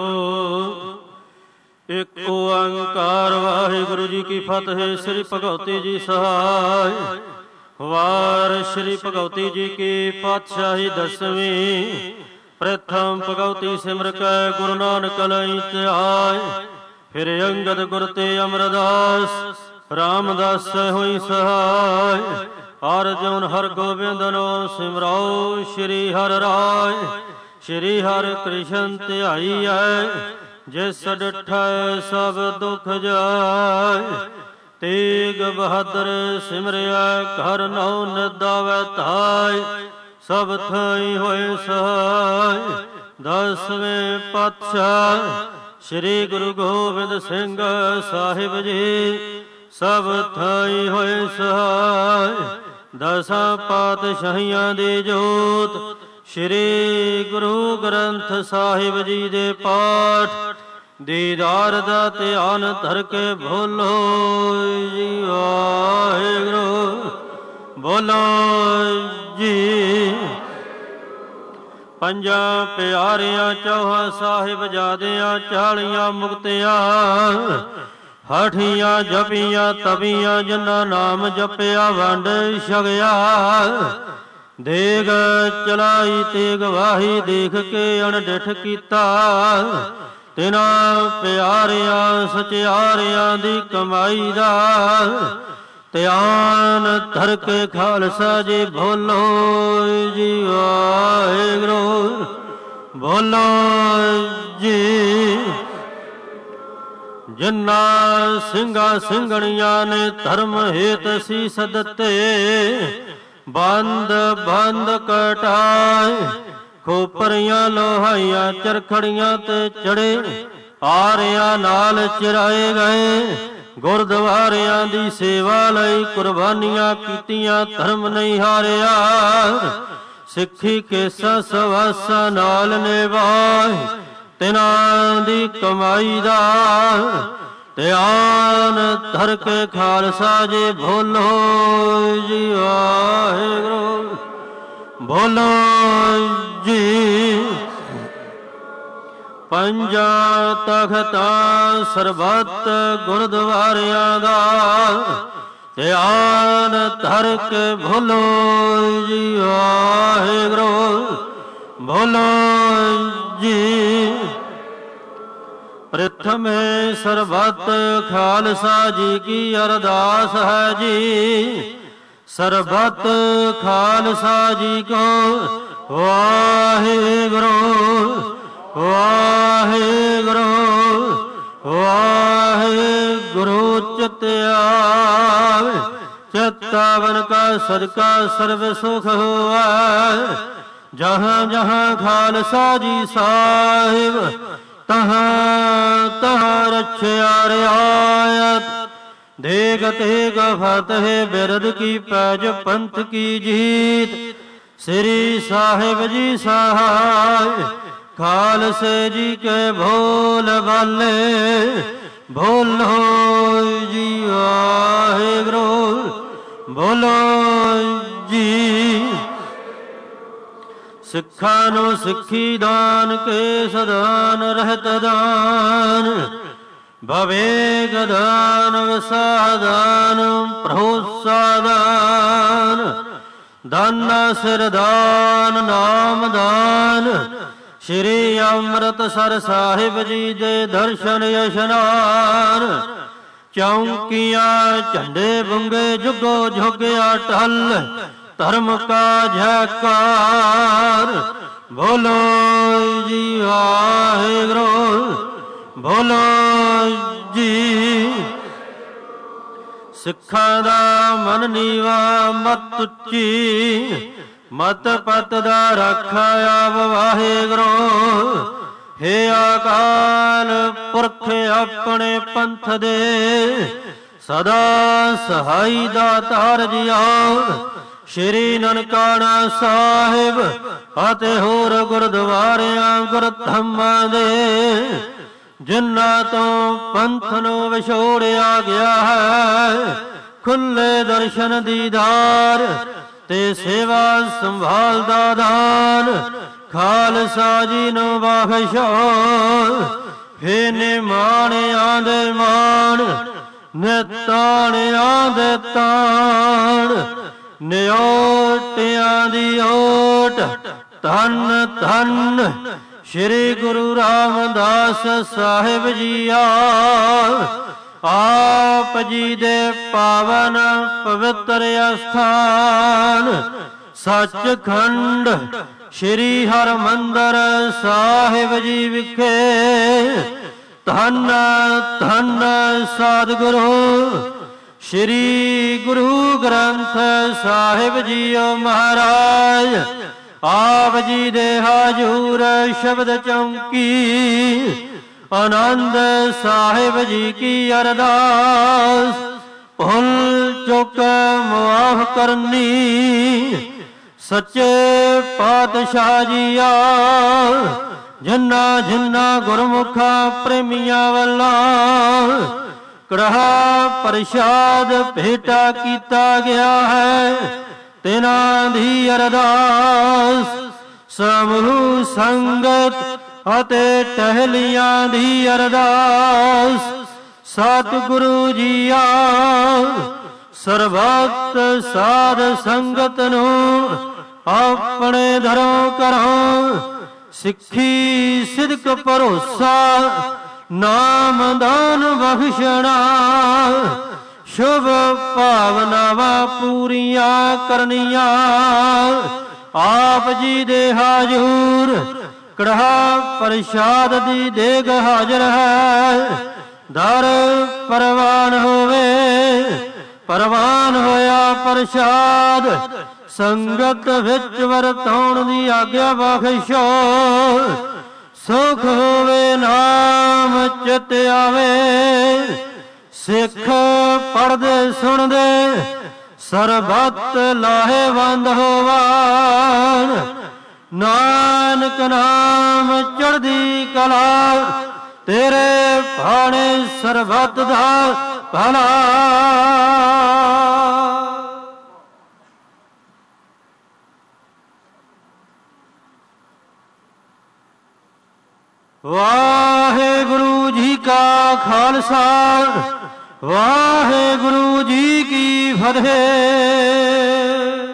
ਇੱਕ ਓੰਕਾਰ ਵਾਹਿਗੁਰੂ ਜੀ ਕੀ ਫਤਿਹ। ਸ੍ਰੀ ਭਗਵਤੀ ਜੀ ਸਹਾਇ। ਵਾਰ ਸ੍ਰੀ ਭਗਵਤੀ ਜੀ ਕੀ ਪਾਤਸ਼ਾਹੀ ਦਸਵੀਂ। ਪ੍ਰਥਮ ਭਗਵਤੀ ਸਿਮਰ ਕੈ ਗੁਰੂ ਨਾਨਕ ਲਈ ਧਿਆਇ। ਫਿਰ ਅੰਗਦ ਗੁਰ ਤੇ ਅਮਰਦਾਸ ਰਾਮਦਾਸ ਹੋਈ ਸਹਾਇ। ਅਰਜੁਨ ਹਰ ਗੋਬਿੰਦਨੋ ਸਿਮਰਾਓ ਸ੍ਰੀ ਹਰਿ ਰਾਇ। ਸ਼੍ਰੀ ਹਰਿ ਕ੍ਰਿਸ਼ਨ ਧਿਆਈਐ ਜਿਸ ਡਿਠੈ ਸਭ ਦੁਖ ਜਾਇ। ਤੇਗ ਬਹਾਦਰ ਸਿਮਰਿਆ ਘਰ ਨਉ ਨਿਦਾਵੈ ਧਾਇ। ਸਭ ਥਾਈ ਹੋਏ ਸਹਾਇ। ਦਸਵੇਂ ਪਾਤਸ਼ਾਹ ਸ਼੍ਰੀ ਗੁਰੂ ਗੋਬਿੰਦ ਸਿੰਘ ਸਾਹਿਬ ਜੀ ਸਭ ਥਾਈ ਹੋਏ ਸਹਾਇ। ਦਸਾਂ ਪਾਤਸ਼ਾਹੀਆਂ ਦੀ ਜੋਤ ਸ਼੍ਰੀ ਗੁਰੂ ਗ੍ਰੰਥ ਸਾਹਿਬ ਜੀ ਦੇ ਪਾਠ ਦੀਦਾਰ ਦਾ ਧਿਆਨ ਧਰ ਕੇ ਬੋਲੋ ਜੀ ਵਾਹਿਗੁਰੂ। ਬੋਲੋ ਜੀ। ਪੰਜਾਂ ਪਿਆਰਿਆਂ ਚੌਹਾਂ ਸਾਹਿਬਜ਼ਾਦਿਆਂ ਚਾਲੀਆਂ ਮੁਕਤਿਆਂ ਹਠੀਆਂ ਜਪੀਆਂ ਤਪੀਆਂ ਜਿਨ੍ਹਾਂ ਨਾਮ ਜਪਿਆ ਵੰਡ ਛਕਿਆ। ਦੇਗ ਚਲਾਈ ਤੇਗ ਵਾਹੀ ਦੇਖ ਕੇ ਅਣਡਿਠ ਕੀਤਾ। ਤਿਨਾਂ ਪਿਆਰਿਆਂ ਸਚਿਆਰਿਆਂ ਦੀ ਕਮਾਈ ਦਾ ਧਿਆਨ ਧਰ ਕੇ ਖਾਲਸਾ ਜੀ ਬੋਲੋ ਜੀ ਵਾਹਿਗੁਰੂ। ਬੋਲੋ ਜੀ। ਜਿਨ੍ਹਾਂ ਸਿੰਘਾਂ ਸਿੰਘਣੀਆਂ ਨੇ ਧਰਮ ਹੇਤ ਸੀਸ ਦਿੱਤੇ ਬੰਦ ਬੰਦ ਕਟਾਏ। ਖੋਪਰੀਆਂ ਲੋਹਾਈਆਂ ਚਰਖੜੀਆਂ ਤੇ ਚੜੇ ਆਰਿਆਂ ਨਾਲ ਚਿਰਾਏ ਗਏ। ਗੁਰਦੁਆਰਿਆਂ ਦੀ ਸੇਵਾ ਲਈ ਕੁਰਬਾਨੀਆਂ ਕੀਤੀਆਂ ਧਰਮ ਨਹੀਂ ਹਾਰਿਆ। ਸਿੱਖੀ ਕੇਸਾਂ ਸਵਾਸਾਂ ਨਾਲ ਨਿਭਾਏ ਤਿਨਾਂ ਦੀ ਕਮਾਈ ਦਾ ਧਿਆਨ ਧਰ ਕੇ ਖਾਲਸਾ ਜੀ ਬੋਲੋ ਜੀ ਵਾਹਿਗੁਰੂ। ਬੋਲੋ ਜੀ। ਪੰਜਾਂ ਤਖਤਾਂ ਸਰਬੱਤ ਗੁਰਦੁਆਰਿਆਂ ਦਾ ਧਿਆਨ ਧਰ ਕੇ ਬੋਲੋ ਜੀ ਵਾਹਿਗੁਰੂ। ਬੋਲੋ ਜੀ। ਪ੍ਰਥਮੇ ਸਰਬੱਤ ਖਾਲਸਾ ਜੀ ਕੀ ਅਰਦਾਸ ਹੈ ਜੀ। ਸਰਬੱਤ ਖਾਲਸਾ ਜੀ ਕੋ ਵਾਹਿਗੁਰੂ ਵਾਹਿਗੁਰੂ ਵਾਹਿਗੁਰੂ। ਚਿਤ ਆਵੇ ਚਿਤਾਵਨ ਕਾ ਸਦਕਾ ਸਰਬ ਸੁਖ ਹੋਵੈ। ਜਹਾਂ ਜਹਾਂ ਖਾਲਸਾ ਜੀ ਸਾਹਿਬ ਤਹਾਂ ਤਹਾਂ ਰਛਿਆ ਰਿਆਇਤ। ਦੇਗ ਤੇਗ ਫਤਿਹ ਬਿਰਦ ਕੀ ਪੈਜ ਪੰਥ ਕੀ ਜੀਤ। ਸ੍ਰੀ ਸਾਹਿਬ ਜੀ ਸਹਾਇ ਖਾਲਸੇ ਜੀ ਕੇ ਭੋਲ ਵਾਲੇ। ਬੋਲੋ ਜੀ ਵਾਹਿਗੁਰੂ। ਬੋਲੋ ਜੀ। ਸਿੱਖਾਂ ਨੂੰ ਸਿੱਖੀ ਦਾਨ ਕੇ ਸਦਾਨ ਰਹਿਤ ਦਾਨ। ਭਵੇਗ ਦਾਨ ਵਸਾਦਾਨ ਪ੍ਰੋਸਾਦਾਨ। ਦਾਨਾ ਸਿਰ ਦਾਨ ਨਾਮ ਦਾਨ। ਸ਼੍ਰੀ ਅੰਮ੍ਰਿਤਸਰ ਸਾਹਿਬ ਜੀ ਦੇ ਦਰਸ਼ਨ ਇਸ਼ਨਾਨ। ਚੌਂਕੀਆਂ ਝੰਡੇ ਬੁੰਗੇ ਜੁਗੋ ਜੁਗਿਆ ਟਲ। ਧਰਮ ਕਾ ਜੈਕਾਰ। ਬੋਲੋ ਜੀ ਵਾਹਿਗੁਰੂ। ਬੋਲੋ ਜੀ। ਸਿੱਖਾਂ ਦਾ ਮਨ ਨੀਵਾ ਮਤ ਉੱਚੀ, ਮਤ ਪਤ ਦਾ ਰਾਖਾ ਆਪ ਵਾਹਿਗੁਰੂ। ਹੇ ਅਕਾਲ ਪੁਰਖ ਆਪਣੇ ਪੰਥ ਦੇ, ਸਦਾ ਸਹਾਈ ਦਾਤਾਰ ਜੀਓ। ਸ਼੍ਰੀ ਨਨਕਾਣਾ ਸਾਹਿਬ ਅਤੇ ਹੋਰ ਗੁਰਦੁਆਰਿਆਂ ਗੁਰਧਾਮਾਂ ਦੇ, ਜਿਨ੍ਹਾਂ ਤੋਂ ਪੰਥ ਨੂੰ ਵਿਛੋੜਿਆ ਗਿਆ ਹੈ, ਖੁੱਲੇ ਦਰਸ਼ਨ ਦੀਦਾਰ ਤੇ ਸੇਵਾ ਸੰਭਾਲ ਦਾ ਦਾਨ ਖਾਲਸਾ ਜੀ ਨੂੰ ਬਖਸ਼ੋ। ਹੇ ਨਿਮਾਣਿਆਂ ਦੇ ਮਾਣ, ਨਿਤਾਣਿਆਂ ਦੇ ਤਾਣ, ਨਿਓਟਿਆਂ ਦੀ ਓਟ, ਧੰਨ ਧੰਨ ਸ਼੍ਰੀ ਗੁਰੂ ਰਾਮਦਾਸ ਸਾਹਿਬ ਜੀ ਆ। ਆਪ ਜੀ ਦੇ ਪਾਵਨ ਪਵਿੱਤਰ ਅਸਥਾਨ ਸੱਚਖੰਡ ਸ਼੍ਰੀ ਹਰਿਮੰਦਰ ਸਾਹਿਬ ਜੀ ਵਿਖੇ ਧੰਨ ਧੰਨ ਸਤਿਗੁਰੂ ਸ਼੍ਰੀ ਗੁਰੂ ਗ੍ਰੰਥ ਸਾਹਿਬ ਜੀਓ ਮਹਾਰਾਜ। ਆਪ ਜੀ ਦੇ ਹਾਜ਼ੂਰ ਸ਼ਬਦ ਚੌਂਕੀ ਆਨੰਦ ਸਾਹਿਬ ਜੀ ਕੀ ਅਰਦਾਸ, ਭੁੱਲ ਚੁੱਕ ਮੁਆਫ ਕਰਨੀ ਸੱਚੇ ਪਾਤਸ਼ਾਹ ਜੀਆ। ਜਿਨ੍ਹਾਂ ਜਿਨ੍ਹਾਂ ਗੁਰਮੁਖਾਂ ਪ੍ਰੇਮੀਆਂ ਵੱਲੋਂ ਕੜਾਹ ਪ੍ਰਸ਼ਾਦ ਭੇਟਾ ਕੀਤਾ ਗਿਆ ਹੈ, ਤਿਨਾਂ ਦੀ ਅਰਦਾਸ ਸਮੂਹ ਸੰਗਤ ਅਤੇ ਟਹਿਲੀਆਂ ਦੀ ਅਰਦਾਸ। ਸਤਿਗੁਰੂ ਜੀਆ ਸਰਬੱਤ ਸਾਧ ਸੰਗਤ ਨੂੰ ਆਪਣੇ ਘਰੋਂ ਘਰੋਂ ਸਿੱਖੀ ਸਿਦਕ ਭਰੋਸਾ ਨਾਮਦਾਨ ਬਖਸ਼ਣਾ, ਸ਼ੁਭ ਭਾਵਨਾਵਾਂ ਪੂਰੀਆਂ ਕਰਨੀਆਂ। ਆਪ ਜੀ ਦੇ ਹਾਜ਼ੂਰ ਕੜਾਹ ਪ੍ਰਸ਼ਾਦ ਦੀ ਦੇਗ ਹਾਜ਼ਰ ਹੈ। ਦਰ ਪ੍ਰਵਾਨ ਹੋਵੇ, ਪ੍ਰਵਾਨ ਹੋਇਆ ਪ੍ਰਸ਼ਾਦ ਸੰਗਤ ਵਿੱਚ ਵਰਤਾਉਣ ਦੀ ਆਗਿਆ ਬਖਸ਼ੋ। ਸੁਖ ਹੋਵੇ ਨਾਮ ਚਿਤ ਆਵੇ, ਸਿੱਖ ਪੜ੍ਹਦੇ ਸੁਣਦੇ ਸਰਬੱਤ ਲਾਹੇਵੰਦ ਹੋਵਣ। ਨਾਨਕ ਨਾਮ ਚੜ੍ਹਦੀ ਕਲਾ, ਤੇਰੇ ਭਾਣੇ ਸਰਬੱਤ ਦਾ ਭਲਾ। ਵਾਹਿਗੁਰੂ ਜੀ ਕਾ ਖਾਲਸਾ, ਵਾਹਿਗੁਰੂ ਜੀ ਕੀ ਫਤਿਹ।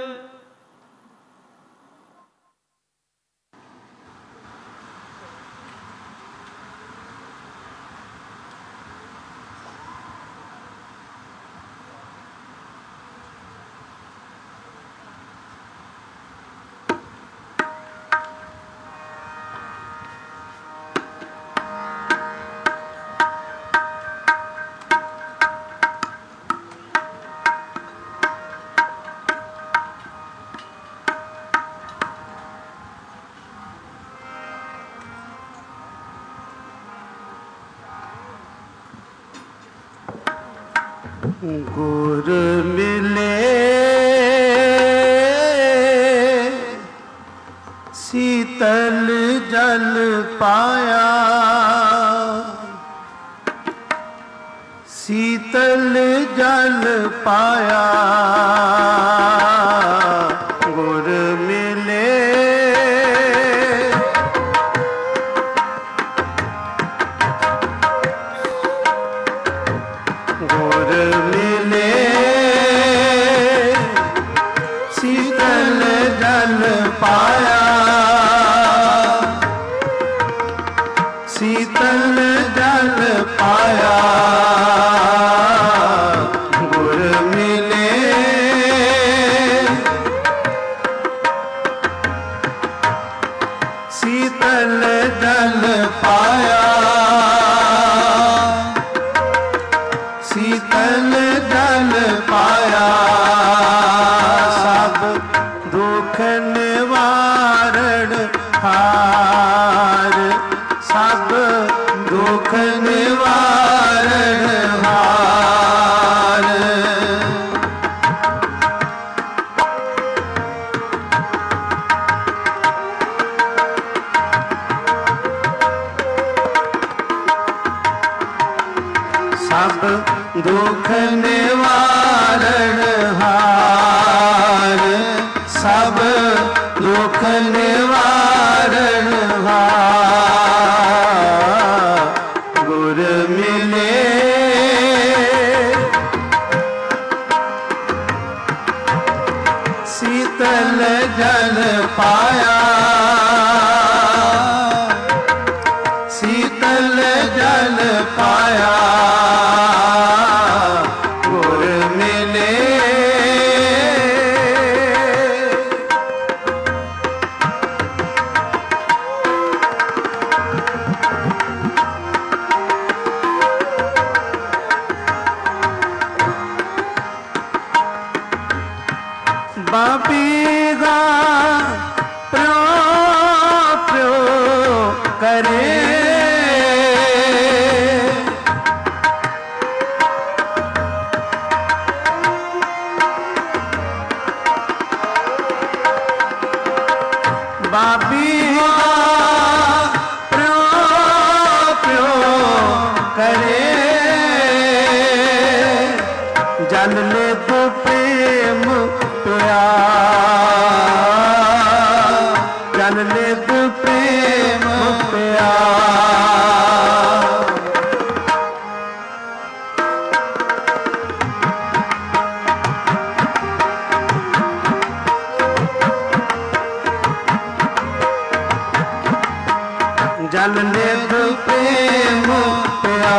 ਗੁਰ ਮਿਲੇ ਸੀਤਲ ਜਲ ਪਾਇਆ, ਸੀਤਲ ਜਲ ਪਾਇਆ। ਗੁਰ ਮਿਲੇ ਗੁਰ ਮਿਲੇ ਸੀਤਲ ਜਲ ਪਾਇਆ, ਸੀਤਲ ਜਲ ਪਾਇਆ। ਗੁਰ ਮਿਲੇ ਸੀਤਲ ਜਲ ਪਾਇਆ, ਸੀਤਲ ਜਲ सब दुख निवारण हार, सब दुख निवारण हार, गुर मिले शीतल जल पाया, शीतल जल पाया, गुर मिले बापीगा प्रो प्रो करे, बापीगा प्रो प्रो करे, जल ले तो प्रेम पिया, जल ले तो प्रेम पिया, जल ले तो प्रेम पिया,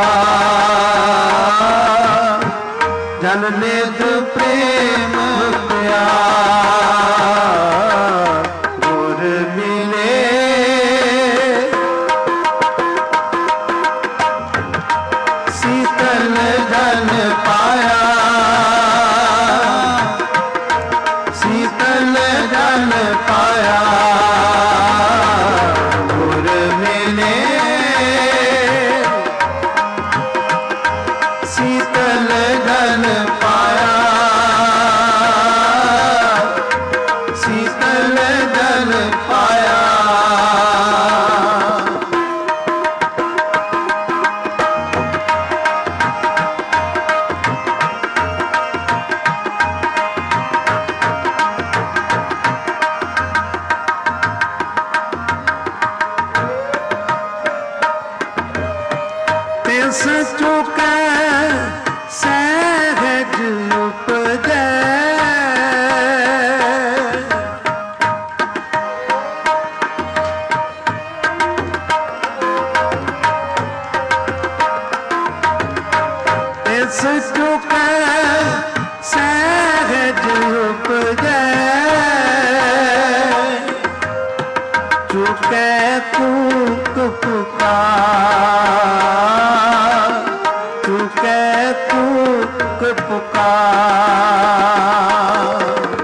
जल ले तो प्रेम पिया, गुर मिले शीतल जल पाया, शीतल जल पाया, गुर मिले शीतल जल पाया, शीतल जल पाया, तिस चुका सहज उपजै, तिस चुका सहज उपजै, चुकै कूक पुकार, चुकै कूक पुकार,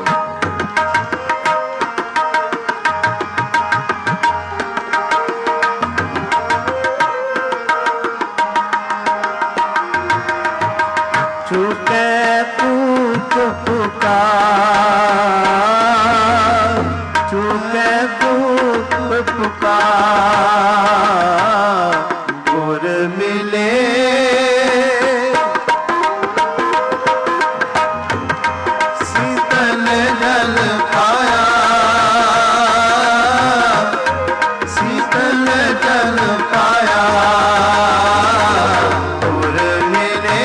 चुकै कूक पुकार, चुकै कूक पुकार, गुर मिले शीतल जल पाया, शीतल जल पाया, गुर मिले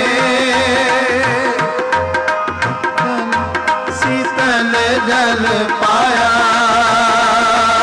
शीतल जल पाया,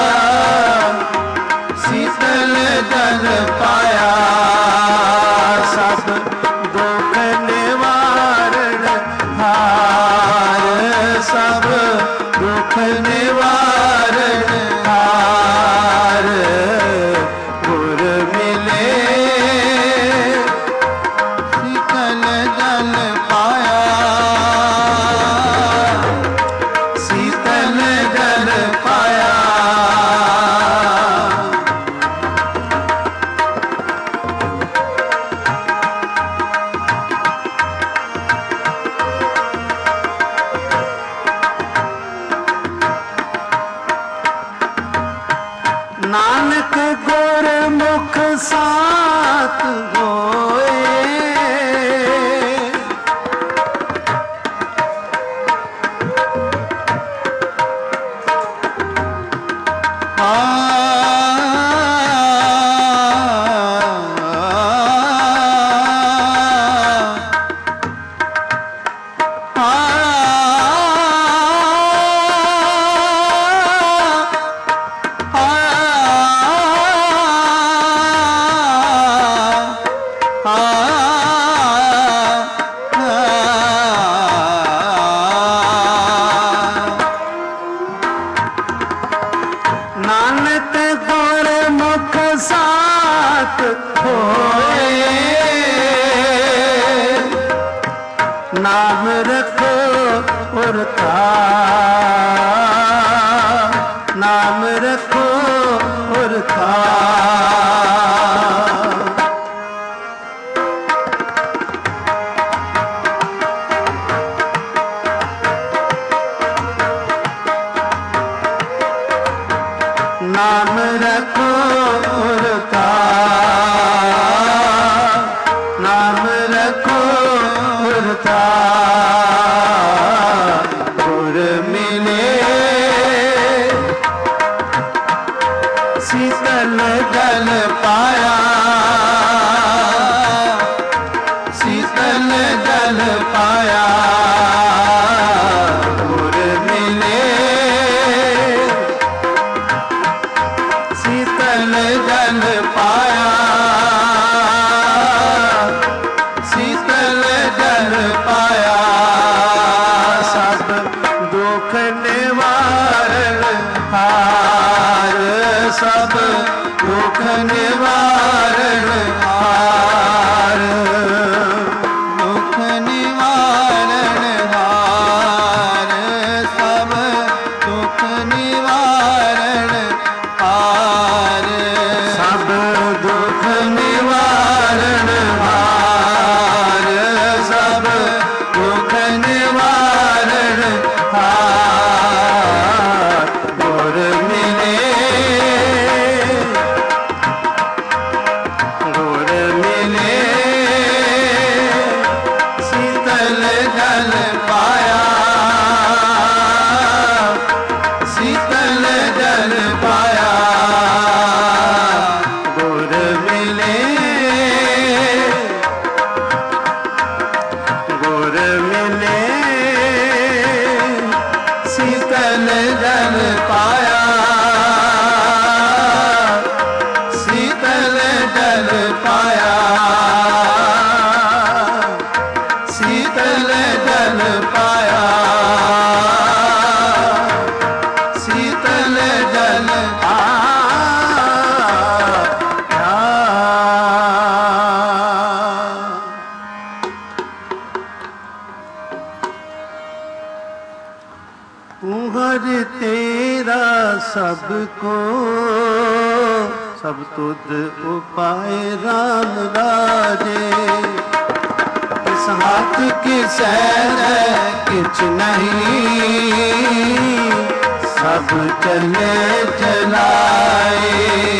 होए नाम रखो उरता नाम रखो उरता नाम रखो उरता नाम रखो उरता गुर मिले शीतल जल पाया शीतल जल पाया गुर मिले शीतल जल पाया शीतल जल पाया सब दुख निवारण हार सब दुख निवारण हार दुख निवारण हार सब दुख निवारण हार सब दुख निवारण हार सब दुख निवारण हार गुर मिले गुर मिले शीतल जल पाया शीतल जल पाया गुर मिले गुर मिले शीतल जल पाया शीतल जल पाया शीतल जल पाया शीतल जल हर तेरा सबको सब तुद उपाय राम राजे इस हाथ की सैर किछ नहीं सब चले चलाए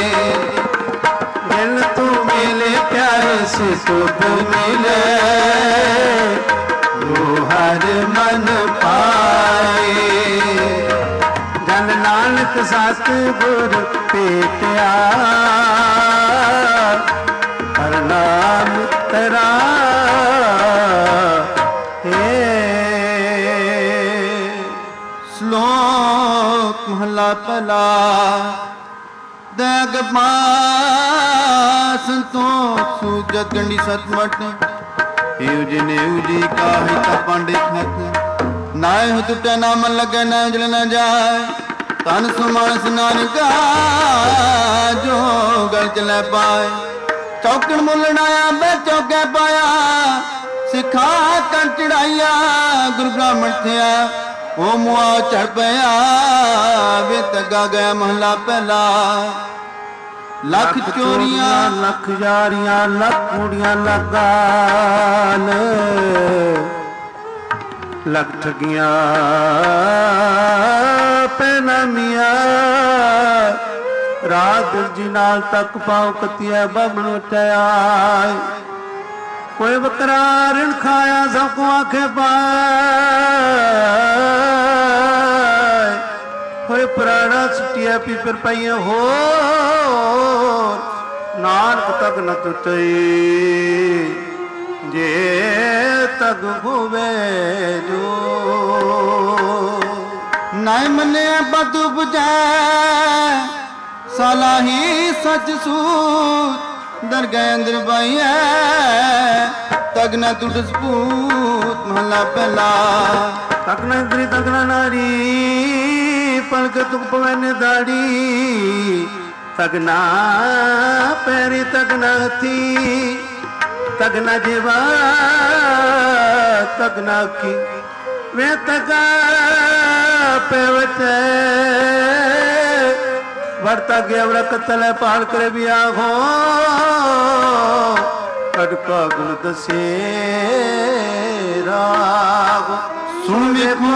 दिल तू मिले प्यार से तुद मिले वो हर मन पाए जन नानक सतगुर पेटिया हर नाम तेरा हे श्लोक महला पला दग संतोष सूजत गंडी सतमट एवजी ने उजी काहि ता पांडे खत नाय हो टूटा ना मन लगे ना जल न जाए तन सुमानस नानका जो गल चले पाए चौकन मुलनाया बे चौके पाया सिखा कर चढ़ाइया गुरु ब्राह्मण थिया ओ मुआ चढ़ पया वे तगा गया महला पहला लख चोरियां लख यारियां लख कुड़ियां लगान लख ठगियां पैनामिया रात जी नाल तक पाओ कतिया बामण उठाया कोई बकरा ऋण खाया सबको आंखें पाए कोई प्राणा छुटिया पीपर पाइया हो नानक तक न तुटई जे तक होवे जो नाय मने बदु बुझाए सालाही सच सूत दरगाह अंदर बाइया तक न तुट सपूत महला पहला तक न इंद्री तक न नारी पलक तुक पवैन दाड़ी ਤਗਨਾ ਪੈਰੀ ਤਗਨਾ ਹੱਥੀ ਤਗਨਾ ਜੀਵਾ ਤਗਨਾ ਕੀ ਵੇ ਤਗਾ ਪੈਵਤੇ ਵਰਤਾ ਗਿਆ ਵਰਕਤ ਲੈ ਪਾਲ ਕਰੇ ਵੀ ਆਹੋ ਕੜਕਾ ਗੁਣ ਦਸੇ ਰਾਗ ਸੁਣ ਵੇਖੋ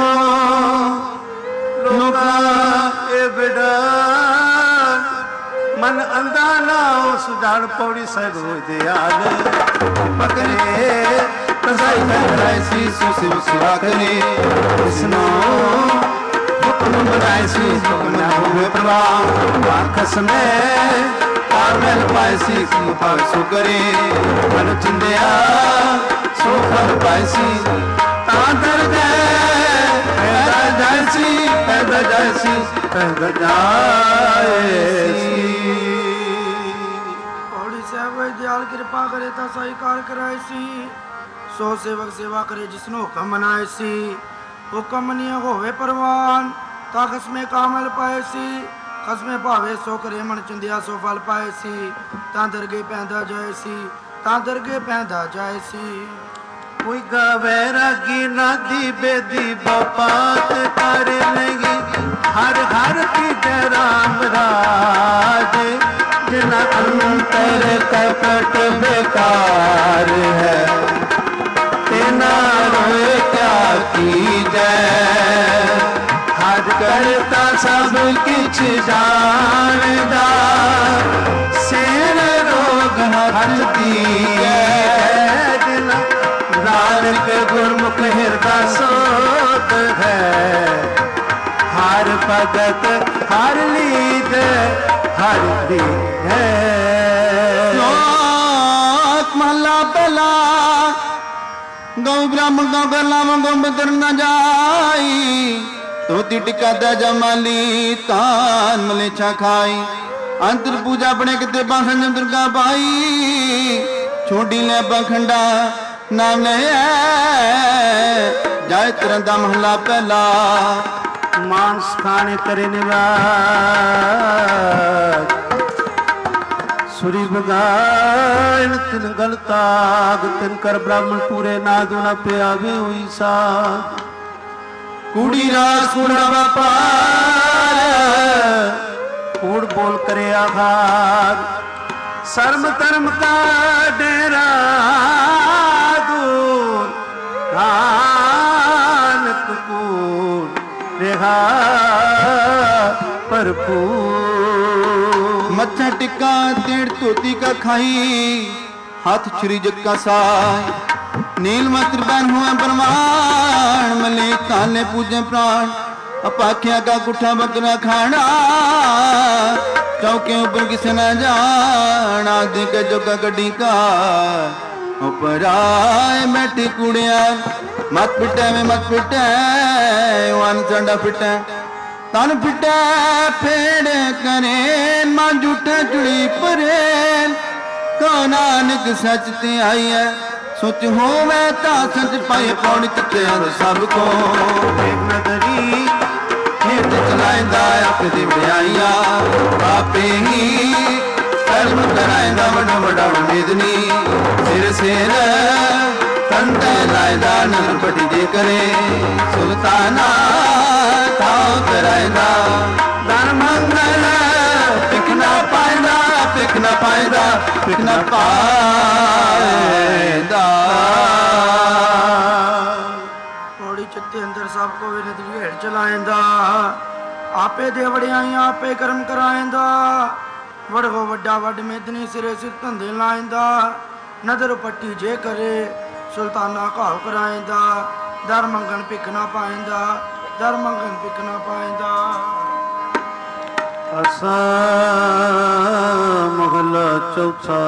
ਲੋਕਾ ਇਹ ਬਿੜਾ ਮਨ ਅੰਦਾ ਨਾ ਸੁਜਾਨ ਪੌੜੀ ਸਾਹਿਬ ਹੋਏ ਦਿਆਲ ਪਕਰੇ ਕਸਾਈ ਕਰਾਇ ਸੀ ਸੁਸਿਵ ਸਿਵਾ ਕਰੇ ਇਸਨੋ ਹੁਕਮ ਬਣਾਇ ਸੀ ਹੁਕਮ ਨਾ ਹੋਵੇ ਪ੍ਰਵਾਹ ਆਖਸ ਮੈਂ ਕਾਮਲ ਪਾਇ ਸੀ ਕੀ ਭਾਵ ਸੋ ਕਰੇ ਮਨ ਚਿੰਦਿਆ ਸੋ ਫਲ ਪਾਇ ਸੀ ਤਾਂ ਦਰ ਗਏ ਪੈਦਾ ਜਾਇ ਸੀ ਪੈਦਾ ਜਾਇ ਸੀ ਪੈਦਾ ਜਾਇ ਸੀ ਪੌੜੀ ਸਾਹਿਬ ਹੋਏ ਦਿਆਲ ਕਿਰਪਾ ਕਰੇ ਤਾਂ ਸਾਈ ਕਾਰ ਕਰਾਇ ਸੀ ਸੋ ਸੇਵਕ ਸੇਵਾ ਕਰੇ ਜਿਸਨੂੰ ਹੁਕਮ ਮਨਾਏ ਸੀ ਹੁਕਮ ਨਹੀਂ ਹੋਵੇ ਪ੍ਰਵਾਨ ਤਾਂ ਖਸਮੇ ਕਾਮਲ ਪਾਏ ਸੀ ਖਸਮੇ ਭਾਵੇ ਸੋ ਕਰੇ ਮਨ ਚਿੰਦਿਆ ਸੋ ਫਲ ਪਾਏ ਸੀ ਤਾਂ ਦਰਗੇ ਪੈਂਦਾ ਜਾਏ ਸੀ ਤਾਂ ਦਰਗੇ ਪੈਂਦਾ ਜਾਏ ਸੀ ਕੋਈ ਗਾਵੇ ਰਾਗੀ ਨਾਦੀ ਬੇਦੀ ਬਾਪਾਤ ਕਰ ਲਗੀ ਹਰ ਹਰ ਕੀ ਜੈ ਰਾਮ ਰਾਜ ਜਿਨਾ ਅੰਤਰ ਕਪਟ ਬੇਕਾਰ ਹੈ तेना रोए क्या की जय हर करता सब किछ जानदा सेन रोग हथ दिए नानक गुरमुख हृदय सोत है हर भगत हर लीद हर दी है महला पहला गौ ब्रह्म गौ गलाम गौ बदर न जाई धोती टिका दा जमाली तान मलेछा खाई अंतर पूजा बने किते बाखंड दुर्गा पाई छोड़ी ले बखंडा नाम ले जाय तरंदा महला पहला मांस खाने करे निवाज सुरी बगान तिन गल ताग तिन कर ब्राह्मण पूरे नादू न प्यावे हुई सा कूड़ी रास कूड़ा व्यापार कूड़ बोल करे आघात शर्म धर्म का डेरा दूर नानक कूड़ रेहा भरपूर मत्था टिक्का तेड़ धोती का खाई हाथ श्री जग का साय नील मात्र बन हुआ प्रमाण मले काले पूजे प्राण अपाख्या का कुठा बकरा खाना चौके ऊपर किसे न जाना देख जो का गड्डी का ऊपर आए बैठी कुड़िया मत पिटे में मत पिटे वन चंडा पिटे तन पिटे फेड़ करे मां झूठे चुड़ी परे को नानक सच ते आई है सोच हो मैं ता सच पाए पौड़ी ते सबको एक नगरी खेत चलाइंदा अपनी ब्याइया आपे ही कर्म कराइंदा वडा वडा मेदनी सिर सिर तंते लाइदा नर पटी दे करे सुल्ताना ताओ कराइंदा धन मंगल पिकना पाइंदा पिकना पाइंदा पिकना पाइंदा पौड़ी चित्ते अंदर सब को विनती हेठ चलाइंदा आपे दे वड़ियाई आपे कर्म कराइंदा वड़ो वड्डा वड मेदनी सिरे सिर धंधे लाइंदा नदर पट्टी जे करे सुल्ताना घाव कराइंदा दर मंगन पिकना पाइंदा दर मंगन पिकना पाइंदा असा महला चौथा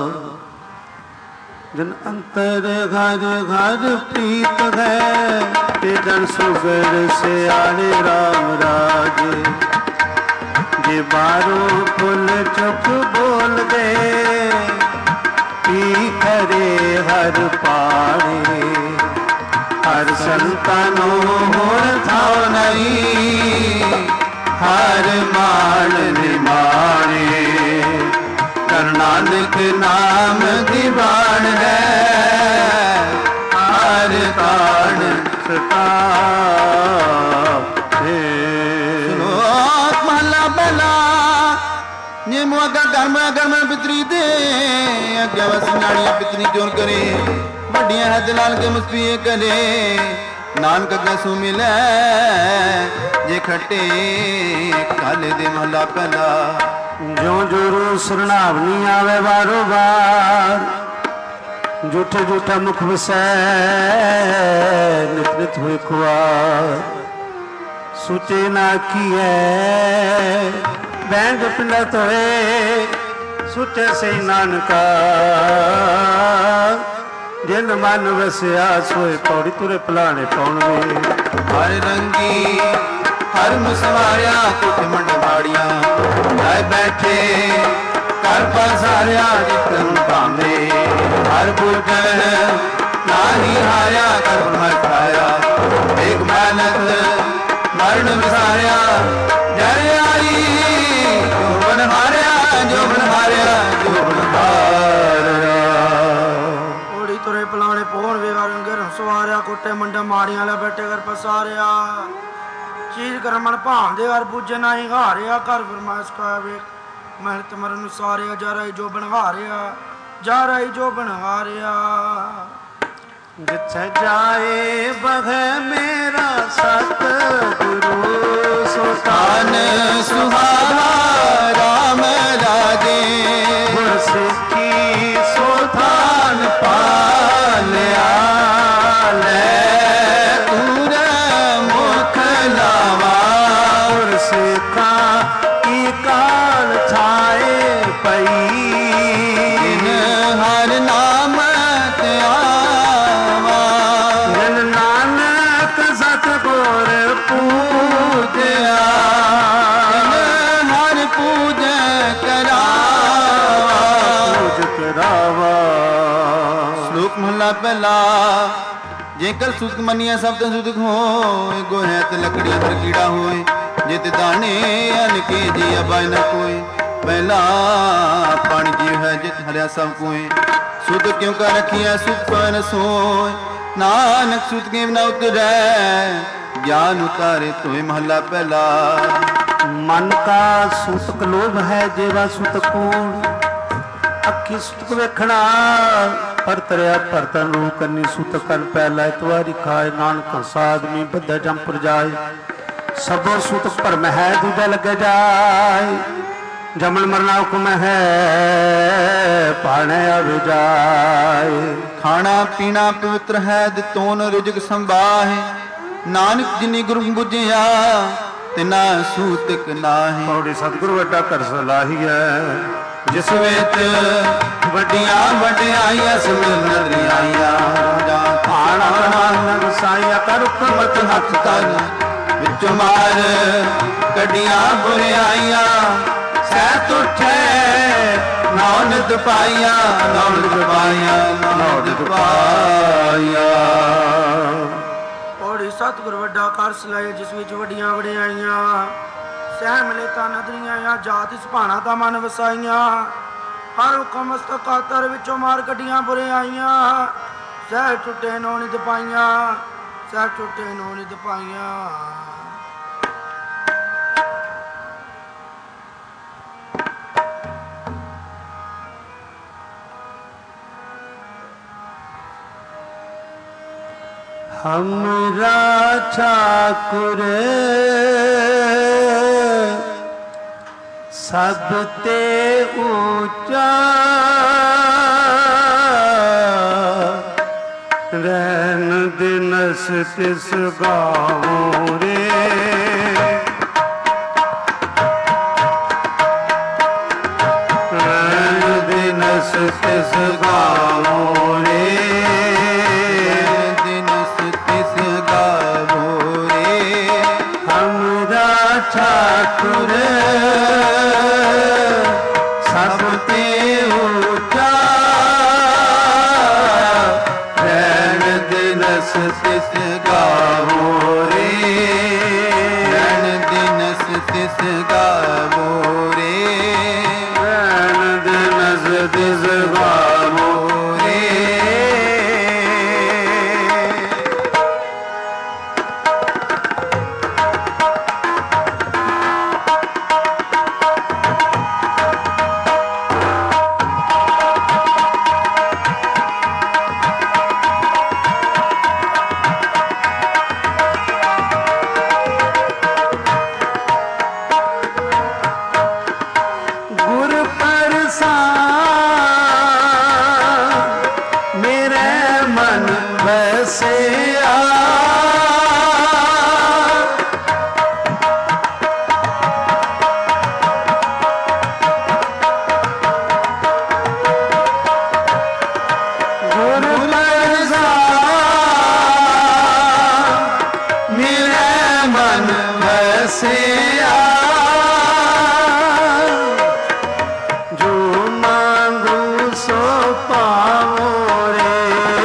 जन अंतर घर घर प्रीत है ते जन सुगर से आने राम राज जे बारो फुल चुप बोल दे पी करे हर पाड़े हर संतानो होड़ थाओ नहीं ਹਰ ਮਾਣ ਨਿਮਾਣੇ ਕਰ ਨਾਨਕ ਨਾਮ ਦੀ ਬਾਣ ਹੈ ਹਰ ਤਾਣ ਸਤਾ ਲੋਕ ਮਹਲਾ ਪਹਿਲਾ ਜੇ ਮੁਆਗਾ ਗਰਮ ਗਰਮ ਪਿਤਰੀ ਦੇ ਅੱਗੇ ਵਸ ਨਾੜੀਆਂ ਪਿਤਰੀ ਚੋਰ ਕਰੇ ਵੱਡੀਆਂ ਹੱਦ ਨਾਲ ਕੇ ਮਸਤੀਏ ਕਰੇ ਨਾਨਕ ਅੱਗੇ ਸੂ ਮਿਲੇ ਜੇ ਖੱਟੇ ਕਾਲੇ ਦੇ ਮਹਲਾ ਪਹਿਲਾ ਜਿਉਂ ਜੋਰੂ ਸਰਣਾਵਨੀ ਆਵੇ ਬਾਰੋ ਬਾਰ ਝੂਠੇ ਝੂਠਾ ਮੁਖ ਵਸੈ ਨਿਤ ਨਿਤ ਹੋਏ ਖੁਆਰ ਸੁਚੇ ਨਾ ਕੀਐ ਬੈਂਗ ਪਿਲਤ ਹੋਏ ਸੁਚੇ ਸੇ ਨਾਨਕਾ ਜਿਨ ਮਨ ਵਸਿਆ ਸੋਏ ਪੌੜੀ ਤੁਰੇ ਪਲਾਣੇ ਪਾਉਣਗੇ ਹਰ ਰੰਗੀ ਹਰ ਮੁਸਵਾਰਿਆ ਕੁੱਟ ਮੰਡ ਬਾੜੀਆਂ ਜਾਇ ਬੈਠੇ ਕਰ ਪਸਾਰਿਆ ਜਿਤਨ ਭਾਂਦੇ ਹਰ ਬੁਝਣ ਨਾਹੀ ਹਾਰਿਆ ਕਰ ਮਖਾਇਆ ਇੱਕ ਮਾਨਤ ਮਰਨ ਵਿਸਾਰਿਆ ਜਰ ਆਈ ਜੋ ਬਨ ਹਾਰਿਆ ਜੋ ਬਨ ਹਾਰਿਆ ਜੋ ਬਨ ਹਾਰਿਆ ਓੜੀ ਤੁਰੇ ਪਲਾਣੇ ਪੋਣ ਵੇਗਾਰਨ ਗਰ ਸਵਾਰਿਆ ਕੋਟੇ ਮੰਡਾ ਮਾੜੀਆਂ ਲੈ ਬੈਠੇ ਕਰ ਪਸਾਰਿਆ ਚੀਜ਼ ਕਰਮਣ ਭਾਂਦੇ ਹਰ ਬੁੱਝ ਨਹੀਂ ਹਾਰਿਆ ਕਰ ਫਰਮਾਇਸ਼ ਕਾ ਵੇਖ ਮਹਿਤ ਮਰਨ ਸਾਰਿਆ ਜਾ ਰਹੀ ਜੋ ਬਣਹਾਰਿਆ ਜਾ ਰਹੀ ਜੋ ਬਣਹਾਰਿਆ ਜਿੱਥੇ ਜਾਏ ਬਹਿ ਮੇਰਾ ਸਤ ਗੁਰੂ ਸੁਤਾਨ ਸੁਹਾਵਾ ਰਾਮ ਰਾਜੇ ਗੁਰ ਸਿੱਖੀ ਸੁਥਾਨ ਪਾਲਿਆ ਲੈ ਪੂਰ ਮੁਖ ਲਾਵਾ ਗੁਰ ਸਿੱਖਾਂ ਕੀ ਕਾਲ ਛਾਏ ਪਈ ਹਰ ਨਾਮ ਤੇ ਆਵਾ ਜਨ ਨਾਨਕ ਸਤਿਗੁਰ ਪੂਜਿਆ ਹਰ ਪੂਜ ਕਰਾਵਾ ਪੂਜ ਕਰਾਵਾ ਸ਼ਲੋਕ ਮਹਲਾ ਪਹਿਲਾ ਜੇਕਰ ਸੁਖ ਮੰਨਿਆ ਸਭ ਤੋਂ ਸੁਖ ਹੋਏ ਗੋਹੇ ਤੇ ਲੱਕੜੀਆਂ ਪਰ ਕੀੜਾ ਹੋਏ ਜੇ ਤੇ ਦਾਣੇ ਅਨ ਕੇ ਜੀ ਅਬਾਇ ਨ ਕੋਈ ਪਹਿਲਾ ਪਾਣੀ ਜੀਵ ਹੈ ਜਿਤ ਹਰਿਆ ਸਭ ਕੋਏ ਸੁਧ ਕਿਉ ਕਰ ਰਖਿਆ ਸੁਖ ਨ ਸੋਏ ਨਾਨਕ ਸੁਧ ਕੇ ਨ ਉਤਰੈ ਗਿਆਨ ਉਤਾਰੇ ਤੋਏ ਮਹਲਾ ਪਹਿਲਾ ਮਨ ਕਾ ਸੂਤਕ ਲੋਭ ਹੈ ਜੇਵਾ ਸੁਤ ਕੂੜ ਅੱਖੀ ਸੁਤਕ ਵੇਖਣਾ ਪਰ ਤਰਿਆ ਭਰਤਨ ਰੂ ਕੰਨੀ ਸੁਤ ਕੰਨ ਪਹਿਲਾ ਇਤਵਾਰੀ ਖਾਏ ਨਾਨਕ ਸਾਧਮੀ ਬੱਧਾ ਜੰਪੁਰ ਜਾਏ ਸਭੋ ਸੁਤ ਭਰਮ ਹੈ ਦੂਜਾ ਲੱਗੇ ਜਾਏ ਜਮਨ ਮਰਨਾ ਹੁਕਮ ਹੈ ਪਾਣੇ ਆਵੇ ਜਾਏ ਖਾਣਾ ਪੀਣਾ ਪਵਿੱਤਰ ਹੈ ਦਿਤੋਨ ਰਿਜਕ ਸੰਭਾਹੇ ਨਾਨਕ ਜਿਨੀ ਗੁਰੂ ਬੁਝਿਆ ਤਿਨਾ ਸੂਤਕ ਨਾਹੀ ਪੌੜੀ ਸਤਿਗੁਰੂ ਵੱਡਾ ਕਰ ਸਲਾਹੀ ਹੈ ਜਿਸ ਵਿੱਚ ਵੱਡੀਆਂ ਵਡਿਆਈਆਂ ਸਿਮਰਨ ਰਿਆਈਆਂ ਖਾਣਾ ਨਾਨਕ ਸਾਈਆ ਕਰ ਹੁਕਮਤ ਹੱਥ ਤਨ ਵਿੱਚ ਮਾਰ ਕੱਢੀਆਂ ਬੁਰਾਈਆਂ ਸਹਿ ਤੁਠੇ ਨੌਨਦ ਪਾਈਆਂ ਨੌਨਦ ਪਾਈਆਂ ਨੌਨਦ ਪਾਈਆਂ ਓੜੀ ਸਤਿਗੁਰ ਵੱਡਾ ਕਰ ਸਲਾਏ ਜਿਸ ਵਿੱਚ ਵੱਡੀਆਂ ਵਡਿਆਈਆਂ ਸਹਿ ਮਿਲੇ ਤਾਂ ਨਦਰੀਆਂ ਆ ਜਾਤ ਸੁਭਾਣਾ ਦਾ ਮਨ ਵਸਾਈਆਂ ਹਰ ਹੁਕਮ ਮਸਤਕ ਕਾਤਰ ਵਿੱਚੋਂ ਮਾਰ ਕੱਢੀਆਂ ਬੁਰਾਈਆਂ ਸਹਿ ਟੁੱਟੇ ਨੋ ਨਿਦ ਪਾਈਆਂ ਸਹਿ ਟੁੱਟੇ ਨੋ ਨਿਦ ਪਾਈਆਂ हमरा ठाकुर सब ते ऊंचा रहन दिनस तिस गाँव रे रहन दिनस तिस गाँव रे ठाकुर सब ते ऊंचा रैन दिनस तिस गावो रे रैन दिनस तिस बसिया जो मांगू सो पावो रे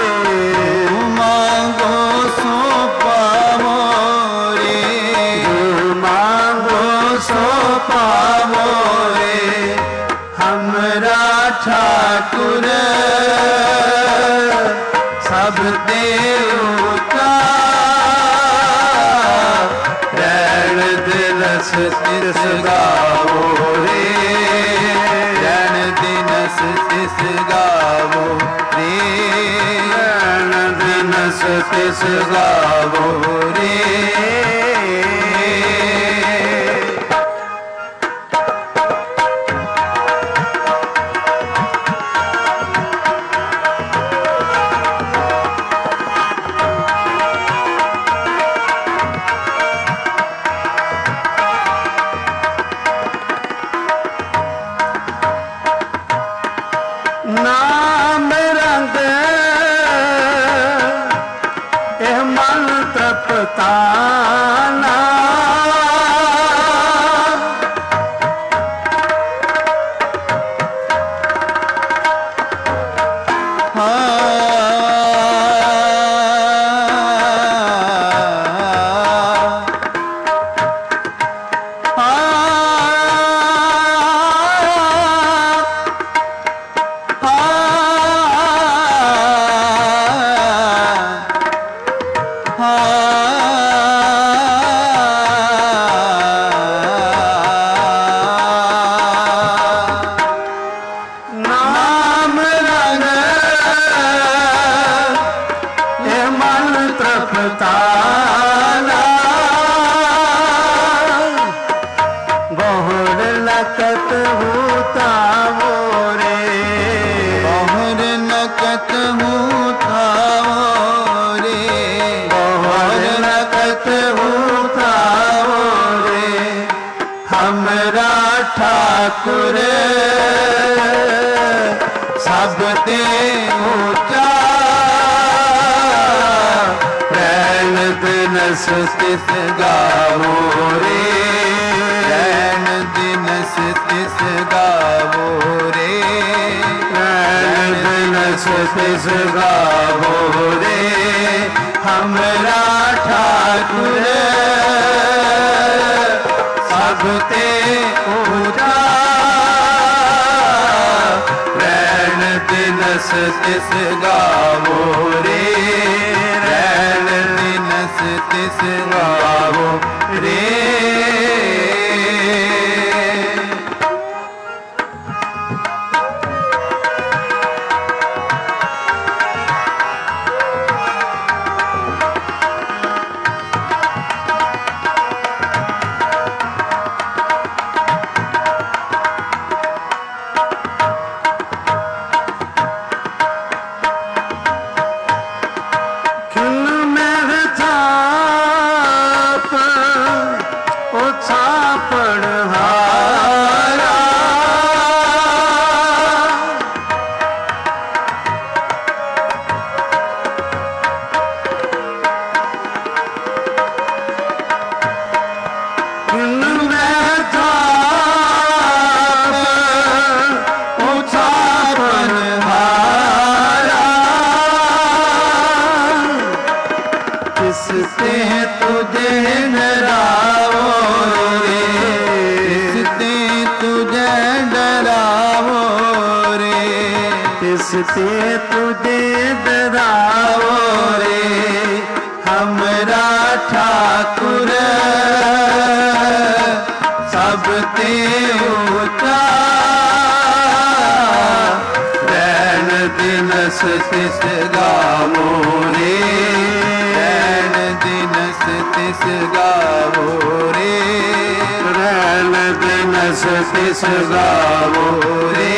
मांगो सो पावो रे जो मांगो सो पावो रे हमरा ठाकुर सब देवता रैण दिनस तिस गावो रे रैण दिनस तिस गावो रे रैण दिनस तिस गावो रे नाम रंग एह मन तपताना नाम रंग ये मन तृप्ताना बहुर नकत होता वो रे बहुर नकत होता वो रे बहुर नकत होता वो रे हमरा ठाकुर सब ते ऊंचा रैन दिनस तिस गावो रे रैन दिनस तिस गावो रे रैन दिनस तिस गावो रे हमरा ठाकुर सब ते ऊंचा रैन दिनस तिस गावो रे रैन दिनस तिस गावो रे किसते तुझे डराओ रे हमरा ठाकुर सब ते ऊंचा रैन दिनस तिस गावो रे रैन दिनस तिस गावो रे रैन दिनस तिस गावो रे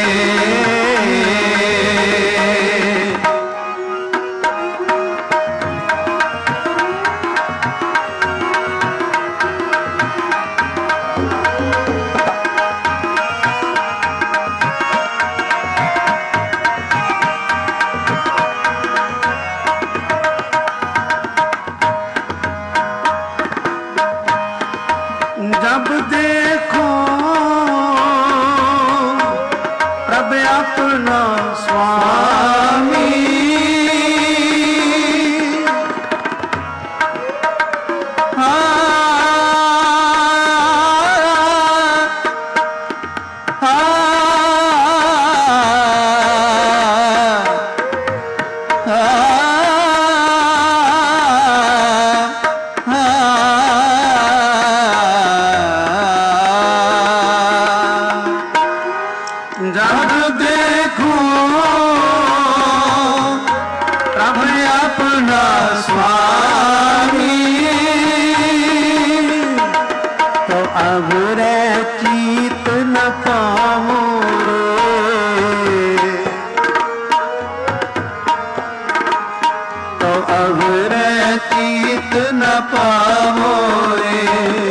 ਸਾਵਰੇ ਚੀਤ ਨ ਪਾਵੋ ਰੇ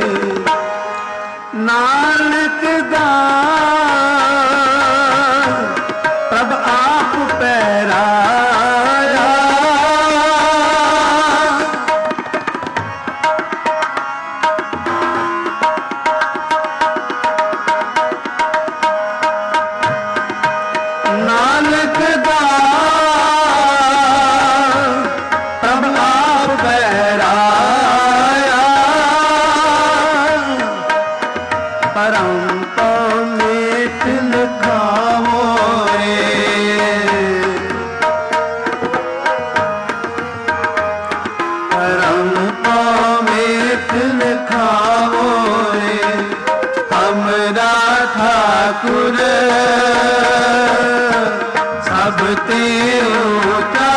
ਨਾਨਕ ਦਾਸ ਪ੍ਰਭ ਆਪ ਪੈਰਾਇਆ ਨਾਨਕ ਦਾਸ ਪ੍ਰਭ ਆਪ ਪੈਰਾਇਆ ਪਰਮ ਤੋਂ ਮੇਟ ਲਿਖਾਵੋ ਰੇ ਪਰਮ ਤੋਂ ਮੇਟ ਲਿਖਾਵੋ ਰੇ ਹਮਰਾ ਠਾਕੁਰ ਸਭ ਤੇ ਊਚਾ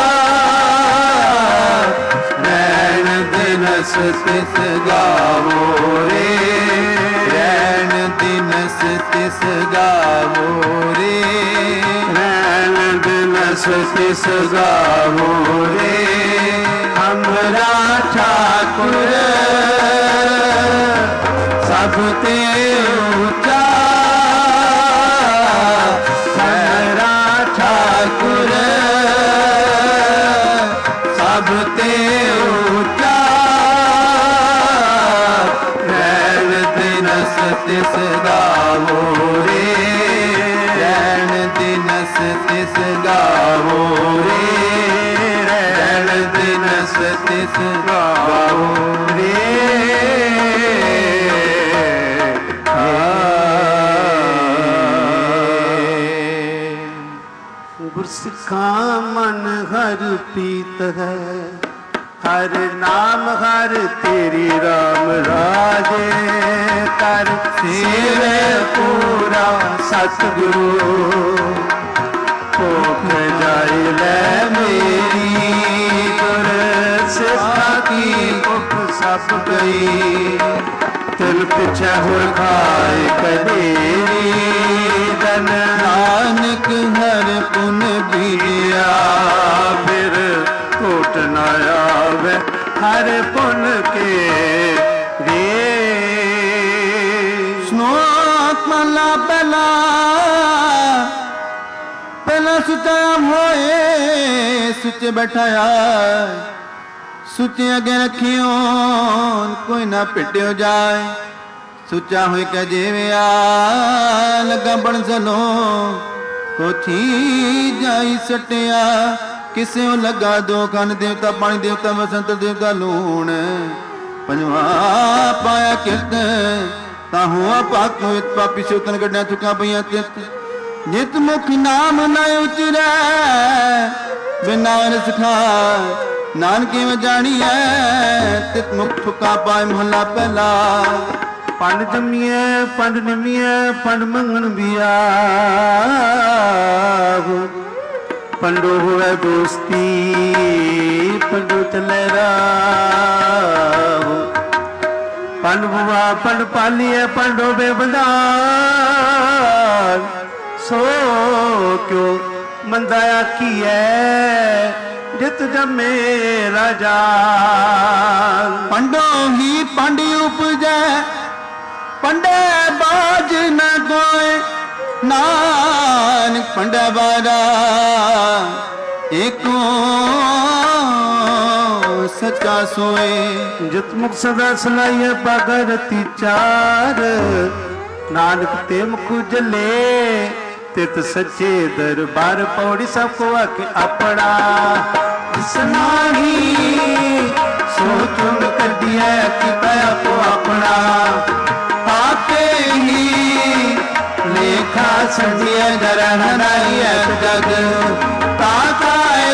ਰੈਣ ਦਿਨਸ ਤਿਸ ਗਾਵੋ ਰੇ ਰੈਣ ਦਿਨਸ ਤਿਸ ਗਾਵੋ ਰੇ ਰੈਣ ਦਿਨਸ ਤਿਸ ਗਾਵੋ ਰੇ ਹਮਰਾ ਠਾਕੁਰ ਸਭ ਤੇ ਊਚਾ ਹਮਰਾ ਠਾਕੁਰ ਸਭ ਤੇ ਊਚਾ ਰੈਣ ਦਿਨਸ ਤਿਸ ਗਾਵੋ ਰੇ ਰੈਣ ਦਿਨਸ ਤਿਸ ਗਾਵੋ ਰੇ ਰੈਣ ਦਿਨਸ ਤਿਸ ਗਾਵੋ ਰੇ ਗੁਰਸਿੱਖਾਂ ਮਨ ਹਰ ਪੀਤ ਹੈ ਹਰ ਨਾਮ ਹਰ ਤੇਰੀ ਰਾਮ ਰਾਜੇ ਕਰ ਸੇਵੇ ਪੂਰਾ ਸਤਿਗੁਰੂ ਭੁੱਖ ਜਾਏ ਲੈ ਮੇਰੀ ਗੁਰ ਸਿੱਖਾਂ ਕੀ ਭੁੱਖ ਸਭ ਗਈ ਤਿਲ ਪਿਛੇ ਹੋਰ ਖਾਏ ਕਦੇਰੀ ਦਨ ਨਾਨਕ ਹਰ ਪੁਨ ਬੀੜਿਆ ਫਿਰ ਘੋਟ ਨ ਆਵੇ ਹਰ ਪੁਨ ਕੇ ਰੇ ਸਨੋਕ ਮਲਾ ਪਹਿਲਾ ਪਹਿਲਾ ਸੁਚਾ ਹੋਏ ਸੁਚੇ ਬੈਠਾਇਆ ਸੁਚੇ ਅਗੇ ਰੱਖਿਓ ਕੋਈ ਨਾ ਪਿੱਟਿਓ ਜਾਏ ਸੁੱਚਾ ਹੋਇ ਕੈ ਜੀਵਿਆ ਲੱਗਾ ਬਣ ਸਲੋ ਕੋਠੀ ਜਾਈ ਸਟਿਆ ਕਿਸੇ ਨੂੰ ਲੱਗਾ ਦੋ ਕੰਨ ਦੇਵਤਾ ਪਾਣੀ ਦੇਵਤਾ ਵਸੰਤ ਦੇਵਤਾ ਲੂਣ ਪੰਜਵਾ ਪਾਇਆ ਕਿਰਤ ਤਾਂ ਹੁਆ ਪਾਕ ਹੋਇ ਪਾਪੀ ਸੋਤਨ ਗੱਡਾਂ ਚੁੱਕਾਂ ਪਈਆਂ ਤਿਤ ਜਿਤ ਮੁਖ ਨਾਮ ਨ ਉਚਰੈ ਬਿਨਾ ਰਸਖਾ ਨਾਨਕੇ ਮੈਂ ਜਾਣੀਐ ਤਿਤ ਮੁਖ ਠੁਕਾ ਪਾਇ ਮਹੱਲਾ ਪਹਿਲਾ ਪੰਡ ਜੰਮੀਐ ਪੰਡ ਨਿਮੀਐ ਪੰਡ ਮੰਗਣ ਬਿਆਹ ਪੰਡੋ ਹੋਵੇ ਦੋਸਤੀ ਪੰਡੋ ਚਲੇ ਰਾਹ ਪੰਡ ਬੁਆ ਪੰਡ ਪਾਲੀਐ ਪੰਡੋ ਬੇਬੰਦਾਰ ਸੋ ਕਿਉ ਮੰਦਾ ਆਖੀਐ ਜਿਤ ਜੰਮੇ ਰਾਜਾ ਪੰਡੋ ਹੀ ਪੰਡ ਉਪਜੈ ਪੰਡੇ ਬਾਜ ਨ ਕੋਏ ਨਾਨਕ ਪੰਡਾ ਬਾਰਾ ਏਕੋ ਸੱਚਾ ਸੋਏ ਜਿਤ ਮੁਖ ਸਦਾ ਸੁਨਾਈਏ ਭਗਰਤੀ ਚਾਰ ਨਾਨਕ ਤੇ ਮੁਖ ਜਲੇ ਤਿਤ ਸੱਚੇ ਦਰਬਾਰ ਪੌੜੀ ਸਭ ਕੋ ਆਕੇ ਆਪਣਾ ਸਨਾਹੀ ਸੋਚੁਨ ਕਦੀਐ ਕਿ ਪਿਆ ਕੋ ਆਪਣਾ ਆਪੇ ਹੀ ਲੇਖਾ ਸੰਜੀਐ ਗਰਨ ਨਾਈਐ ਜਗ ਤਾਕਾਇ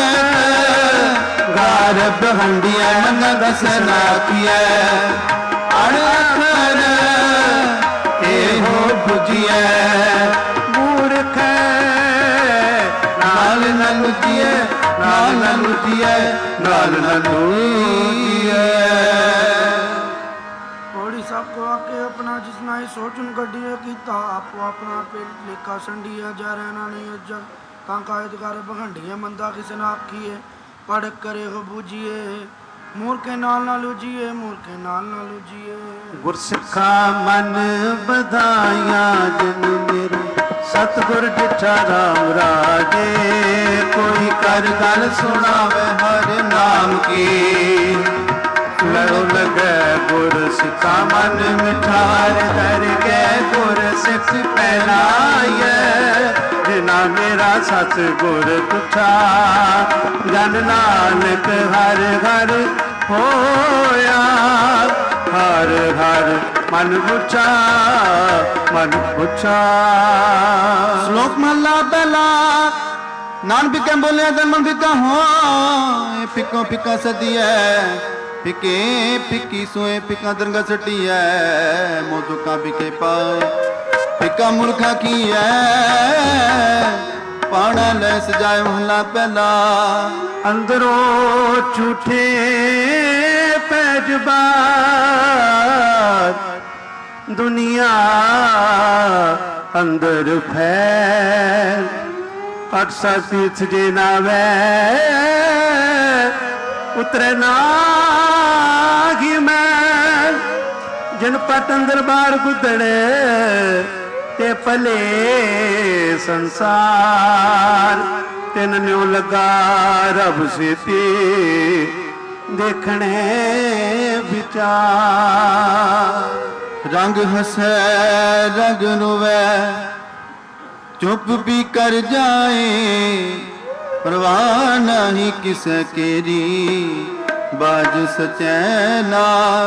ਗਾਰਬ ਹੰਡੀਐ ਮਨ ਦਸਨਾ ਕੀਐ ਅਣ ਅਖਰ ਇਹੋ 부ਜੀਐ ਮੂਰਖ ਨਾਲ ਨ ਲੁਜੀਐ ਨਾਲ ਨ ਲੁਜੀਐ ਨਾਲ ਨ ਲੁਜੀਐ ਸਭ ਕੋ ਆਕੇ ਆਪਣਾ ਜਿਸਨਾ ਹੀ ਸੋਚਨ ਗੱਡੀਏ ਕੀਤਾ ਆਪੋ ਆਪਣਾ ਲੇਖਾ ਸੰਡੀਆ ਜਾ ਰਹਿਣਾ ਨਹੀਂ ਅਜ ਤਾਂ ਕਾਇਦ ਕਰ ਬਘੰਡੀਆਂ ਮੰਦਾ ਕਿਸੇ ਨਾ ਆਖੀਏ ਪੜ ਕਰੇ ਹੋ ਬੂਝੀਏ ਮੂਰਖੇ ਨਾਲ ਨਾ ਲੂਝੀਏ ਮੂਰਖੇ ਨਾਲ ਨਾ ਲੂਝੀਏ। ਗੁਰਸਿੱਖਾ ਮਨ ਵਧਾਈਆਂ ਜਿਨ ਮੇਰੇ ਸਤਿਗੁਰ ਡਿਠਾ ਰਾਮ ਰਾਜੇ। ਕੋਈ ਕਰ ਗੱਲ ਸੁਣਾਵੇ ਹਰ ਨਾਮ ਕੀ ਲੜੋ ਲਗੈ ਗੁਰ ਸਿੱਖਾ ਮਨ ਮਿਠਾਰ ਦਰ ਕੇ ਗੁਰ ਸਿੱਖ ਪਹਿਲਾਈਐ। ਜਿਨਾ ਮੇਰਾ ਸਤਿਗੁਰ ਤੁਠਾ ਜਨ ਨਾਨਕ ਹਰ ਹਰ ਹੋਇਆ। ਹਰ ਹਰ ਮਨ ਪੁੱਛਾ ਮਨ ਪੁੱਛਾ। ਸ਼ਲੋਕ ਮਹਲਾ ਪਹਿਲਾ। ਨਾਨ ਬਿਕੇ ਬੋਲਿਆ ਤਨ ਮਨ ਬਿਕਾ ਹੋ ਫਿੱਕੋ ਫਿੱਕਾ ਸਦੀਐ। ਫਿੱਕੇ ਫਿੱਕੀ ਸੋਏ ਫਿੱਕਾ ਦਰਗਾ ਸਟੀਐ। ਮੋਦੁਕਾ ਬਿਕੇ ਪਾਏ ਫਿੱਕਾ ਮੁਰਖਾ ਕੀ ਹੈ। ਪਾਣਾ ਲੈ ਸਜਾਏ ਮਹਲਾ ਪਹਿਲਾ। ਅੰਦਰੋਂ ਝੂਠੇ ਪੈਜਬਾਰ ਦੁਨੀਆ ਅੰਦਰ ਫੈਲ। ਅਕਸਰ ਤੀਰਥ ਜੇ ਨਾ ਵੈ ਉਤਰੇ ਨਾ ਹੀ ਮੈਂ। ਜਿਨ ਪਟ ਅੰਦਰ ਬਾਹਰ ਗੁੱਦੜੇ ਤੇ ਭਲੇ ਸੰਸਾਰ। ਤਿੰਨ ਨਿਉ ਲੱਗਾ ਰੱਬ ਸੇਤੀ ਦੇਖਣੇ ਵਿਚਾਰ। ਰੰਗ ਹਸੈ ਰੰਗ ਰੋਵੈ ਚੁੱਪ ਵੀ ਕਰ ਜਾਏ। ਪਰਵਾਹ ਨਹੀਂ ਕਿਸੇ ਕੇਰੀ ਬਾਜ ਸਚੈ ਨਾ।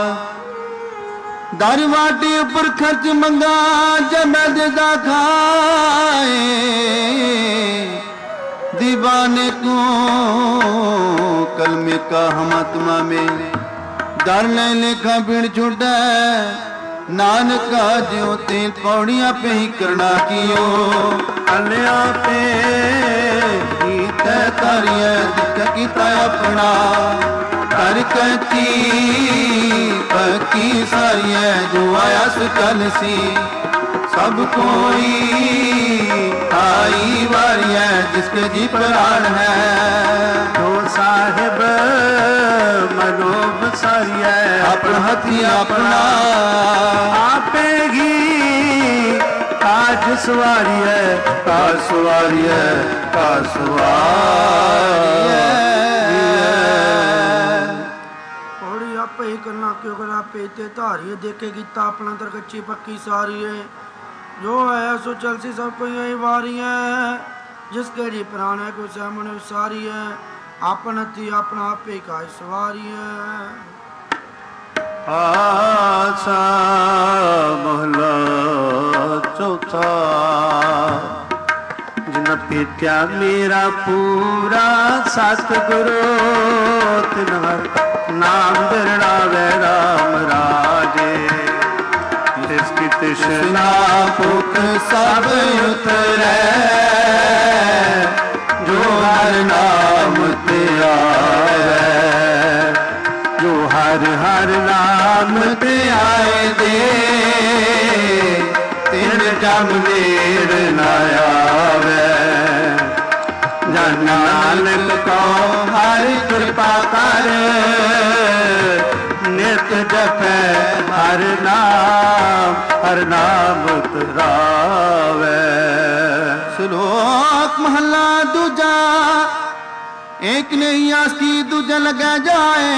ਦਰ ਵਾਟੇ ਉੱਪਰ ਖਰਚ ਮੰਗਾ ਜਮਦ ਦਾ ਖਾਏ। दीवाने को कलमे का हम आत्मा में डर ले लेखा बिन छुड़ा। नानका ज्यो ते पौड़ियां पे ही करना कियो। अलिया पे ही तय करिए दिख कीता अपना। कर कहती पकी सारी है जो आया सुकल सी। सब कोई आई वारी है जिसके जी प्राण है। तो साहिब मनोब सारी है अपना हथी अपना आपेगी आज सवारी है। का सवारी है का सवारी है। पौड़ी आपे ही करना क्यों करा पे ते धारिए देखे गीता अपना तर कच्ची पक्की सारी है। जो है सो चलसी सब कोई यही वारी है। जिसके जी प्राण है कोई सहमन सारी है। आपन थी अपना आपे का सवारी है। आसा महला चौथा। जिन पेट्या मेरा पूरा सतगुरु तिन नाम दरड़ावे राम राजे। जिसकी तृष्णा भूख सब उतरे जो हर नाम ते आवे। जो हर हर नाम ते आए दे तिन जम देर न आवे। जन नानक को हर कृपा कर नित जपै हर नाम हर नाम तरावे। श्लोक महला दूजा। एक नहीं आस्ती दूजा लगा जाए।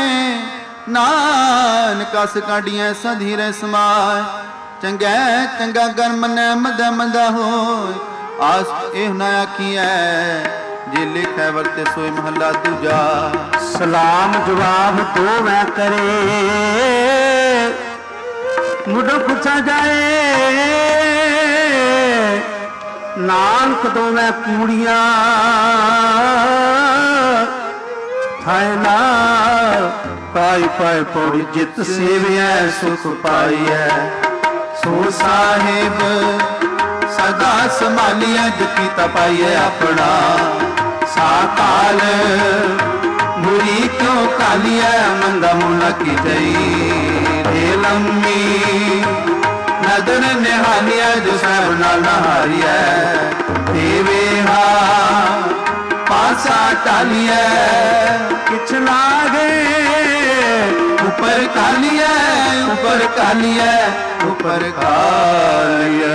नानक अस काढ़िए सधीरे समाए। चंगे चंगा कर मनै मदा मदा होए। आस एह ना आखी है जे लिखै वरते सोए महला दूजा। सलाम जवाब दो मैं करे मुझे पूछा जाए। नानक दो मैं कूड़िया थाए ना पाई पाई पौड़ी जित सेविया सुख पाई है। सो साहिब सदा संभालिया दुखी तपाइए अपना। साकाल बुरी क्यों कालिया मंदा मुला की जई। रे लम्मी नदर निहालिया जो सब ना नहारिया। देवे हा पासा टालिया कुछ लागे ऊपर कालिया ऊपर कालिया ऊपर कालिया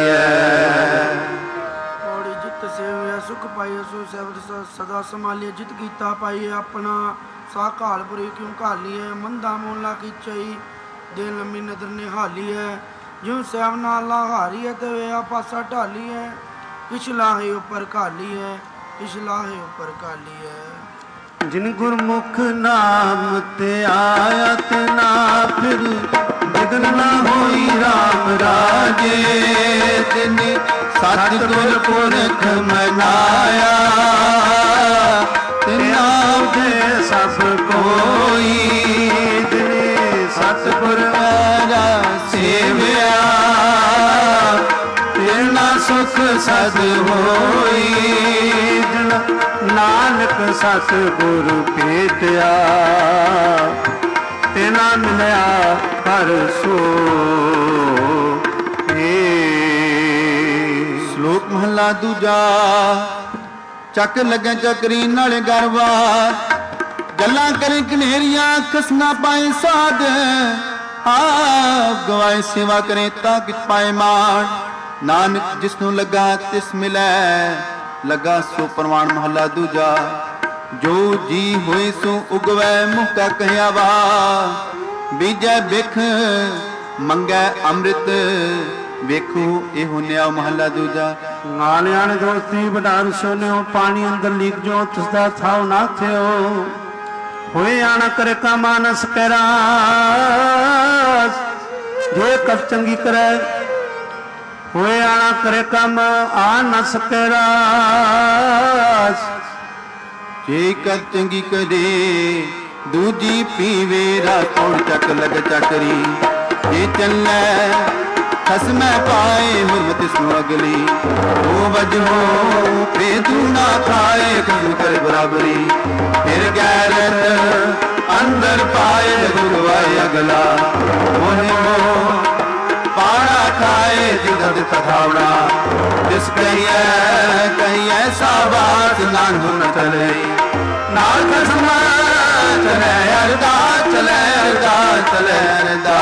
ਔੜੀ ਜਿਤ ਸੇਵਿਆ ਸੁਖ ਪਾਈਏ ਸੋ ਸਬਦ ਸਦਾ ਸੰਭਾਲੀਏ ਜਿਤ ਕੀਤਾ ਪਾਈਏ ਆਪਣਾ ਸਾ ਘਾਲਪੁਰੀ ਕਿਉਂ ਘਾਲੀਏ ਮੰਦਾ ਮੋਲਾ ਕੀਚਈ ਦੇ ਲੰਮੀ ਨਦਰ ਨਿਹਾਲੀਏ ਜਿਉ ਸੈਵ ਨਾਲ ਹਾਰੀਏ ਤੇ ਵੇ ਪਾਸਾ ਢਾਲੀਏ ਕਿਛ ਲਾਹੇ ਉੱਪਰ ਘਾਲੀਏ ਕਿਛ ਲਾਹੇ ਉੱਪਰ ਘਾਲੀਏ ਜਿਨ ਗੁਰਮੁਖ ਨਾਮ ਤੇ ਆਇਆ ਤੇ ਨਾ ਫਿਰ ਵਿਗਨ ਨਾ ਹੋਈ ਰਾਮ ਰਾਜੇ ਤਿਨ ਸਤਿਗੁਰ ਪੁਰਖ ਮਨਾਇਆ ਤੇ ਨਾਮ ਦੇ ਸਭ ਕੋਈ ਜਿਨੇ ਸਤਿਗੁਰ ਆਇਆ ਸੇਵਿਆ ਤੇ ਨਾ ਸੁਖ ਸਦ ਹੋਈ ਨਾਨਕ ਸਤਿਗੁਰ ਭੇਟਿਆ ਤੇ ਨਾ ਮਿਲਿਆ ਹਰ ਸੋ ਸ਼ਲੋਕ ਮਹਲਾ ਦੂਜਾ ਚੱਕ ਲੱਗੇ ਚੱਕਰੀ ਨਾਲੇ ਗਰਵਾ ਗੱਲਾਂ ਕਰੇ ਕਨੇਰੀਆਂ ਖਸਨਾ ਪਾਏ ਸਾਧ ਆਪ ਗਵਾਏ ਸੇਵਾ ਕਰੇ ਤਾਂ ਕਿਛ ਪਾਏ ਮਾਣ ਨਾਨਕ ਜਿਸਨੂੰ ਲੱਗਾ ਤਿਸ ਮਿਲੈ ਲੱਗਾ ਸੋ ਪ੍ਰਮਾਣ ਮਹਲਾ ਦੂਜਾ ਜੋ ਜੀ ਹੋਏ ਸੋ ਉਗਵੈ ਮੁਖ ਕਾ ਕਹਿਆ ਵਾ ਬੀਜੈ ਬਿਖ ਮੰਗੈ ਅੰਮ੍ਰਿਤ ਵੇਖੋ ਇਹੋ ਨਿਆ ਮਹਲਾ ਦੂਜਾ ਨਾਲਿਆਂ ਦੋਸਤੀ ਵਡਾਰ ਸੋਨਿਓ ਪਾਣੀ ਅੰਦਰ ਲੀਕ ਜੋ ਤਿਸਦਾ ਥਾਉ ਨਾ ਥਿਓ ਹੋਏ ਆਣ ਕਰ ਕਾ ਮਾਨਸ ਕਰਾ ਜੇ ਕਬ ਚੰਗੀ ਕਰੈ ਹੋਏ ਆਣਾ ਕਰੇ ਕੰਮ ਆ ਨ ਸਕਰਾ ਜੇ ਕਰ ਚੰਗੀ ਕਰੇ ਦੂਜੀ ਪੀਵੇ ਰਾਤੋੜ ਚੱਕ ਲਗ ਚੱਕਰੀ ਜੇ ਚੱਲੈ ਖਸਮੈ ਪਾਏ ਹੁਰਮਤ ਸੋ ਅਗਲੀ ਉਹ ਵਜਹੋ ਫੇਦੂ ਨਾ ਖਾਏ ਖਸਮ ਕਰ ਬਰਾਬਰੀ ਫਿਰ ਗੈਰਤ ਅੰਦਰ ਪਾਏ ਗੁਰਵਾਏ ਅਗਲਾ ਮੋਹਿ ਮੋਹ ਪਾਣਾ ਖਾਏ ਜਿਗਦ ਤਥਾਵੜਾ ਜਿਸ ਕਹੀਐ ਕਹੀ ਐਸਾ ਬਾਤ ਨਾਨ ਹੁਨ ਚਲੇ ਨਾਲ ਖਸਮ ਚਲੇ ਅਰਦਾ ਚਲੇ ਅਰਦਾ ਚਲੇ ਅਰਦਾ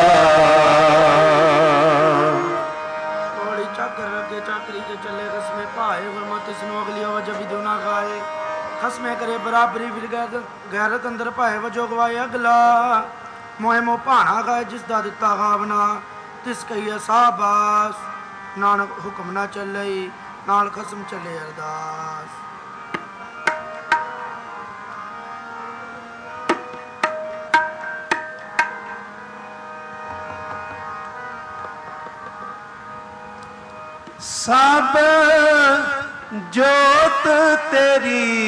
ਔੜੀ ਚੱਕਰ ਅੱਗੇ ਚੱਕਰੀ ਤੇ ਚੱਲੇ ਖਸਮੇ ਭਾਏ ਗੁਰਮਤਿ ਸਨੂੰ ਅਗਲੀ ਵਜ ਵੀ ਦੁਨਾ ਖਾਏ ਖਸਮੇ ਕਰੇ ਬਰਾਬਰੀ ਫਿਰ ਗੈਰਤ ਅੰਦਰ ਭਾਏ ਵਜੋ ਗਵਾਏ ਅਗਲਾ ਮੋਹਿ ਮੋ ਭਾਣਾ ਗਾਏ ਜਿਸ ਦਾ ਦਿੱਤਾ ਖਾਵਨਾ ਤਿਸ ਕਹੀਏ ਸਾਬਾਸ ਨਾਨਕ ਹੁਕਮ ਨਾ ਚੱਲੇ ਨਾਲ ਖਸਮ ਚੱਲੇ ਅਰਦਾਸ ਸਭ ਜੋਤ ਤੇਰੀ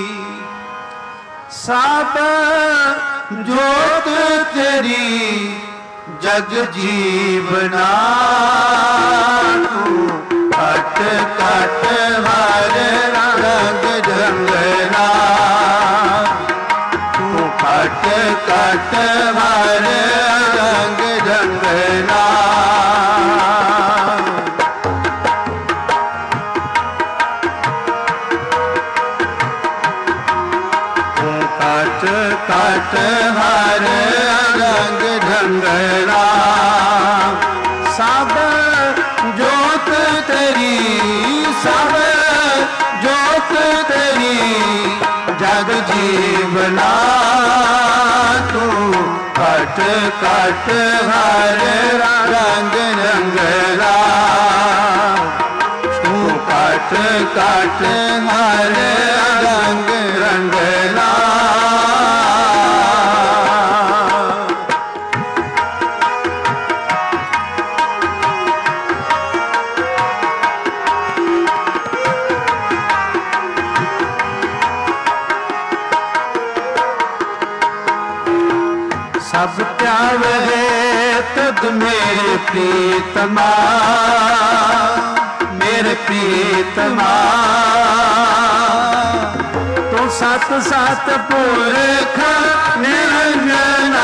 ਸਭ ਜੋਤ ਤੇਰੀ ਜਗ ਜੀਵਨਾ ਤੂੰ ਘਟ ਘਟ ਹਰ ਰੰਗ ਰੰਗਨਾ ਤੂੰ ਘਟ ਘਟ ਹਰ ਰੰਗ ਰੰਗਨਾ ਤੂੰ ਘਟ ਘਟ ਹਰ ਰੰਗ ਢੰਗਣਾ ਸਭ ਜੋਤ ਤੇਰੀ ਸਭ ਜੋਤ ਤੇਰੀ ਜਗ ਜੀਵਨਾ ਤੂੰ ਘਟ ਘਟ ਹਰ ਰੰਗ ਰੰਗਣਾ ਤੂੰ ਘਟ ਘਟ ਹਰ ਰੰਗ ਰੰਗਣਾ ਸਭ ਧਿਆਵੇ ਤਦ ਮੇਰੇ ਪ੍ਰੀਤਮਾ ਮੇਰੇ ਪ੍ਰੀਤਮਾ ਤੂੰ ਸਤ ਸਤ ਪੁਰਖ ਨਿਰੰਜਨਾ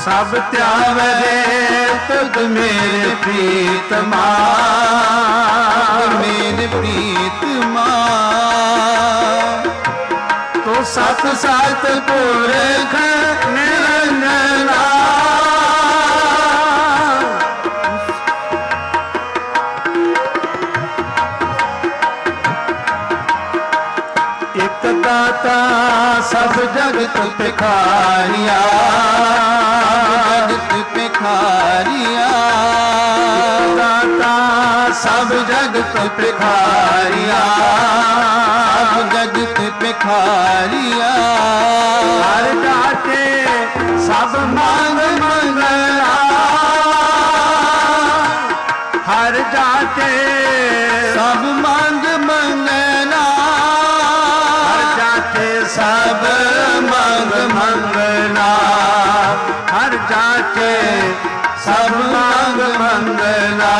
सब त्यावरे तुद मेरे प्रीतमा, मेरे प्रीतमा। तो सत सत पुरख निरंजना, एक दाता सब जगत भिखारिया, जगत भिखारिया। दाता सब जगत भिखारिया, सब जगत भिखारिया। हर जाते सब मांग मंगला, हर जाते सब मांग मंगला, हर जाते सब मांग मंगला, हर जाते सब मांग मंगला।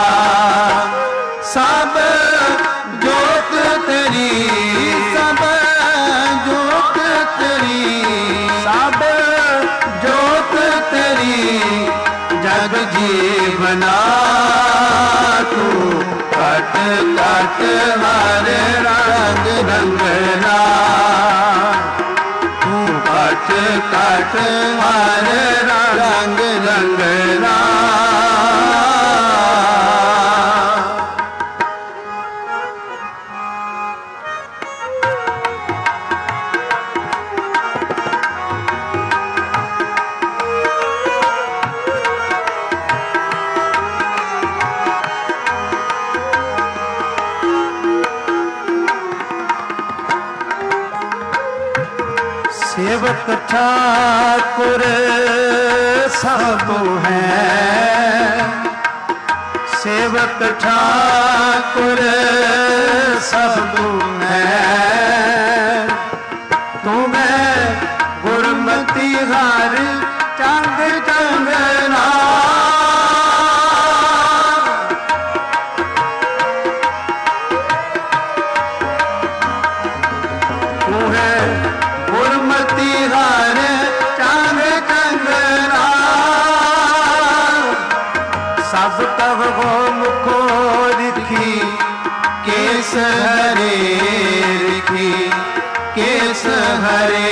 सब जोत तेरी, सब जोत तेरी, सब जोत तेरी जग जीवना। तू कट कट हरे रंग रंगना, तू कट कट हरे रंग रंगना। सेवक ठाकुर सब है, सेवक ठाकुर सब है। तुम्हें गुरमति हर चंग चंगना, तुम्हें गुरमति हर चांद चंगना। सब तब हो मुखो रिखी, केस हरे रिखी, केस हरे।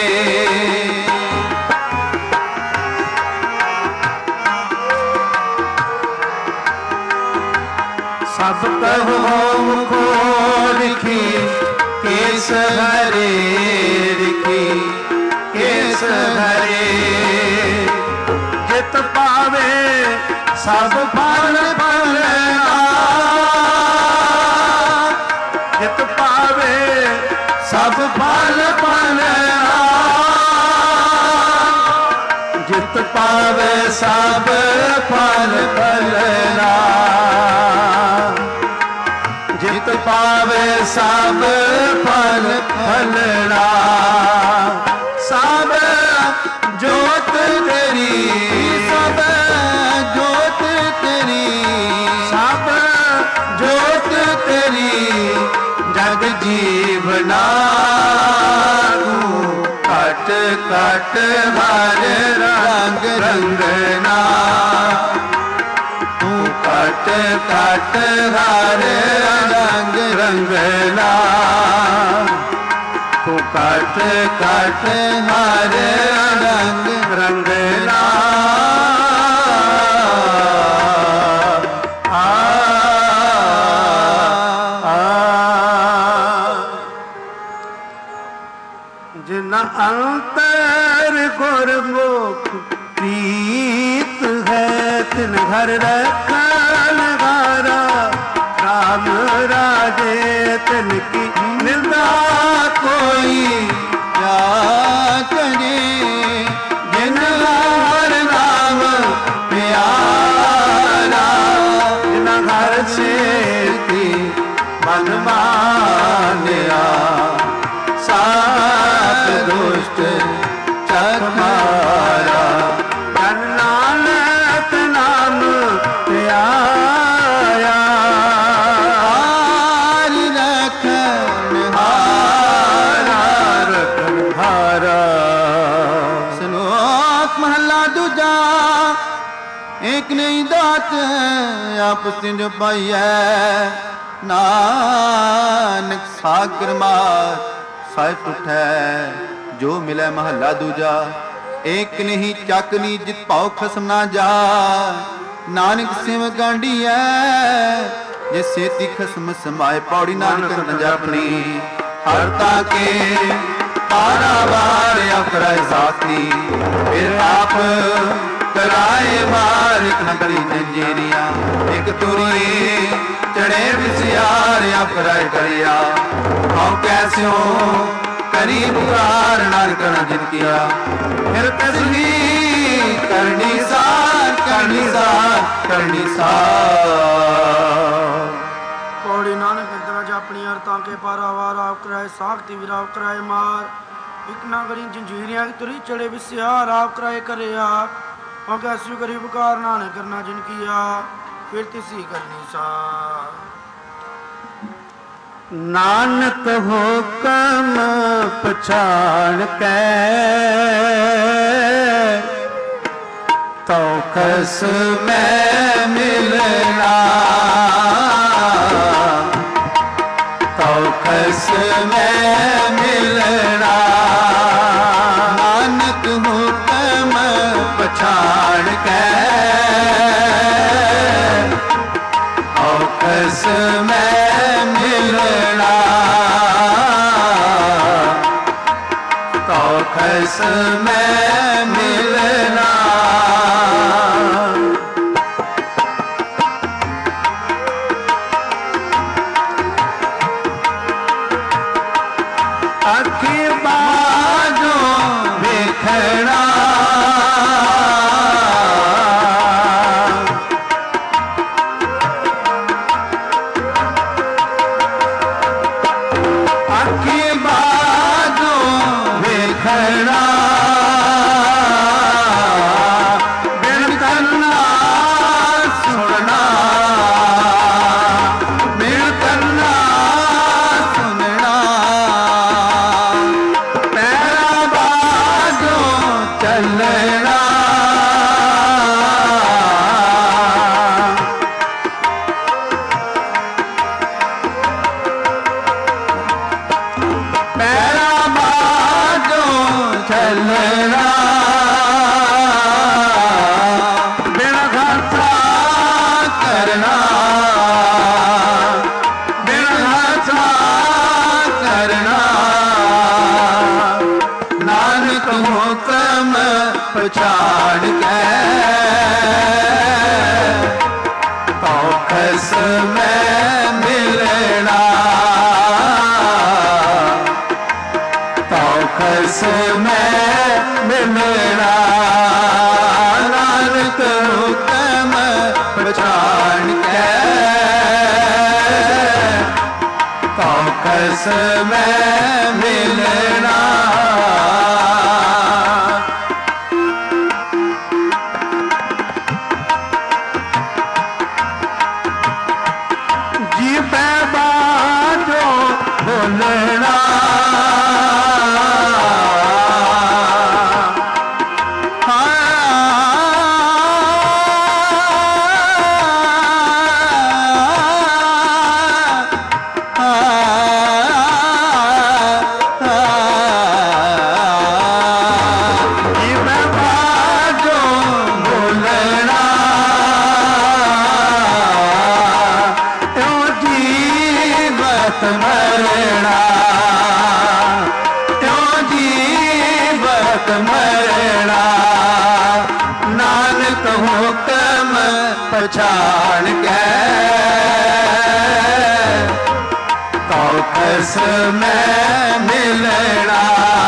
सब तब हो मुखो रिखी, केस हरे रिखी, केस हरे। जित पावे सब फल फलना, जित पावे सब फल फलना, जित पावे सब फल फलना, जित पावे सब फल फलना। सब जोत तेरी, सब जोत तेरी, सब जोत तेरी जग जीवना। तू कट कट हर रंग रंगना, तू कट कट हर रंग रंगना, तू कट कट हर रंग रंगना। आ, आ, जिन अंतर गुरमुख प्रीत है, तिन घर रखन हारा राम राजे। तिनकी निंदा कोई क्या करे, जिन हर नाम प्यारा। जिन घर से थी मन मान्या, सात दुष्ट चकमारा। जन नानक नाम प्याया, हार रखन हारा, रखन हारा। एक नहीं दात आपस जो पाइया नानक सागर मार साइफ उठै जो मिलै महला दूजा एक नहीं चक नी जित पाओ खसम ना जा नानक सिम गांडी है जे सेती खसम समाए पौड़ी नानक न जापनी हरता के पारावार अफराए साथी फिर आप कराए मार एक नगरी जंजीरिया एक तुरी चढ़े विसियार अफराए करिया हम कैसे हो करी पुकार नानक न जित किया फिर तस्वी करनी सार करनी सार करनी सार पौड़ी नानक दरज अपनी अरतां के पारावार आप कराए साख्ती विराव कराए मार एक नागरी जंजीरियां की तुरी चढ़े विस्यार आप कराए करे आप और कैसी करी पुकार नानक करना जिन किया फिर तिसी करनी सार नानक हो कम पछाण कै तो खस मैं मिलना तो खस मैं मिलना नानक हो कम पछाण कै तो खस मैं मिलना तो खस मैं मिलना अखी बाजो देखना अखी बाजो देखना बिन करना सुनना बिन करना सुनना पैरा बाजो चलना पैरा बाजो चलना बिन घाटा करना बिन घाटा करना नानक हुक्म पछाड़ के तो खस मैं मिलना तो खस मैं मिलना नानक हुक्म पछाड़ के तो खस मैं मिलना जी पे बाजो बोलना मरना क्यों जीवत मरना नानक हुक्म पछाड़ के तो खस मैं मिलना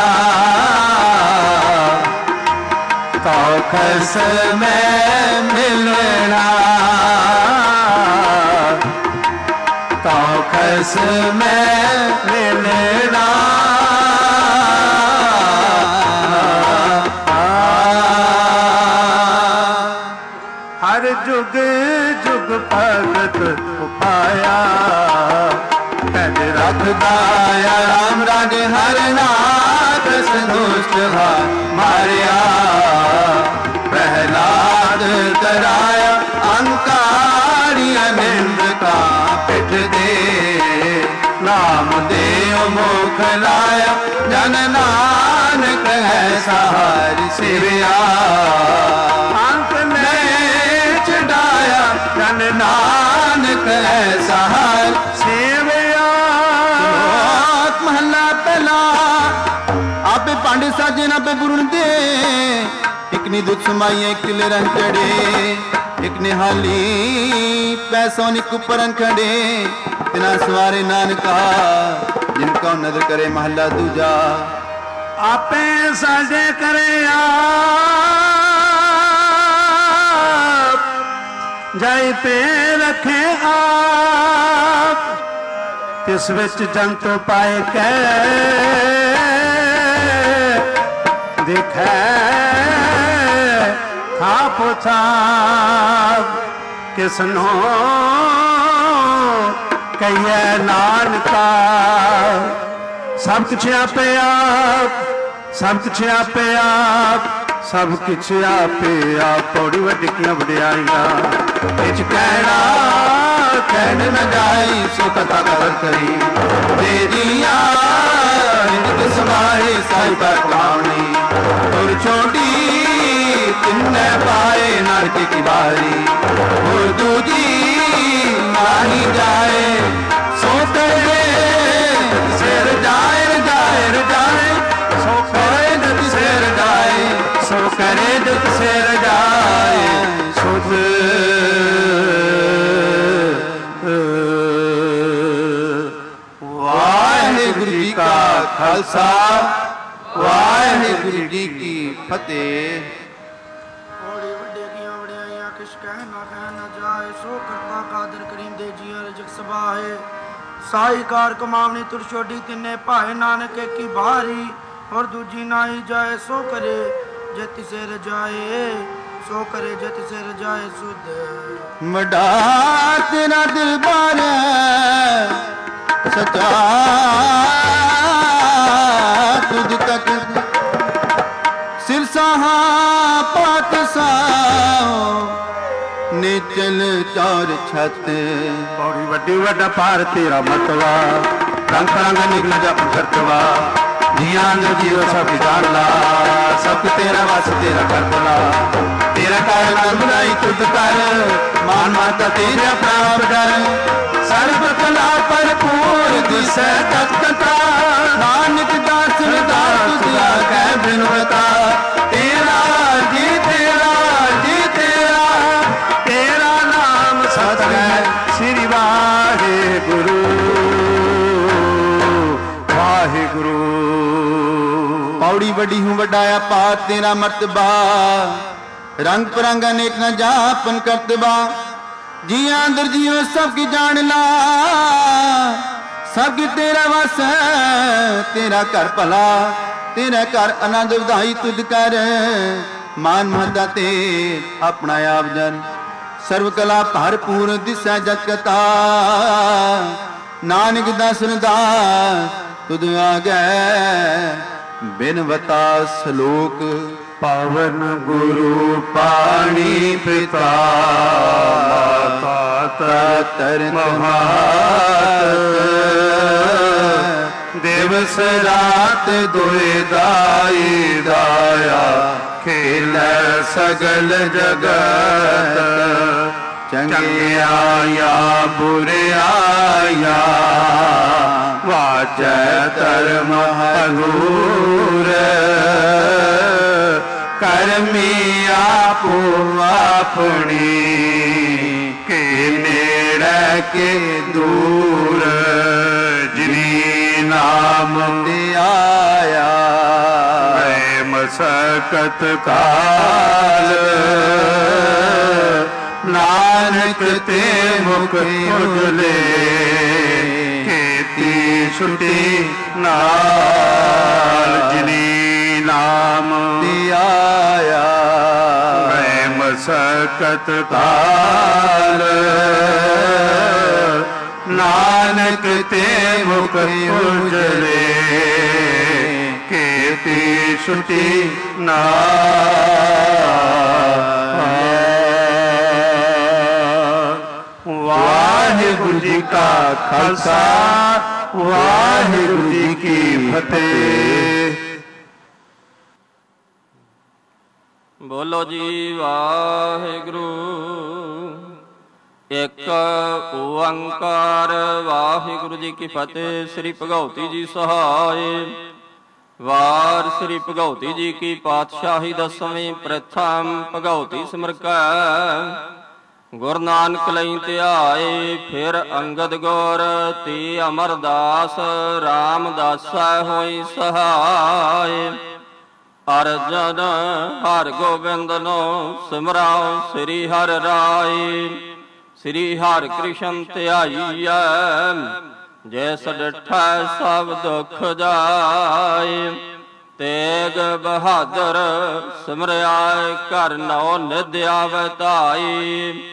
तो खस मैं मिलना तो खस मैं मिलना हर जुग जुग भगत उपाया तज रखदाया राम राज हर नाथ संतुष्ट मारिया प्रहलाद कराया अहंकारी अनिंद का पिठ दे नाम दे मुख लाया जन नानक है सहार सेविया अंक में चढ़ाया जन नानक है सहार सेविया महला पहला आपे पांडे साजे ना पे बुरुण दे एक नी दुख समाइए किले रंग चढ़े एक निहाली पैसों निक परन खड़े तिना सवारे नानका जिनका नजर करे महला दूजा आपे साजे करे आप जाई पे रखे आप तिस विच जन तो पाए कै दिखै थाप थाप किसनो कहिए नानका सब कुछ आपे आप सब कुछ आपे आप सब कुछ आपे आप पौड़ी वड्डियां वड्याइयां इच कहना कहन न जाई सो कथा कर करी तेरिया नित समाए साहिबा कहानी और छोटी तिन्ने पाए नरक की बारी और दूजी मानी जाए सो करे सिर जाए जाए जाए सो करे जत सिर जाए सो करे जत सिर जाए सुध वाहिगुरु जी का खालसा वाहिगुरु जी की फतेह। साई कार कमावनी तुर छोड़ी तिन्ने भाए नानक की भारी और दूजी नाई जाए सो करे जति से रजाए सो करे जति से रजाए सुध मडा तेरा दिल बार सचा तुझ तक सिरसाहा पात साओ निचल चार छत बड़ी वड्डी वड्डा पार तेरा मतवा रंग रंग निकल जा करतवा जिया जीव सब जान ला सब तेरा वास तेरा करतला तेरा कारण बनाई तुझ कर मान माता तेरा प्राप डर सर्व कला भरपूर दिसै तत्कता नानक दास दास तुझा कै बिनवता तेरा जी तेरा जी तेरा तेरा नाम सत है श्री वाहिगुरु वाहिगुरु। पौड़ी वड्डी हूँ वड्डाया पात तेरा मर्तबा रंग परंग अनेक न जापन करतबा जिया अंदर जियो सबकी जान ला सबकी तेरा वस तेरा कर भला तेरा कर आनंद ਵਧਾਈ तुझ कर मान महता ते अपना आप जन सर्व कला भरपूर दिसै जत कथा नानक दसन दास तुद आ गए बिनवता सलोक पावन गुरु पाणी पिता माता तरत दिवस रात दुए दाई दाया खेल सगल जगत चंगे आया बुरे आया वाच धर्म हलूर करमी आपो अपनी के नेड़े के दूर जिनी नाम दे आया मसकत काल नानक ते मुख उजले खेती छुटी नाल जिनी नाम दिया मसकत काल नानक ते मुख उजले खेती छुटी नाल ਕਾ ਖਾਲਸਾ ਵਾਹਿਗੁਰੂ ਜੀ ਕੀ ਫਤਿਹ। ਬੋਲੋ ਜੀ ਵਾਹਿਗੁਰੂ। ਇੱਕ ਓੰਕਾਰ ਵਾਹਿਗੁਰੂ ਜੀ ਕੀ ਫਤਿਹ। ਸ੍ਰੀ ਭਗਉਤੀ ਜੀ ਸਹਾਇ। ਵਾਰ ਸ੍ਰੀ ਭਗਉਤੀ ਜੀ ਕੀ ਪਾਤਸ਼ਾਹੀ ਦਸਵੀਂ ਪ੍ਰਥਮ ਭਗਉਤੀ ਸਿਮਰਕੈ। ਗੁਰੂ ਨਾਨਕ ਲਈ ਧਿਆਏ ਫਿਰ ਅੰਗਦ ਗੁਰ ਤੇ ਅਮਰਦਾਸ ਰਾਮਦਾਸਾ ਹੋਈ ਸਹਾਇ। ਅਰਜਨ ਹਰ ਗੋਬਿੰਦ ਨੂੰ ਸਿਮਰਾਓ ਸ੍ਰੀ ਹਰਿ ਰਾਏ। ਸ੍ਰੀ ਹਰਿ ਕ੍ਰਿਸ਼ਨ ਧਿਆਈਐ ਜੈਸ ਡਿਠੈ ਸਭ ਦੁਖ ਜਾਏ। ਤੇਗ ਬਹਾਦਰ ਸਿਮਰਿਆ ਘਰ ਨੌ ਨਿਧਿ ਆਵੈ ਧਾਈ।